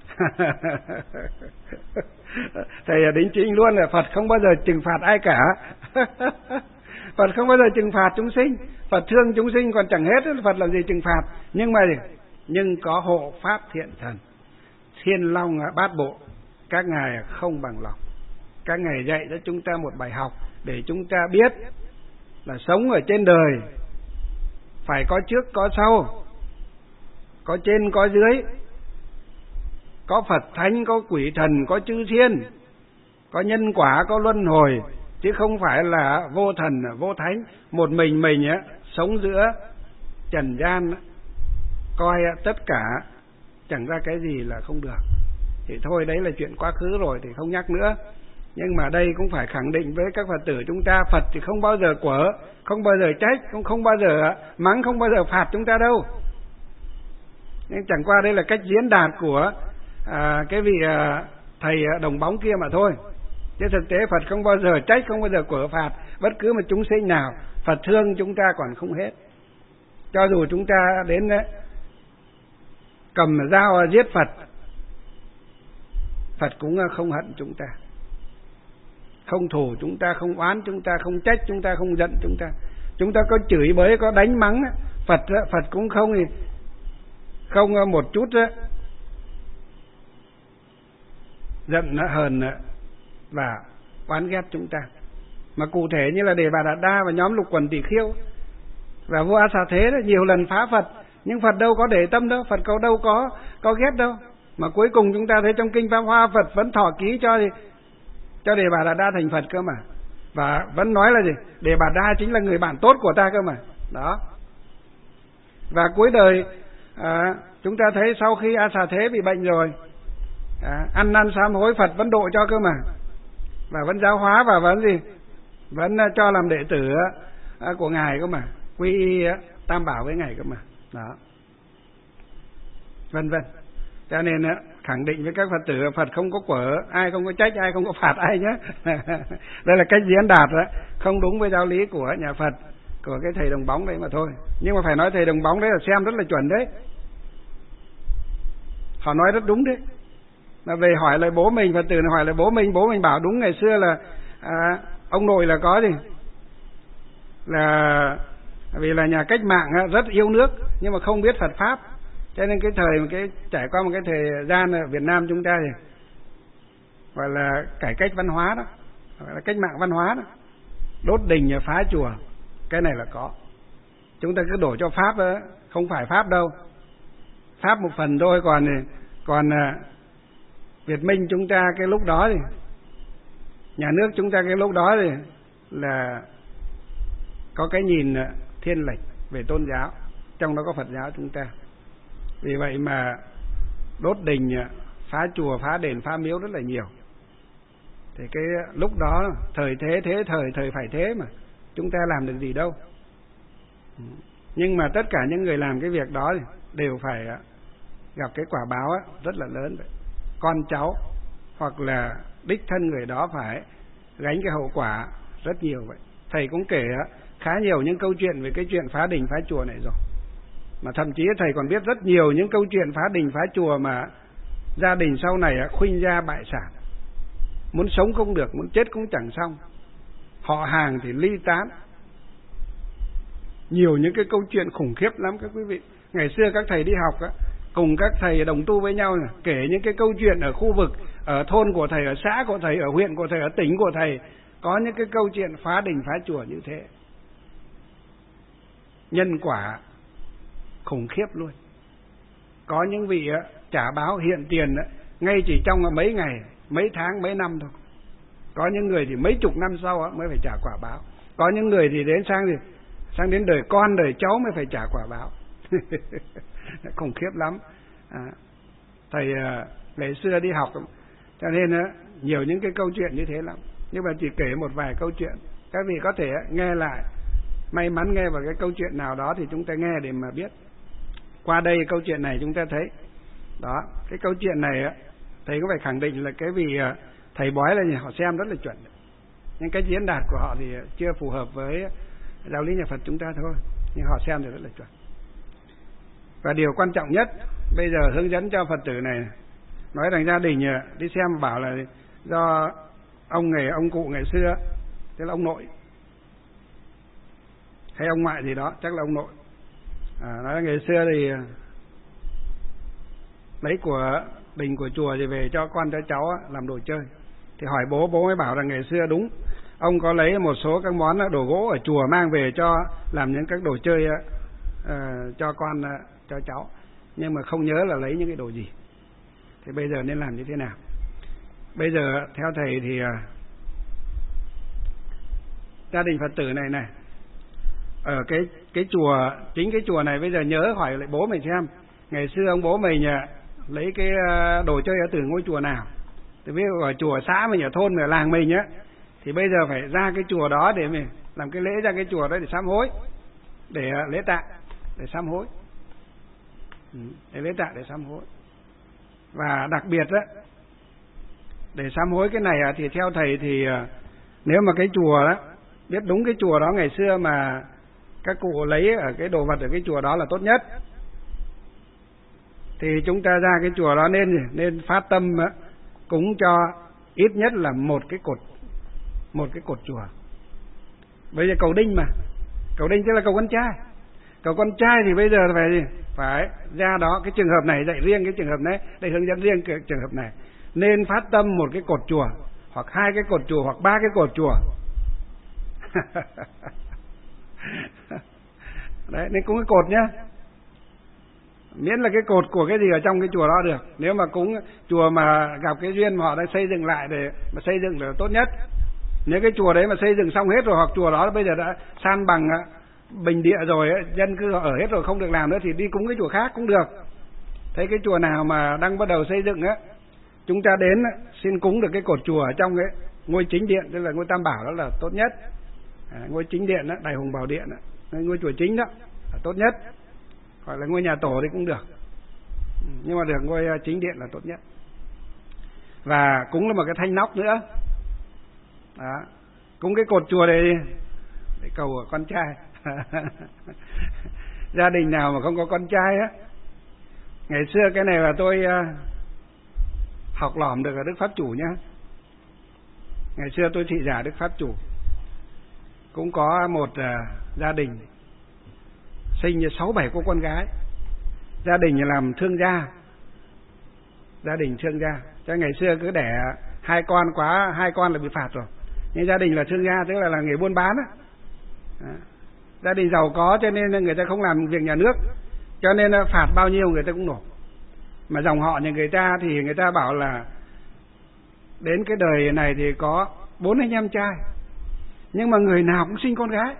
Thầy đính chính luôn là Phật không bao giờ trừng phạt ai cả. Phật không bao giờ trừng phạt chúng sinh. Phật thương chúng sinh còn chẳng hết, Phật làm gì trừng phạt. Nhưng có hộ pháp thiện thần, Thiên Long Bát Bộ, các ngài không bằng lòng. Các ngài dạy cho chúng ta một bài học để chúng ta biết là sống ở trên đời phải có trước có sau, có trên có dưới, có Phật thánh, có quỷ thần, có chư thiên, có nhân quả, có luân hồi, chứ không phải là vô thần vô thánh. Một mình sống giữa trần gian, coi tất cả chẳng ra cái gì là không được. Thì thôi, đấy là chuyện quá khứ rồi thì không nhắc nữa. Nhưng mà đây cũng phải khẳng định với các Phật tử chúng ta, Phật thì không bao giờ quở, không bao giờ trách, không bao giờ mắng, không bao giờ phạt chúng ta đâu. Nhưng chẳng qua đây là cách diễn đạt của cái vị thầy đồng bóng kia mà thôi. Chứ thực tế Phật không bao giờ trách, không bao giờ quở phạt bất cứ một chúng sinh nào. Phật thương chúng ta còn không hết. Cho dù chúng ta đến cầm dao giết Phật, Phật cũng không hận chúng ta, không thù chúng ta, không oán chúng ta, không trách chúng ta, không giận chúng ta. Chúng ta có chửi bới, có đánh mắng, Phật cũng không một chút giận hờn và oán ghét chúng ta. Mà cụ thể như là Đề Bà Đạt Đa và nhóm Lục Quần Tỳ Khưu và vua A Xà Thế nhiều lần phá Phật, nhưng Phật đâu có để tâm đâu, Phật đâu có ghét đâu. Mà cuối cùng chúng ta thấy trong kinh Pháp Hoa, Phật vẫn thọ ký cho Đề Bà Đạt Đa thành Phật cơ mà. Và vẫn nói là gì? Đề Bà Đa chính là người bạn tốt của ta cơ mà. Đó. Và cuối đời chúng ta thấy sau khi A Xà Thế bị bệnh rồi, ăn năn sám hối, Phật vẫn độ cho cơ mà. Và vẫn giáo hóa và vẫn cho làm đệ tử của ngài cơ mà, quy y Tam Bảo với ngài cơ mà. Đó. Vân vân. Cho nên khẳng định với các Phật tử, Phật không có quở ai, không có trách ai, không có phạt ai nhé. Đây là cách diễn đạt đó, không đúng với giáo lý của nhà Phật, của cái thầy đồng bóng đấy mà thôi. Nhưng mà phải nói thầy đồng bóng đấy là xem rất là chuẩn đấy. Họ nói rất đúng đấy. Mà về hỏi lại bố mình, Phật tử này hỏi lại bố mình bảo đúng, ngày xưa là ông nội là có gì, là vì là nhà cách mạng rất yêu nước nhưng mà không biết Phật pháp, cho nên trải qua một cái thời gian ở Việt Nam chúng ta thì gọi là cải cách văn hóa đó, gọi là cách mạng văn hóa đó, đốt đình phá chùa, cái này là có. Chúng ta cứ đổ cho pháp đó, không phải pháp đâu, pháp một phần thôi, còn Việt Minh chúng ta cái lúc đó thì nhà nước chúng ta cái lúc đó thì là có cái nhìn thiên lệch về tôn giáo, trong đó có Phật giáo chúng ta. Vì vậy mà đốt đình, phá chùa, phá đền, phá miếu rất là nhiều. Thì cái lúc đó thời phải thế mà chúng ta làm được gì đâu. Nhưng mà tất cả những người làm cái việc đó thì đều phải gặp cái quả báo rất là lớn vậy. Con cháu hoặc là đích thân người đó phải gánh cái hậu quả rất nhiều vậy. Thầy cũng kể khá nhiều những câu chuyện về cái chuyện phá đình phá chùa này rồi. Mà thậm chí thầy còn biết rất nhiều những câu chuyện phá đình phá chùa mà gia đình sau này khuynh gia bại sản, muốn sống không được, muốn chết cũng chẳng xong, họ hàng thì ly tán. Nhiều những cái câu chuyện khủng khiếp lắm các quý vị. Ngày xưa các thầy đi học cùng các thầy đồng tu với nhau kể những cái câu chuyện ở khu vực, ở thôn của thầy, ở xã của thầy, ở huyện của thầy, ở tỉnh của thầy, có những cái câu chuyện phá đình phá chùa như thế. Nhân quả khủng khiếp luôn. Có những vị trả báo hiện tiền ngay chỉ trong mấy ngày, mấy tháng, mấy năm thôi. Có những người thì mấy chục năm sau mới phải trả quả báo. Có những người thì sang đến đời con, đời cháu mới phải trả quả báo. Khủng khiếp lắm. Thầy ngày xưa đi học cho nên nhiều những cái câu chuyện như thế lắm. Nhưng mà chỉ kể một vài câu chuyện, các vị có thể nghe lại, may mắn nghe vào cái câu chuyện nào đó thì chúng ta nghe để mà biết. Qua đây câu chuyện này chúng ta thấy đó, cái câu chuyện này thầy cũng phải khẳng định là cái vị thầy bói là họ xem rất là chuẩn, nhưng cái diễn đạt của họ thì chưa phù hợp với giáo lý nhà Phật chúng ta thôi. nhưng họ xem thì rất là chuẩn. Và điều quan trọng nhất bây giờ hướng dẫn cho Phật tử này, nói rằng gia đình đi xem bảo là do ông cụ ngày xưa, tức là ông nội hay ông ngoại gì đó, chắc là ông nội, nói là ngày xưa thì lấy của đình của chùa thì về cho con cho cháu làm đồ chơi. Thì hỏi bố mới bảo rằng ngày xưa đúng, ông có lấy một số các món đồ gỗ ở chùa mang về cho làm những các đồ chơi cho con cho cháu, nhưng mà không nhớ là lấy những cái đồ gì. Thì bây giờ nên làm như thế nào? Bây giờ theo thầy thì gia đình Phật tử này ở cái chùa, chính cái chùa này bây giờ nhớ hỏi lại bố mình xem ngày xưa ông bố mình lấy cái đồ chơi ở từ ngôi chùa nào. Thì ví dụ ở chùa xã mình, ở thôn mình, ở làng mình thì bây giờ phải ra cái chùa đó để mình làm cái lễ ra cái chùa đó để sám hối, để lễ tạ, để sám hối, để lễ tạ, để sám hối. Và đặc biệt để sám hối cái này thì theo thầy thì nếu mà cái chùa đó, biết đúng cái chùa đó ngày xưa mà các cụ lấy ở cái đồ vật ở cái chùa đó là tốt nhất, thì chúng ta ra cái chùa đó nên phát tâm cúng cho ít nhất là một cái cột chùa. Bây giờ cầu đinh mà, cầu đinh tức là cầu con trai. Cầu con trai thì bây giờ phải ra đó, cái trường hợp này dạy riêng cái trường hợp này, để hướng dẫn riêng cái trường hợp này, nên phát tâm một cái cột chùa, hoặc 2 cái cột chùa, hoặc 3 cái cột chùa. Đấy, nên cúng cái cột nhá, miễn là cái cột của cái gì ở trong cái chùa đó được. Nếu mà cúng chùa mà gặp cái duyên mà họ đã xây dựng lại để mà xây dựng là tốt nhất. Nếu cái chùa đấy mà xây dựng xong hết rồi, hoặc chùa đó bây giờ đã san bằng bình địa rồi, dân cư họ ở hết rồi không được làm nữa, thì đi cúng cái chùa khác cũng được. Thấy cái chùa nào mà đang bắt đầu xây dựng chúng ta đến xin cúng được cái cột chùa ở trong cái ngôi chính điện, tức là ngôi Tam Bảo, đó là tốt nhất. Ngôi chính điện Đại Hùng Bảo Điện ngôi chùa chính đó là tốt nhất. Hoặc là ngôi nhà tổ thì cũng được, nhưng mà được ngôi chính điện là tốt nhất. Và cúng là một cái thanh nóc nữa đó. Cúng cái cột chùa này để cầu ở con trai. Gia đình nào mà không có con trai ngày xưa cái này là tôi học lỏm được ở Đức Pháp Chủ nhá. Ngày xưa tôi thị giả Đức Pháp Chủ, cũng có một gia đình sinh 6-7 cô con gái. Gia đình làm thương gia, gia đình thương gia. Cho ngày xưa cứ đẻ 2 con quá 2 con là bị phạt rồi. Nhưng gia đình là thương gia, tức là nghề buôn bán Gia đình giàu có cho nên người ta không làm việc nhà nước, cho nên phạt bao nhiêu người ta cũng nộp. Mà dòng họ nhà người ta thì người ta bảo là đến cái đời này thì có 4 anh em trai, nhưng mà người nào cũng sinh con gái.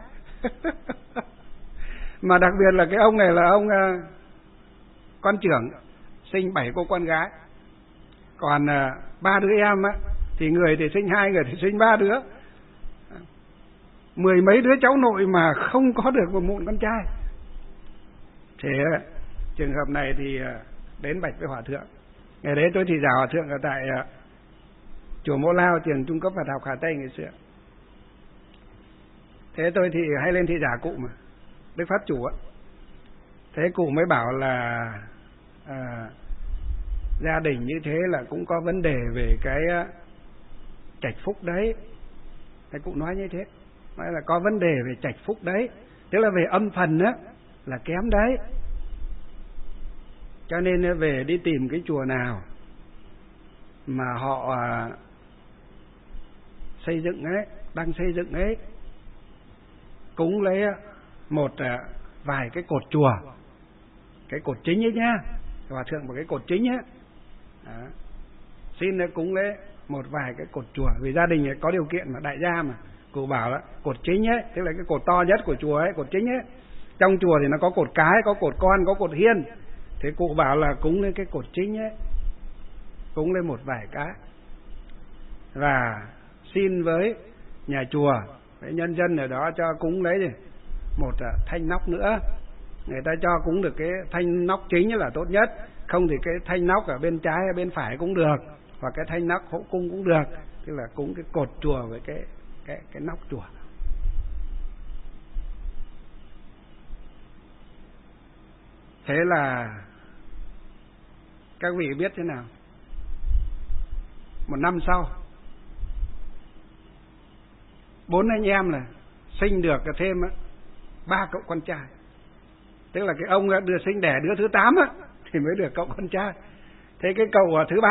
Mà đặc biệt là cái ông này là ông con trưởng, sinh 7 cô con gái. Còn 3 đứa em thì người thì sinh 2, người thì sinh 3 đứa. 10 mấy đứa cháu nội mà không có được một mụn con trai. Thế trường hợp này thì đến bạch với Hòa Thượng. Ngày đấy tôi thì giả Hòa Thượng ở tại chùa Mẫu Lao, trường trung cấp Phật học Hà Tây ngày xưa. Thế tôi thì hay lên thị giả cụ mà, Đức Pháp Chủ Thế cụ mới bảo là gia đình như thế là cũng có vấn đề về cái trạch phúc đấy. Thế cụ nói như thế, nói là có vấn đề về trạch phúc đấy, tức là về âm phần là kém đấy. Cho nên về đi tìm cái chùa nào mà họ xây dựng đang xây dựng cúng lấy một vài cái cột chùa, cái cột chính ấy nhá, Hòa Thượng một cái cột chính xin cúng lấy một vài cái cột chùa, vì gia đình có điều kiện mà, đại gia mà. Cụ bảo là cột chính tức là cái cột to nhất của chùa cột chính trong chùa thì nó có cột cái, có cột con, có cột hiên. Thế cụ bảo là cúng lên cái cột chính cúng lên một vài cái, và xin với nhà chùa, với nhân dân ở đó cho cúng lấy một thanh nóc nữa. Người ta cho cúng được cái thanh nóc chính là tốt nhất, không thì cái thanh nóc ở bên trái hay bên phải cũng được, hoặc cái thanh nóc hậu cung cũng được, tức là cúng cái cột chùa với cái nóc chùa. Thế là các vị biết thế nào? Một năm sau, 4 anh em là sinh được thêm 3 cậu con trai. Tức là cái ông đã đưa sinh đẻ đứa thứ 8 thì mới được cậu con trai. Thế cái cậu thứ 3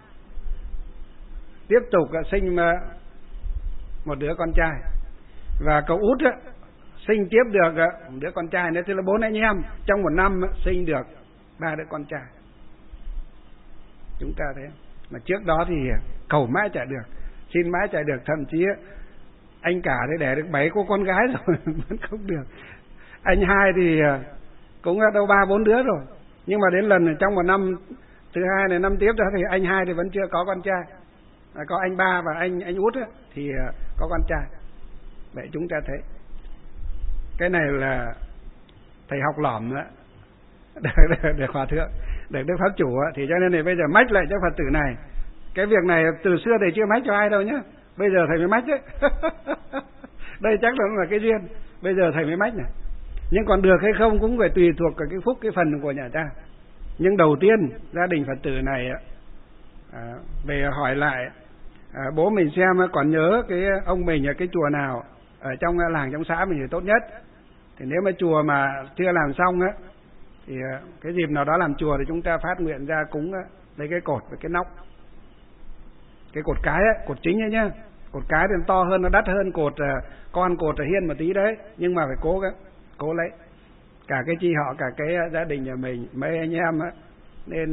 tiếp tục sinh một đứa con trai, và cậu út sinh tiếp được một đứa con trai nữa. Thế là 4 anh em trong một năm sinh được 3 đứa con trai. Chúng ta thấy mà trước đó thì cầu mãi chả được, xin mãi chả được, thậm chí anh cả thì đẻ được 7 cô con gái rồi vẫn không được. Anh hai thì cũng đâu 3-4 đứa rồi, nhưng mà đến lần trong một năm thứ hai này, năm tiếp đó thì anh hai thì vẫn chưa có con trai. Có anh ba và anh út thì có con trai. Vậy chúng ta thấy cái này là thầy học lỏm đó, để hòa thượng, để Đức Pháp Chủ thì cho nên thì bây giờ mách lại cho Phật tử này. Cái việc này từ xưa thầy chưa mách cho ai đâu nhá, bây giờ thầy mới mách đấy. Đây chắc là cái duyên, bây giờ thầy mới mách này. Nhưng còn được hay không cũng phải tùy thuộc cái phúc, cái phần của nhà cha. Nhưng đầu tiên gia đình Phật tử này về hỏi lại bố mình xem còn nhớ cái ông mình ở cái chùa nào ở trong làng, trong xã mình thì tốt nhất. Thì nếu mà chùa mà chưa làm xong thì cái dịp nào đó làm chùa thì chúng ta phát nguyện ra cúng lấy cái cột với cái nóc. Cái cột cái cột chính ấy nhá. Cột cái thì nó to hơn, nó đắt hơn cột con cột ở hiên một tí đấy, nhưng mà phải cố lấy. Cả cái chi họ, cả cái gia đình nhà mình, mấy anh em nên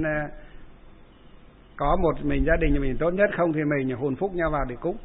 có một mình gia đình nhà mình tốt nhất, không thì mình hồn phúc nhau vào để cúng.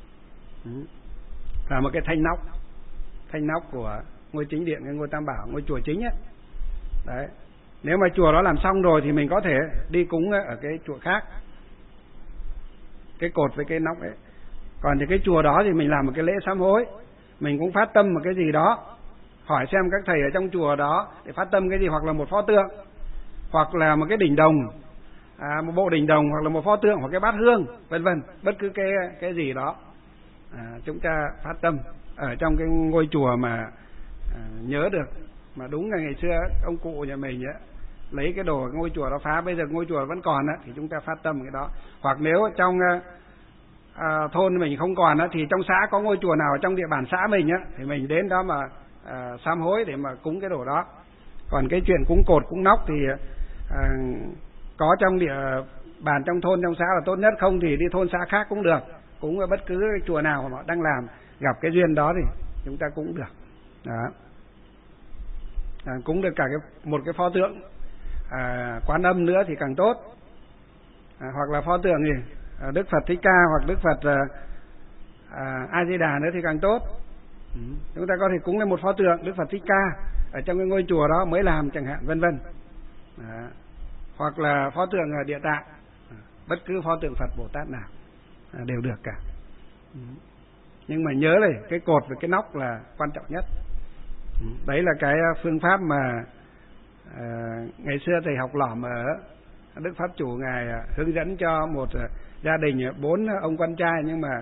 Là một cái thanh nóc của ngôi chính điện, cái ngôi Tam Bảo, ngôi chùa chính ấy. Đấy. Nếu mà chùa đó làm xong rồi thì mình có thể đi cúng ở cái chùa khác, cái cột với cái nóc ấy. Còn thì cái chùa đó thì mình làm một cái lễ sám hối, mình cũng phát tâm một cái gì đó, hỏi xem các thầy ở trong chùa đó để phát tâm cái gì, hoặc là một pho tượng, hoặc là một cái đỉnh đồng, một bộ đỉnh đồng, hoặc là một pho tượng, hoặc cái bát hương, vân vân, bất cứ cái gì đó chúng ta phát tâm ở trong cái ngôi chùa mà nhớ được. Mà đúng là ngày xưa ông cụ nhà mình lấy cái đồ ngôi chùa đó phá, bây giờ ngôi chùa vẫn còn thì chúng ta phát tâm cái đó. Hoặc nếu trong thôn mình không còn thì trong xã có ngôi chùa nào trong địa bàn xã mình thì mình đến đó mà sám hối để mà cúng cái đồ đó. Còn cái chuyện cúng cột, cúng nóc thì có trong địa bàn, trong thôn, trong xã là tốt nhất, không thì đi thôn xã khác cũng được, cúng ở bất cứ cái chùa nào mà họ đang làm, gặp cái duyên đó thì chúng ta cũng được đó. Cúng được cả một cái pho tượng Quan Âm nữa thì càng tốt, hoặc là pho tượng gì Đức Phật Thích Ca hoặc Đức Phật A Di Đà nữa thì càng tốt. Chúng ta có thể cúng lên một pho tượng Đức Phật Thích Ca ở trong cái ngôi chùa đó mới làm chẳng hạn, vân vân. Hoặc là pho tượng Địa Tạng, bất cứ pho tượng Phật Bồ Tát nào đều được cả. Nhưng mà nhớ này, cái cột với cái nóc là quan trọng nhất. Đấy là cái phương pháp mà ngày xưa thầy học lỏm ở Đức Pháp Chủ ngài hướng dẫn cho một gia đình 4 ông con trai, nhưng mà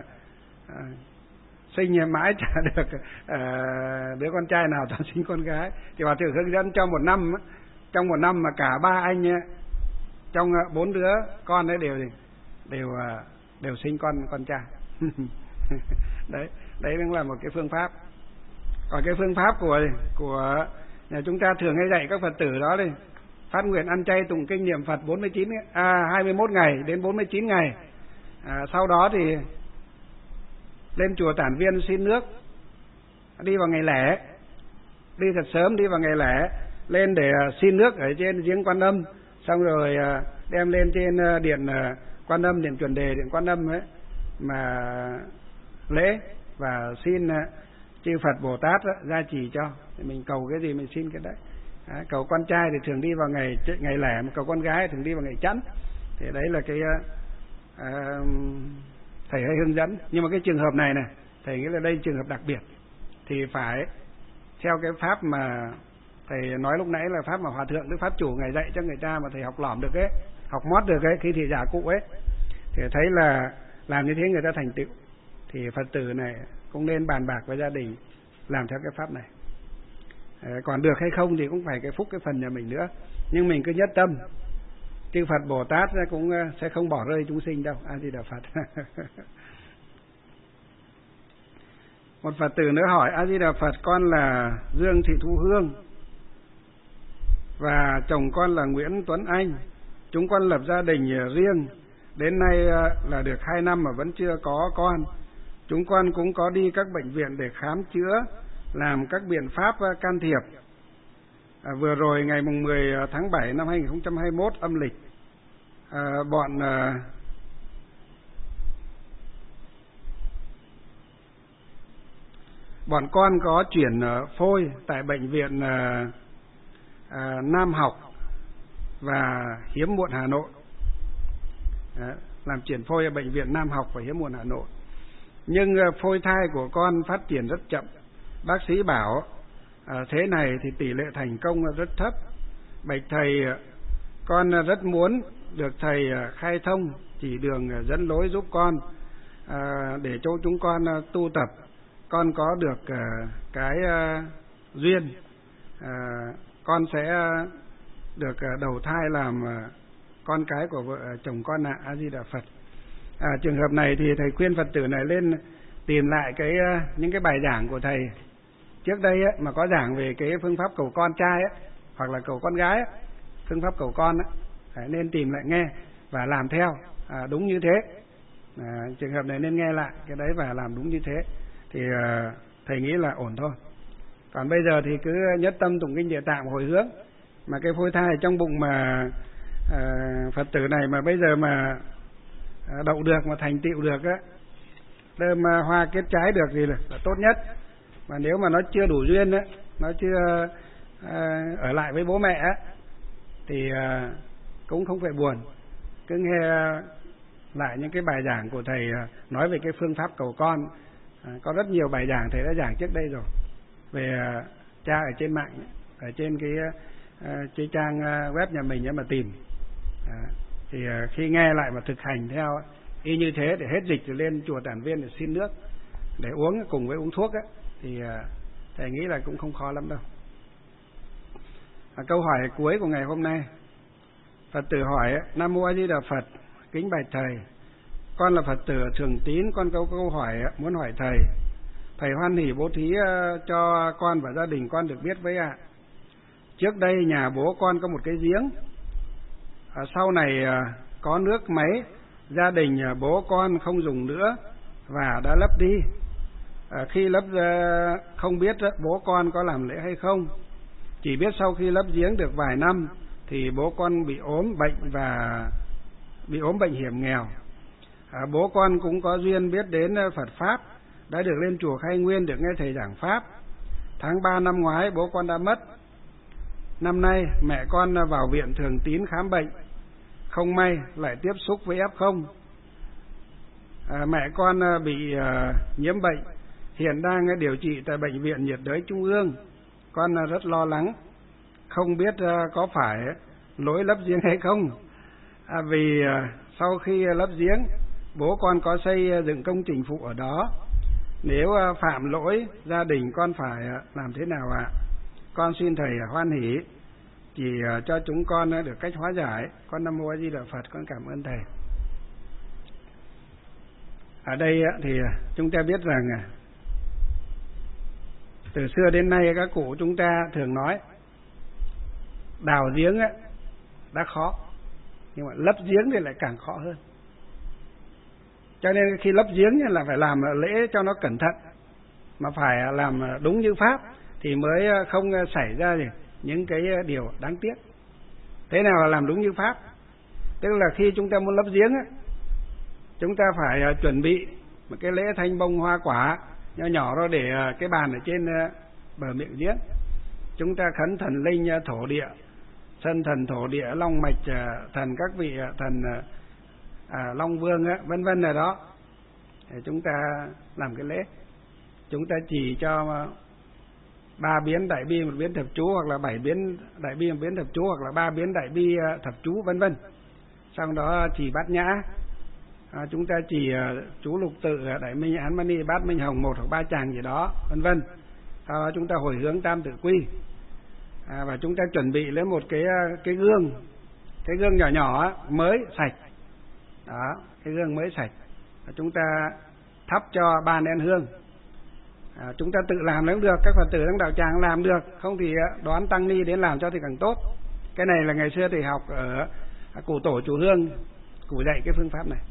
sinh mãi chả được đứa con trai nào, toàn sinh con gái. Thì Hòa Thượng hướng dẫn cho một năm, trong một năm mà cả 3 anh trong 4 đứa con ấy đều sinh con trai. Đấy cũng là một cái phương pháp. Còn cái phương pháp của nhà chúng ta thường hay dạy các Phật tử đó thì phát nguyện ăn chay tụng kinh niệm Phật 21 ngày đến 49 ngày. Sau đó thì lên chùa Tản Viên xin nước, đi vào ngày lẻ, đi thật sớm, đi vào ngày lẻ lên để xin nước ở trên giếng Quan Âm, xong rồi đem lên trên điện Quan Âm, điện Chuẩn Đề, điện Quan Âm ấy mà lễ và xin chư Phật Bồ Tát gia trì cho. Thì mình cầu cái gì mình xin cái đấy. Cầu con trai thì thường đi vào ngày lẻ, mà cầu con gái thường đi vào ngày chẵn. Thì đấy là cái thầy hay hướng dẫn. Nhưng mà cái trường hợp này thầy nghĩ là đây trường hợp đặc biệt, thì phải theo cái pháp mà thầy nói lúc nãy, là pháp mà Hòa Thượng Đức Pháp Chủ ngài dạy cho người ta, mà thầy học lỏm được ấy, học mót được ấy, khi thị giả cụ ấy, thì thấy là làm như thế người ta thành tựu. Thì Phật tử này cũng nên bàn bạc với gia đình làm theo cái pháp này. Còn được hay không thì cũng phải cái phúc cái phần nhà mình nữa, nhưng mình cứ nhất tâm. Chư Phật Bồ Tát cũng sẽ không bỏ rơi chúng sinh đâu. A Di Đà Phật. Một Phật tử nữa hỏi: A Di Đà Phật, con là Dương Thị Thu Hương và chồng con là Nguyễn Tuấn Anh. Chúng con lập gia đình riêng, đến nay là được 2 năm mà vẫn chưa có con. Chúng con cũng có đi các bệnh viện để khám chữa, làm các biện pháp can thiệp. Vừa rồi ngày mùng 10 tháng 7 năm 2021 âm lịch, bọn con có chuyển phôi tại bệnh viện Nam Học và Hiếm Muộn Hà Nội. Làm chuyển phôi ở bệnh viện Nam Học và Hiếm Muộn Hà Nội. Nhưng phôi thai của con phát triển rất chậm. Bác sĩ bảo thế này thì tỷ lệ thành công rất thấp. Bạch thầy, con rất muốn được thầy khai thông, chỉ đường dẫn lối giúp con, để cho chúng con tu tập. Con có được cái duyên, con sẽ được đầu thai làm con cái của vợ chồng con ạ. A Di Đà Phật. Trường hợp này thì thầy khuyên Phật tử này lên tìm lại những cái bài giảng của thầy trước đây mà có giảng về cái phương pháp cầu con trai hoặc là cầu con gái, phương pháp cầu con nên tìm lại nghe và làm theo đúng như thế. Trường hợp này nên nghe lại cái đấy và làm đúng như thế thì thầy nghĩ là ổn thôi. Còn bây giờ thì cứ nhất tâm tụng kinh Địa Tạng hồi hướng. Mà cái phôi thai trong bụng mà Phật tử này mà bây giờ mà đậu được, mà thành tựu được đơm hoa kết trái được thì là tốt nhất. Mà nếu mà nó chưa đủ duyên nó chưa ở lại với bố mẹ thì cũng không phải buồn. Cứ nghe lại những cái bài giảng của thầy nói về cái phương pháp cầu con. Có rất nhiều bài giảng thầy đã giảng trước đây rồi về tra ở trên mạng, ở trên cái trang web nhà mình mà tìm. Thì khi nghe lại mà thực hành theo y như thế, để hết dịch rồi lên chùa Tản Viên để xin nước để uống cùng với uống thuốc thì thầy nghĩ là cũng không khó lắm đâu. Câu hỏi cuối của ngày hôm nay, Phật tử hỏi: Nam Mô A Di Đà Phật, kính bạch thầy, con là Phật tử thường tín, con có câu hỏi muốn hỏi thầy. Thầy hoan hỉ bố thí cho con và gia đình con được biết với ạ. Trước đây nhà bố con có một cái giếng, sau này có nước máy, gia đình bố con không dùng nữa và đã lấp đi. Khi lấp không biết bố con có làm lễ hay không, chỉ biết sau khi lấp giếng được vài năm thì bố con bị ốm bệnh hiểm nghèo. Bố con cũng có duyên biết đến Phật Pháp, đã được lên chùa Khai Nguyên được nghe thầy giảng Pháp. Tháng 3 năm ngoái bố con đã mất. Năm nay mẹ con vào viện Thường Tín khám bệnh, không may lại tiếp xúc với F0. Mẹ con bị nhiễm bệnh, hiện đang điều trị tại Bệnh viện Nhiệt đới Trung ương. Con rất lo lắng, không biết có phải lỗi lấp giếng hay không. Vì sau khi lấp giếng, bố con có xây dựng công trình phụ ở đó. Nếu phạm lỗi, gia đình con phải làm thế nào ạ? Con xin thầy hoan hỷ chỉ cho chúng con được cách hóa giải. Con Nam Mô A Di Đà Phật, con cảm ơn thầy. Ở đây thì chúng ta biết rằng từ xưa đến nay các cụ chúng ta thường nói đào giếng đã khó, nhưng mà lấp giếng thì lại càng khó hơn. Cho nên khi lấp giếng là phải làm lễ cho nó cẩn thận, mà phải làm đúng như Pháp thì mới không xảy ra những cái điều đáng tiếc. Thế nào là làm đúng như Pháp? Tức là khi chúng ta muốn lấp giếng chúng ta phải chuẩn bị một cái lễ thanh bông hoa quả nhỏ nhỏ đó để cái bàn ở trên bờ miệng giếng. Chúng ta khấn thần linh thổ địa, sân thần thổ địa, long mạch thần, các vị thần Long Vương vân vân rồi đó, để chúng ta làm cái lễ. Chúng ta chỉ cho 3 biến đại bi, 1 biến thập chú, hoặc là 7 biến đại bi, 1 biến thập chú, hoặc là 3 biến đại bi thập chú vân vân. Sau đó chỉ bát nhã, chúng ta chỉ chú lục tự, đại minh án mani, bát minh hồng, 1 hoặc 3 tràng gì đó vân vân. Sau đó chúng ta hồi hướng tam tự quy, Và chúng ta chuẩn bị lấy một cái gương nhỏ nhỏ mới sạch. Đó, cái gương mới sạch. Chúng ta thắp cho 3 nén hương. Chúng ta tự làm cũng được, các Phật tử trong đạo tràng làm được, không thì đoán tăng ni đến làm cho thì càng tốt. Cái này là ngày xưa thì học ở cụ tổ chùa Hương, cụ dạy cái phương pháp này.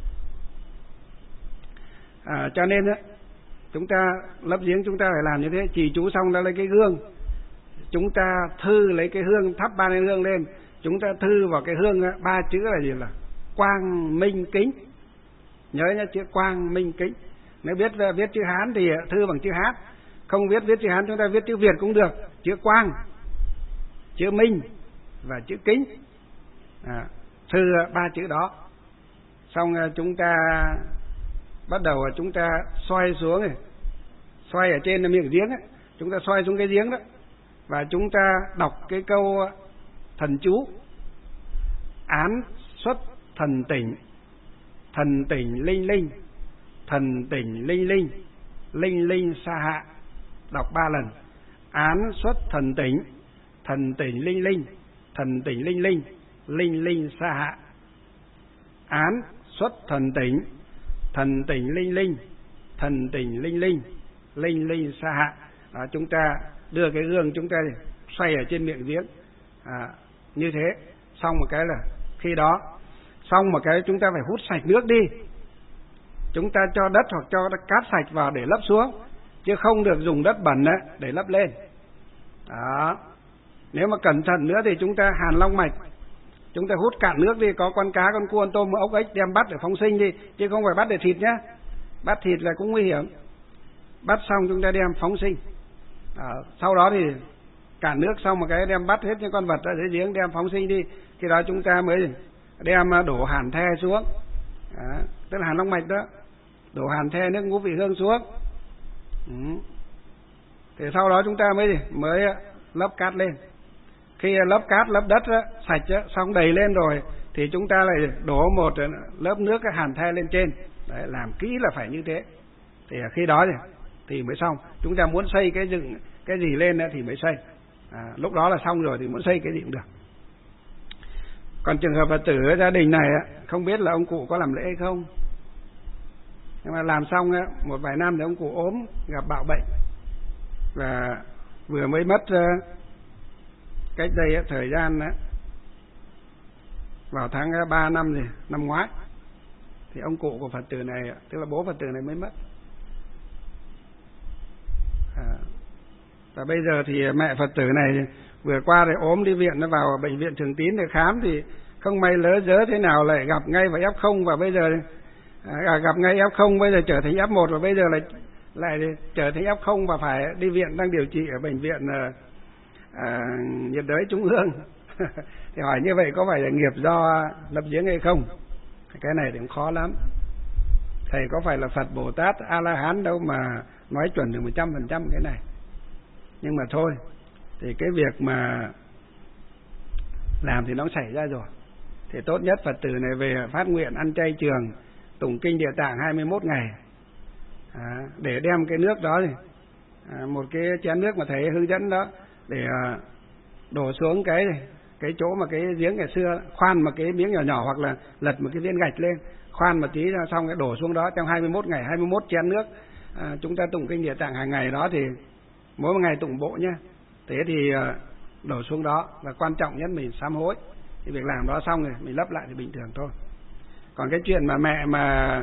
Cho nên chúng ta lấp giếng chúng ta phải làm như thế, trì chú xong ta lấy cái gương, chúng ta thư lấy cái hương, thắp 3 nén hương lên, chúng ta thư vào cái hương 3 chữ là gì? Là quang minh kính. Nhớ nhá, chữ quang minh kính. Nếu biết viết chữ Hán thì thư bằng chữ Hán, không biết viết chữ Hán chúng ta viết chữ Việt cũng được, chữ quang, chữ minh và chữ kính. Thư 3 chữ đó. Xong chúng ta bắt đầu chúng ta xoay xuống này, xoay ở trên miệng giếng ấy, chúng ta xoay xuống cái giếng đó, và chúng ta đọc cái câu thần chú: án xuất thần tỉnh, thần tỉnh linh linh, thần tỉnh linh linh, linh linh sa hạ. Đọc 3 lần: án xuất thần tỉnh, thần tỉnh linh linh, thần tỉnh linh linh, linh linh sa hạ. Án xuất thần tỉnh, thần tỉnh linh linh, thần tỉnh linh linh, linh linh sa hạ. Đó, chúng ta đưa cái gương chúng ta xoay ở trên miệng giếng như thế. Xong một cái là khi đó xong một cái chúng ta phải hút sạch nước đi. Chúng ta cho đất hoặc cho cát sạch vào để lấp xuống, chứ không được dùng đất bẩn để lấp lên. Đó. Nếu mà cẩn thận nữa thì chúng ta hàn long mạch, chúng ta hút cạn nước đi, có con cá, con cua, con tôm, ốc ếch đem bắt để phóng sinh đi, chứ không phải bắt để thịt nhé. Bắt thịt là cũng nguy hiểm. Bắt xong chúng ta đem phóng sinh. Sau đó thì cạn nước xong một cái đem bắt hết những con vật ở dưới giếng đem phóng sinh đi. Khi đó chúng ta mới đem đổ hàn the xuống. Tức là hàn long mạch đó. Đổ hàn the nước ngũ vị hương xuống. Thì sau đó chúng ta mới lấp cát lên. Khi lấp cát, lấp đất sạch xong đầy lên rồi thì chúng ta lại đổ một lớp nước hàn the lên trên. Đấy, làm kỹ là phải như thế. Thì khi đó thì mới xong. Chúng ta muốn xây cái gì lên thì mới xây. Lúc đó là xong rồi thì muốn xây cái gì cũng được. Còn trường hợp Phật tử ở gia đình này không biết là ông cụ có làm lễ hay không. Nhưng mà làm xong một vài năm thì ông cụ ốm, gặp bạo bệnh và vừa mới mất cách đây thời gian vào tháng 3 năm gì năm ngoái thì ông cụ của Phật tử này, tức là bố Phật tử này mới mất. Và bây giờ thì mẹ Phật tử này vừa qua thì ốm đi viện, nó vào bệnh viện Thường Tín để khám thì không may lỡ dớ thế nào lại gặp ngay vào F0, và bây giờ gặp ngay F0, bây giờ trở thành F1, và bây giờ lại trở thành F0 và phải đi viện, đang điều trị ở bệnh viện nhiệt đới Trung ương. Thì hỏi như vậy có phải là nghiệp do lập giếng hay không? Cái này thì cũng khó lắm. Thầy có phải là Phật Bồ Tát A La Hán đâu mà nói chuẩn được 100% cái này. Nhưng mà thôi, thì cái việc mà làm thì nó xảy ra rồi. Thì tốt nhất Phật tử này về phát nguyện ăn chay trường, tụng kinh Địa Tạng 21 ngày, để đem cái nước đó một cái chén nước mà thầy hướng dẫn đó, để đổ xuống cái chỗ mà cái giếng ngày xưa, khoan một cái miếng nhỏ nhỏ hoặc là lật một cái viên gạch lên, khoan một tí ra xong cái đổ xuống đó trong 21 ngày, 21 chén nước. Chúng ta tụng kinh Địa Tạng hàng ngày đó thì mỗi một ngày tụng bộ nhé. Thế thì đổ xuống đó, và quan trọng nhất mình sám hối. Thì việc làm đó xong rồi mình lấp lại thì bình thường thôi. Còn cái chuyện mà mẹ mà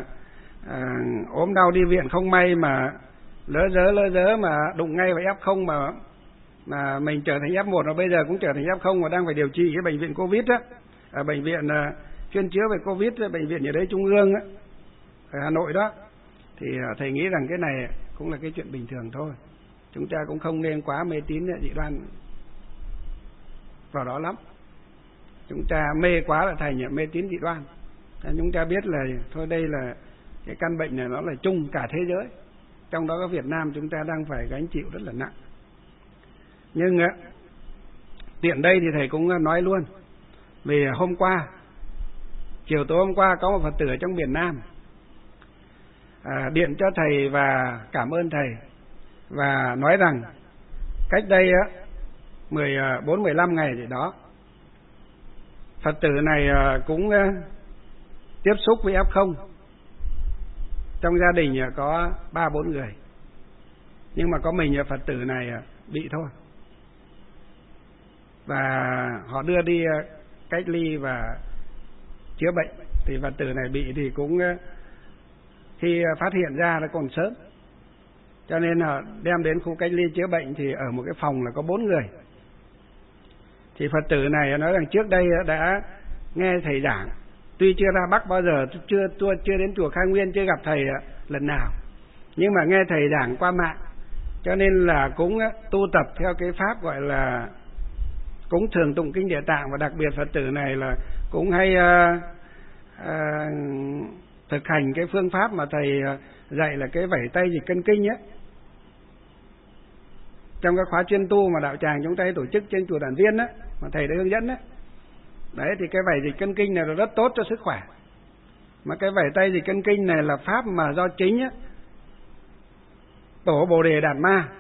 ốm đau đi viện không may mà lỡ dớ mà đụng ngay vào F0 mà mình trở thành F1, và bây giờ cũng trở thành F0 và đang phải điều trị cái bệnh viện Covid á, ở bệnh viện chuyên chữa về Covid, bệnh viện nhiệt đới Trung ương á, ở Hà Nội đó, thì thầy nghĩ rằng cái này cũng là cái chuyện bình thường thôi. Chúng ta cũng không nên quá mê tín dị đoan vào đó lắm. Chúng ta mê quá là thành mê tín dị đoan. Chúng ta biết là thôi đây là cái căn bệnh này nó là chung cả thế giới, trong đó có Việt Nam chúng ta đang phải gánh chịu rất là nặng. Nhưng tiện đây thì thầy cũng nói luôn, vì hôm qua, chiều tối hôm qua có một Phật tử ở trong miền Nam điện cho thầy và cảm ơn thầy, và nói rằng cách đây 14-15 ngày gì đó. Phật tử này cũng tiếp xúc với F0. Trong gia đình có 3-4 người, nhưng mà có mình Phật tử này bị thôi. Và họ đưa đi cách ly và chữa bệnh. Thì Phật tử này bị thì cũng khi phát hiện ra nó còn sớm, cho nên họ đem đến khu cách ly chữa bệnh. Thì ở một cái phòng là có 4 người. Thì Phật tử này nói rằng trước đây đã nghe thầy giảng, tuy chưa ra Bắc bao giờ, chưa đến chùa Khai Nguyên, chưa gặp thầy lần nào, nhưng mà nghe thầy giảng qua mạng, cho nên là cũng tu tập theo cái pháp gọi là cũng thường tụng kinh Địa Tạng. Và đặc biệt Phật tử này là cũng hay thực hành cái phương pháp mà thầy dạy là cái vẩy tay dịch cân kinh ấy, trong các khóa chuyên tu mà đạo tràng chúng ta tổ chức trên chùa Đản Viên á, mà thầy đã hướng dẫn á. Đấy, thì cái vẩy dịch cân kinh này là rất tốt cho sức khỏe. Mà cái vẩy tay dịch cân kinh này là pháp mà do chính á Tổ Bồ Đề Đạt Ma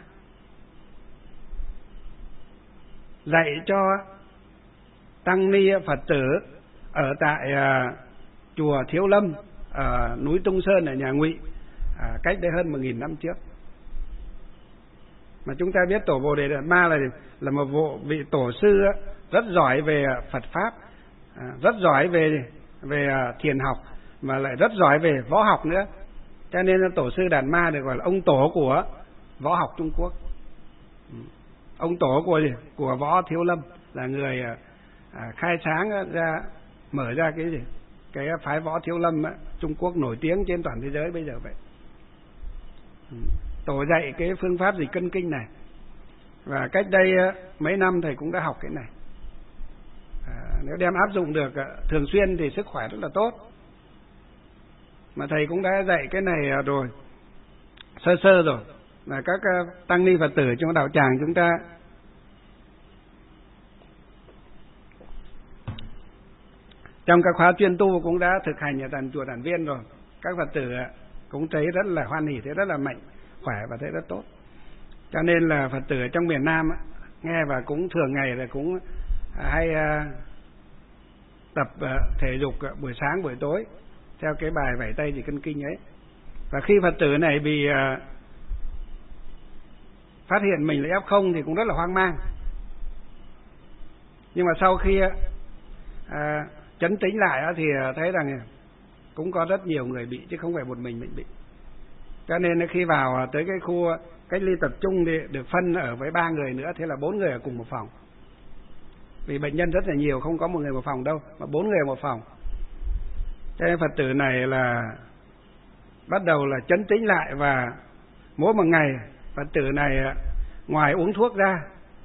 dạy cho tăng ni Phật tử ở tại chùa Thiếu Lâm ở núi Tung Sơn ở nhà Ngụy cách đây hơn 1000 năm trước. Mà chúng ta biết Tổ Bồ Đề Đạt Ma là một vị tổ sư rất giỏi về Phật pháp, rất giỏi về thiền học, mà lại rất giỏi về võ học nữa. Cho nên tổ sư Đạt Ma được gọi là ông tổ của võ học Trung Quốc. Ông tổ của võ Thiếu Lâm là người khai sáng ra, mở ra cái phái võ Thiếu Lâm Trung Quốc nổi tiếng trên toàn thế giới bây giờ vậy. Tổ dạy cái phương pháp dịch cân kinh này, và cách đây mấy năm thầy cũng đã học cái này. Nếu đem áp dụng được thường xuyên thì sức khỏe rất là tốt. Mà thầy cũng đã dạy cái này rồi, sơ rồi, là các tăng ni Phật tử trong đạo tràng chúng ta trong các khóa chuyên tu cũng đã thực hành ở chùa Đản Viên rồi. Các Phật tử cũng thấy rất là hoan hỉ, thấy rất là mạnh khỏe và thấy rất tốt. Cho nên là Phật tử trong miền Nam nghe và cũng thường ngày là cũng hay tập thể dục buổi sáng buổi tối theo cái bài vẩy tay dịch cân kinh ấy. Và khi Phật tử này bị phát hiện mình là F0 thì cũng rất là hoang mang. Nhưng mà sau khi chấn tĩnh lại thì thấy rằng cũng có rất nhiều người bị, chứ không phải một mình bị. Cho nên khi vào tới cái khu cách ly tập trung thì được phân ở với 3 người nữa, thế là 4 người ở cùng một phòng. Vì bệnh nhân rất là nhiều, không có một người một phòng đâu, mà 4 người một phòng. Cho nên Phật tử này là bắt đầu là chấn tĩnh lại, và mỗi một ngày Phật tử này ngoài uống thuốc ra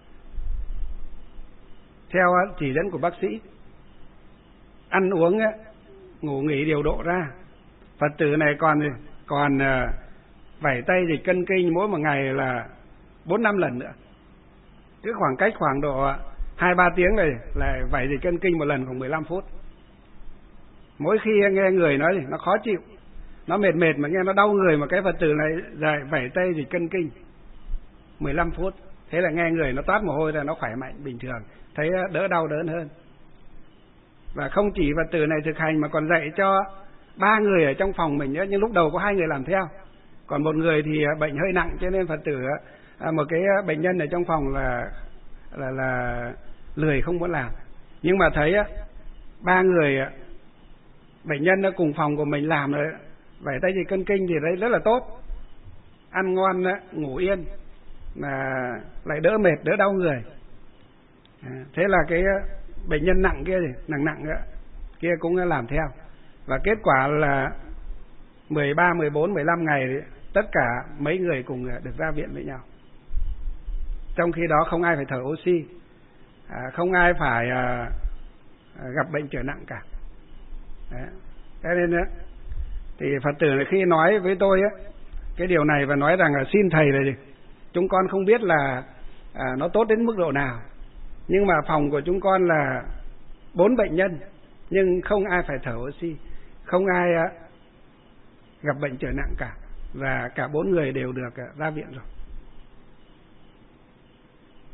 theo chỉ dẫn của bác sĩ, ăn uống ngủ nghỉ điều độ ra, Phật tử này còn vẩy tay dịch cân kinh mỗi một ngày là 4-5 lần nữa. Cứ khoảng cách khoảng độ 2-3 tiếng này lại vẩy dịch cân kinh một lần khoảng 15 phút. Mỗi khi nghe người nói thì nó khó chịu, nó mệt mà nghe nó đau người, mà cái Phật tử này vẩy tay dịch cân kinh 15 phút, thế là nghe người nó toát mồ hôi ra, nó khỏe mạnh bình thường, thấy đỡ đau đớn hơn. Và không chỉ Phật tử này thực hành mà còn dạy cho 3 người ở trong phòng mình nữa, nhưng lúc đầu có 2 người làm theo, còn một người thì bệnh hơi nặng, cho nên Phật tử một cái bệnh nhân ở trong phòng là lười không muốn làm. Nhưng mà thấy 3 người bệnh nhân cùng phòng của mình làm rồi vẩy tay dịch cân kinh thì đấy rất là tốt, ăn ngon ngủ yên mà lại đỡ mệt đỡ đau người. Thế là cái bệnh nhân nặng kia nặng kia cũng làm theo, và kết quả là 13, 14, 15 ngày tất cả mấy người cùng được ra viện với nhau. Trong khi đó không ai phải thở oxy, không ai phải gặp bệnh trở nặng cả. Đấy. Thế nên thì Phật tử này khi nói với tôi cái điều này và nói rằng là xin thầy này, chúng con không biết là nó tốt đến mức độ nào, nhưng mà phòng của chúng con là 4 bệnh nhân, nhưng không ai phải thở oxy, không ai gặp bệnh trở nặng cả, và cả 4 người đều được ra viện rồi.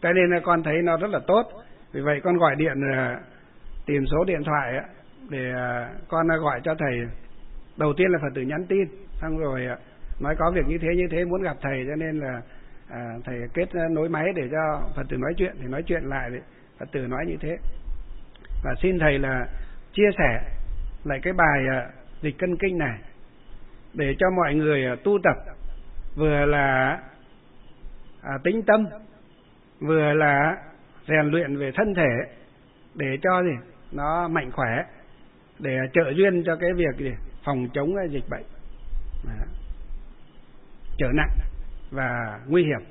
Cho nên là con thấy nó rất là tốt. Vì vậy con gọi điện tìm số điện thoại để con gọi cho thầy. Đầu tiên là Phật tử nhắn tin, xong rồi nói có việc như thế muốn gặp thầy, cho nên là thầy kết nối máy để cho Phật tử nói chuyện, thì nói chuyện lại thì Phật tử nói như thế. Và xin thầy là chia sẻ lại cái bài dịch cân kinh này để cho mọi người tu tập, vừa là tĩnh tâm, vừa là rèn luyện về thân thể, để cho nó mạnh khỏe, để trợ duyên cho cái việc phòng chống dịch bệnh trở nặng và nguy hiểm.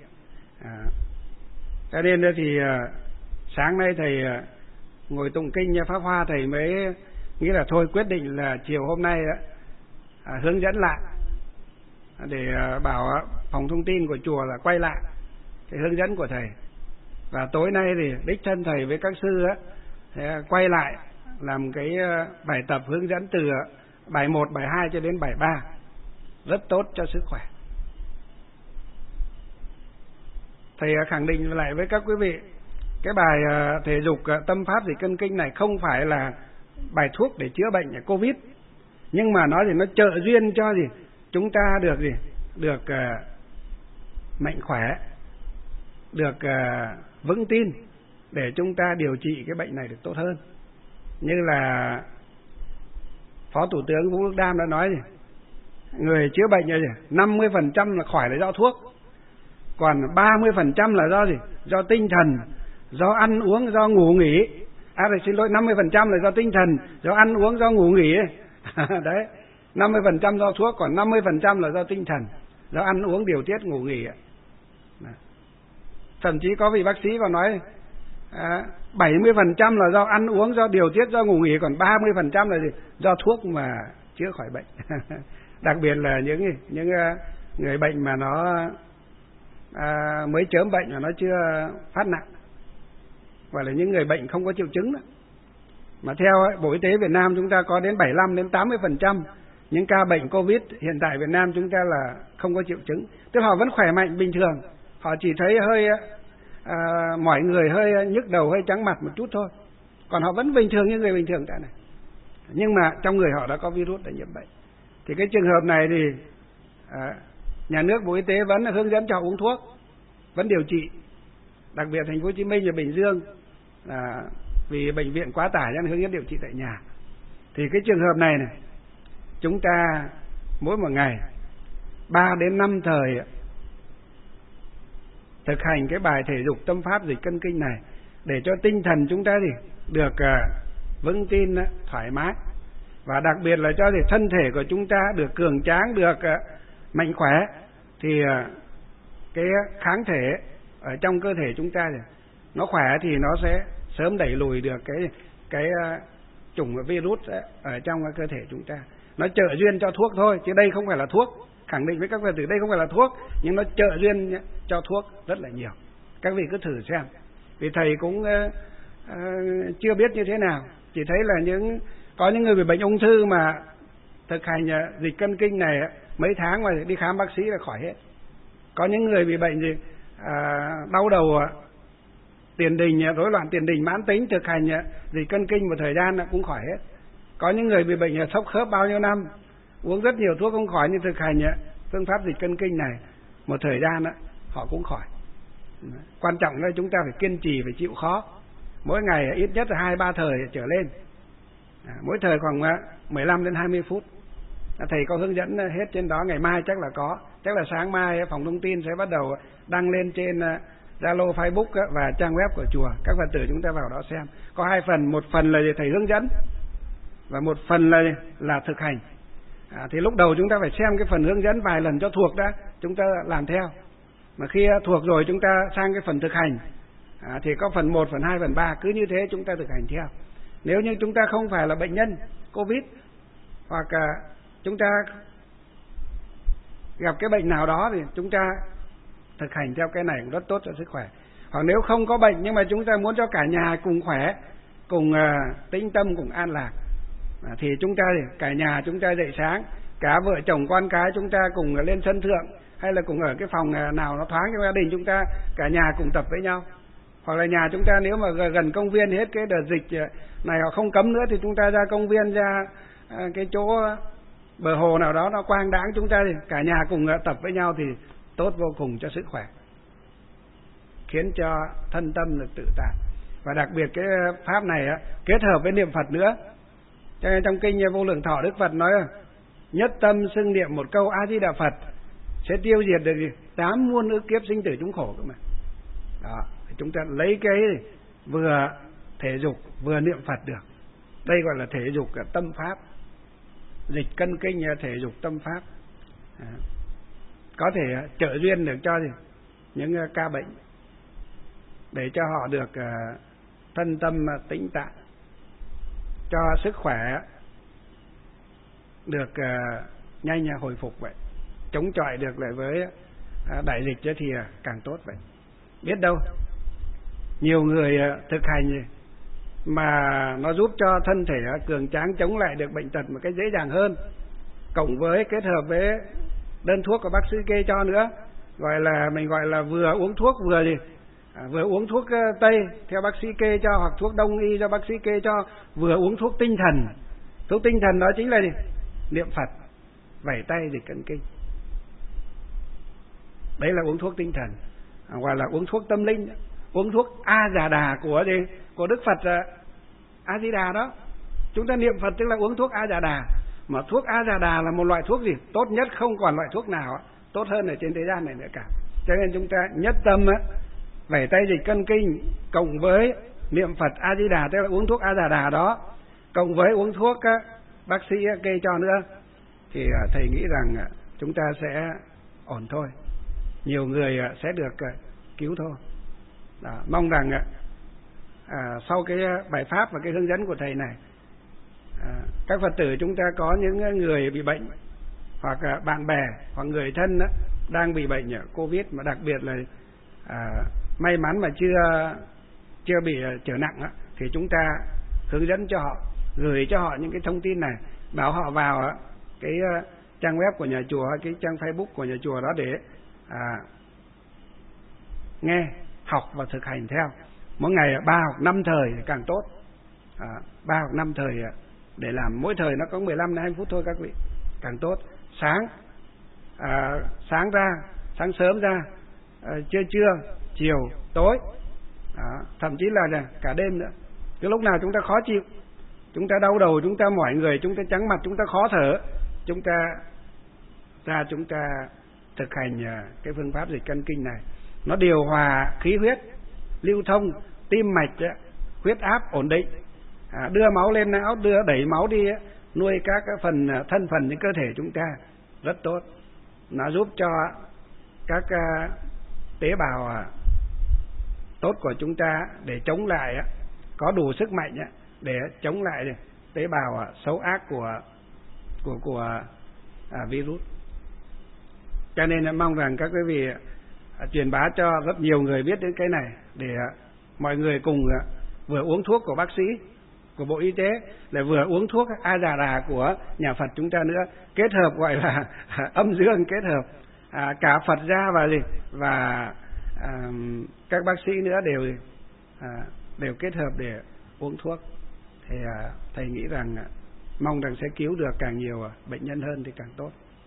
Cho nên thì sáng nay thầy ngồi tụng kinh Pháp Hoa, thầy mới nghĩ là thôi quyết định là chiều hôm nay hướng dẫn lại, để bảo phòng thông tin của chùa là quay lại cái hướng dẫn của thầy. Và tối nay thì đích thân thầy với các sư quay lại làm cái bài tập hướng dẫn từ bài 1, bài 2 cho đến bài 3, rất tốt cho sức khỏe. Thầy khẳng định lại với các quý vị, cái bài thể dục tâm pháp dịch cân kinh này không phải là bài thuốc để chữa bệnh Covid, nhưng mà nó trợ duyên cho chúng ta được mạnh khỏe, được vững tin để chúng ta điều trị cái bệnh này được tốt hơn. Như là Phó Thủ tướng Vũ Đức Đam đã nói người chữa bệnh 50% là khỏi là do thuốc, còn 30% là do do tinh thần, do ăn uống, do ngủ nghỉ. Xin lỗi, 50% là do tinh thần, do ăn uống, do ngủ nghỉ đấy, 50% do thuốc, còn 50% là do tinh thần, do ăn uống, điều tiết, ngủ nghỉ. Thậm chí có vị bác sĩ còn nói 70% là do ăn uống, do điều tiết, do ngủ nghỉ, còn 30% là do thuốc mà chữa khỏi bệnh. Đặc biệt là những người bệnh mà nó mới chớm bệnh mà nó chưa phát nặng, hoặc là những người bệnh không có triệu chứng đó. Mà theo Bộ Y tế Việt Nam chúng ta có đến 75 đến 80% những ca bệnh Covid hiện tại Việt Nam chúng ta là không có triệu chứng, tức là họ vẫn khỏe mạnh bình thường, họ chỉ thấy hơi mỏi người, hơi nhức đầu, hơi trắng mặt một chút thôi, còn họ vẫn bình thường như người bình thường cả này, nhưng mà trong người họ đã có virus để nhiễm bệnh. Thì cái trường hợp này thì nhà nước, Bộ Y tế vẫn hướng dẫn cho họ uống thuốc, vẫn điều trị. Đặc biệt thành phố Hồ Chí Minh và Bình Dương vì bệnh viện quá tải nên hướng dẫn điều trị tại nhà. Thì cái trường hợp này chúng ta mỗi một ngày 3 đến 5 thời thực hành cái bài thể dục tâm pháp dịch cân kinh này, để cho tinh thần chúng ta được vững tin, thoải mái, và đặc biệt là cho thân thể của chúng ta được cường tráng, được mạnh khỏe, thì cái kháng thể ở trong cơ thể chúng ta nó khỏe thì nó sẽ sớm đẩy lùi được cái chủng virus ở trong cơ thể chúng ta. Nó trợ duyên cho thuốc thôi, chứ đây không phải là thuốc. Khẳng định với các Phật tử đây không phải là thuốc, nhưng nó trợ duyên cho thuốc rất là nhiều. Các vị cứ thử xem, vì thầy cũng chưa biết như thế nào, chỉ thấy là có những người bị bệnh ung thư mà thực hành dịch cân kinh này mấy tháng mà đi khám bác sĩ là khỏi hết. Có những người bị bệnh đau đầu, tiền đình, rối loạn tiền đình mãn tính, thực hành dịch cân kinh một thời gian cũng khỏi hết. Có những người bị bệnh xốc khớp bao nhiêu năm, uống rất nhiều thuốc không khỏi, nhưng thực hành phương pháp dịch cân kinh này một thời gian họ cũng khỏi. Quan trọng là chúng ta phải kiên trì, phải chịu khó. Mỗi ngày ít nhất là 2-3 thời trở lên, mỗi thời khoảng 15 đến 20 phút. Thầy có hướng dẫn hết trên đó, ngày mai chắc là có. Chắc là sáng mai phòng thông tin sẽ bắt đầu đăng lên trên Zalo, Facebook và trang web của chùa. Các Phật tử chúng ta vào đó xem. Có 2 phần, một phần là thầy hướng dẫn và một phần là thực hành. Thì lúc đầu chúng ta phải xem cái phần hướng dẫn vài lần cho thuộc đã, chúng ta làm theo. Mà khi thuộc rồi chúng ta sang cái phần thực hành, thì có phần 1, phần 2, phần 3, cứ như thế chúng ta thực hành theo. Nếu như chúng ta không phải là bệnh nhân Covid, hoặc chúng ta gặp cái bệnh nào đó, thì chúng ta thực hành theo cái này cũng rất tốt cho sức khỏe. Hoặc nếu không có bệnh nhưng mà chúng ta muốn cho cả nhà cùng khỏe, cùng tĩnh tâm, cùng an lạc, thì chúng ta cả nhà chúng ta dậy sáng, cả vợ chồng con cái chúng ta cùng lên sân thượng, hay là cùng ở cái phòng nào nó thoáng trong gia đình chúng ta, cả nhà cùng tập với nhau, Hoặc là nhà chúng ta nếu mà gần công viên hết cái đợt dịch này họ không cấm nữa thì chúng ta ra công viên, ra cái chỗ bờ hồ nào đó nó quang đãng, chúng ta thì cả nhà cùng tập với nhau thì tốt vô cùng cho sức khỏe, khiến cho thân tâm được tự tại. Và đặc biệt cái pháp này kết hợp với niệm Phật nữa. Cho nên trong kinh Vô Lượng Thọ Đức Phật nói nhất tâm xưng niệm một câu A Di Đà Phật sẽ tiêu diệt được 8 muôn ức kiếp sinh tử chúng khổ cơ mà. Đó, chúng ta lấy cái vừa thể dục vừa niệm Phật được. Đây gọi là thể dục tâm pháp. Dịch cân kinh thể dục tâm pháp. Có thể trợ duyên được cho những ca bệnh, để cho họ được thân tâm tĩnh tại, cho sức khỏe được nhanh hồi phục vậy, chống chọi được lại với đại dịch thì càng tốt vậy. Biết đâu nhiều người thực hành mà nó giúp cho thân thể cường tráng chống lại được bệnh tật một cách dễ dàng hơn, cộng với kết hợp với đơn thuốc của bác sĩ kê cho nữa, mình gọi là vừa uống thuốc vừa uống thuốc Tây theo bác sĩ kê cho, hoặc thuốc Đông y do bác sĩ kê cho, vừa uống thuốc tinh thần. Thuốc tinh thần đó chính là niệm Phật, vẩy tay dịch cân kinh. Đấy là uống thuốc tinh thần. Hoặc là uống thuốc tâm linh, uống thuốc A Già Đà của Đức Phật A Di Đà đó. Chúng ta niệm Phật tức là uống thuốc A Già Đà. Mà thuốc A Già Đà là một loại thuốc tốt nhất, không còn loại thuốc nào tốt hơn ở trên thế gian này nữa cả. Cho nên chúng ta nhất tâm vẩy tay dịch cân kinh cộng với niệm Phật A Di Đà, tức là uống thuốc A Già Đà đó, cộng với uống thuốc bác sĩ kê cho nữa, thì thầy nghĩ rằng chúng ta sẽ ổn thôi. Nhiều người sẽ được cứu thôi. Đó, mong rằng sau cái bài pháp và cái hướng dẫn của thầy này, các Phật tử chúng ta có những người bị bệnh, hoặc bạn bè hoặc người thân đang bị bệnh Covid, mà đặc biệt là may mắn mà chưa bị trở nặng thì chúng ta hướng dẫn cho họ, gửi cho họ những cái thông tin này, bảo họ vào cái trang web của nhà chùa hay cái trang Facebook của nhà chùa đó để nghe, học và thực hành theo. Mỗi ngày 3 hoặc 5 thời thì càng tốt. 3 hoặc 5 thời để làm, mỗi thời nó có 15 đến 20 phút thôi các vị, càng tốt. Sáng sớm ra, trưa, chiều, tối, thậm chí là cả đêm nữa. Cái lúc nào chúng ta khó chịu, chúng ta đau đầu, chúng ta mỏi người, chúng ta trắng mặt, chúng ta khó thở, chúng ta thực hành cái phương pháp dịch cân kinh này. Nó điều hòa khí huyết, lưu thông, tim mạch, huyết áp ổn định, đưa máu lên não, đẩy máu đi, nuôi các phần thân phần trên cơ thể chúng ta rất tốt. Nó giúp cho các tế bào tốt của chúng ta để chống lại, có đủ sức mạnh để chống lại tế bào xấu ác của virus. Cho nên mong rằng các quý vị truyền bá cho rất nhiều người biết đến cái này, để mọi người cùng vừa uống thuốc của bác sĩ, của Bộ Y tế, lại vừa uống thuốc A Già Đà của nhà Phật chúng ta nữa, kết hợp gọi là âm dương kết hợp, cả Phật gia và các bác sĩ nữa đều kết hợp để uống thuốc. Thì thầy nghĩ rằng mong rằng sẽ cứu được càng nhiều bệnh nhân hơn thì càng tốt.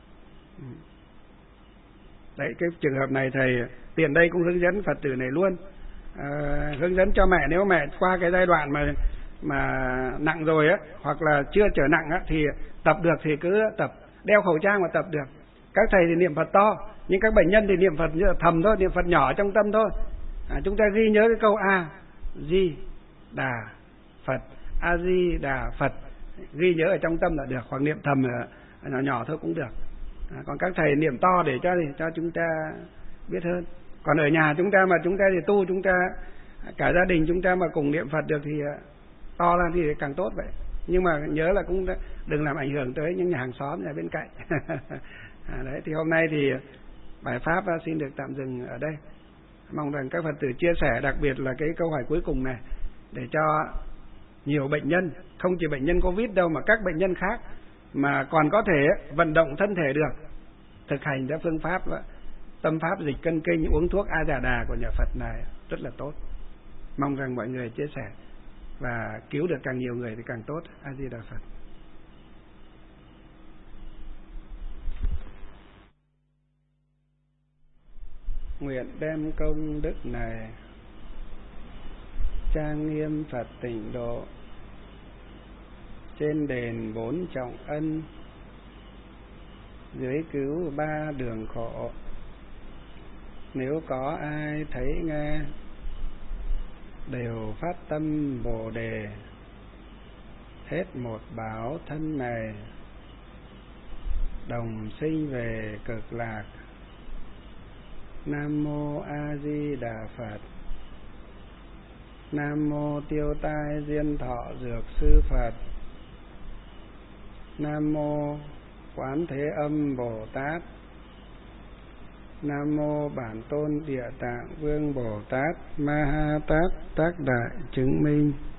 Đấy, cái trường hợp này thầy tiện đây cũng hướng dẫn Phật tử này luôn, hướng dẫn cho mẹ, nếu mẹ qua cái giai đoạn mà nặng rồi hoặc là chưa trở nặng thì tập được thì cứ tập, đeo khẩu trang mà tập được. Các thầy thì niệm Phật to, nhưng các bệnh nhân thì niệm Phật thầm thôi, niệm Phật nhỏ trong tâm thôi. Chúng ta ghi nhớ cái câu A Di Đà Phật, A Di Đà Phật, ghi nhớ ở trong tâm là được, hoặc niệm thầm nhỏ nhỏ thôi cũng được. Còn các thầy niệm to để cho chúng ta biết hơn. Còn ở nhà chúng ta thì tu, chúng ta cả gia đình chúng ta mà cùng niệm Phật được thì to lên thì càng tốt vậy. Nhưng mà nhớ là cũng đừng làm ảnh hưởng tới những nhà hàng xóm, nhà bên cạnh. Đấy, thì hôm nay thì bài pháp xin được tạm dừng ở đây. Mong rằng các Phật tử chia sẻ, đặc biệt là cái câu hỏi cuối cùng này, để cho nhiều bệnh nhân, không chỉ bệnh nhân Covid đâu mà các bệnh nhân khác mà còn có thể vận động thân thể được, thực hành theo phương pháp tâm pháp dịch cân kinh, uống thuốc A Già Đà của nhà Phật này rất là tốt. Mong rằng mọi người chia sẻ và cứu được càng nhiều người thì càng tốt. A Di Đà Phật. Nguyện đem công đức này trang nghiêm Phật tịnh độ, trên đền 4 trọng ân, dưới cứu 3 đường khổ. Nếu có ai thấy nghe, đều phát tâm Bồ Đề, hết một báo thân này, đồng sinh về cực lạc. Nam mô A Di Đà Phật. Nam mô Tiêu Tai Diên Thọ Dược Sư Phật. Nam mô Quán Thế Âm Bồ Tát. Nam mô Bản Tôn Địa Tạng Vương Bồ Tát Ma Ha Tát Tác Đại Chứng Minh.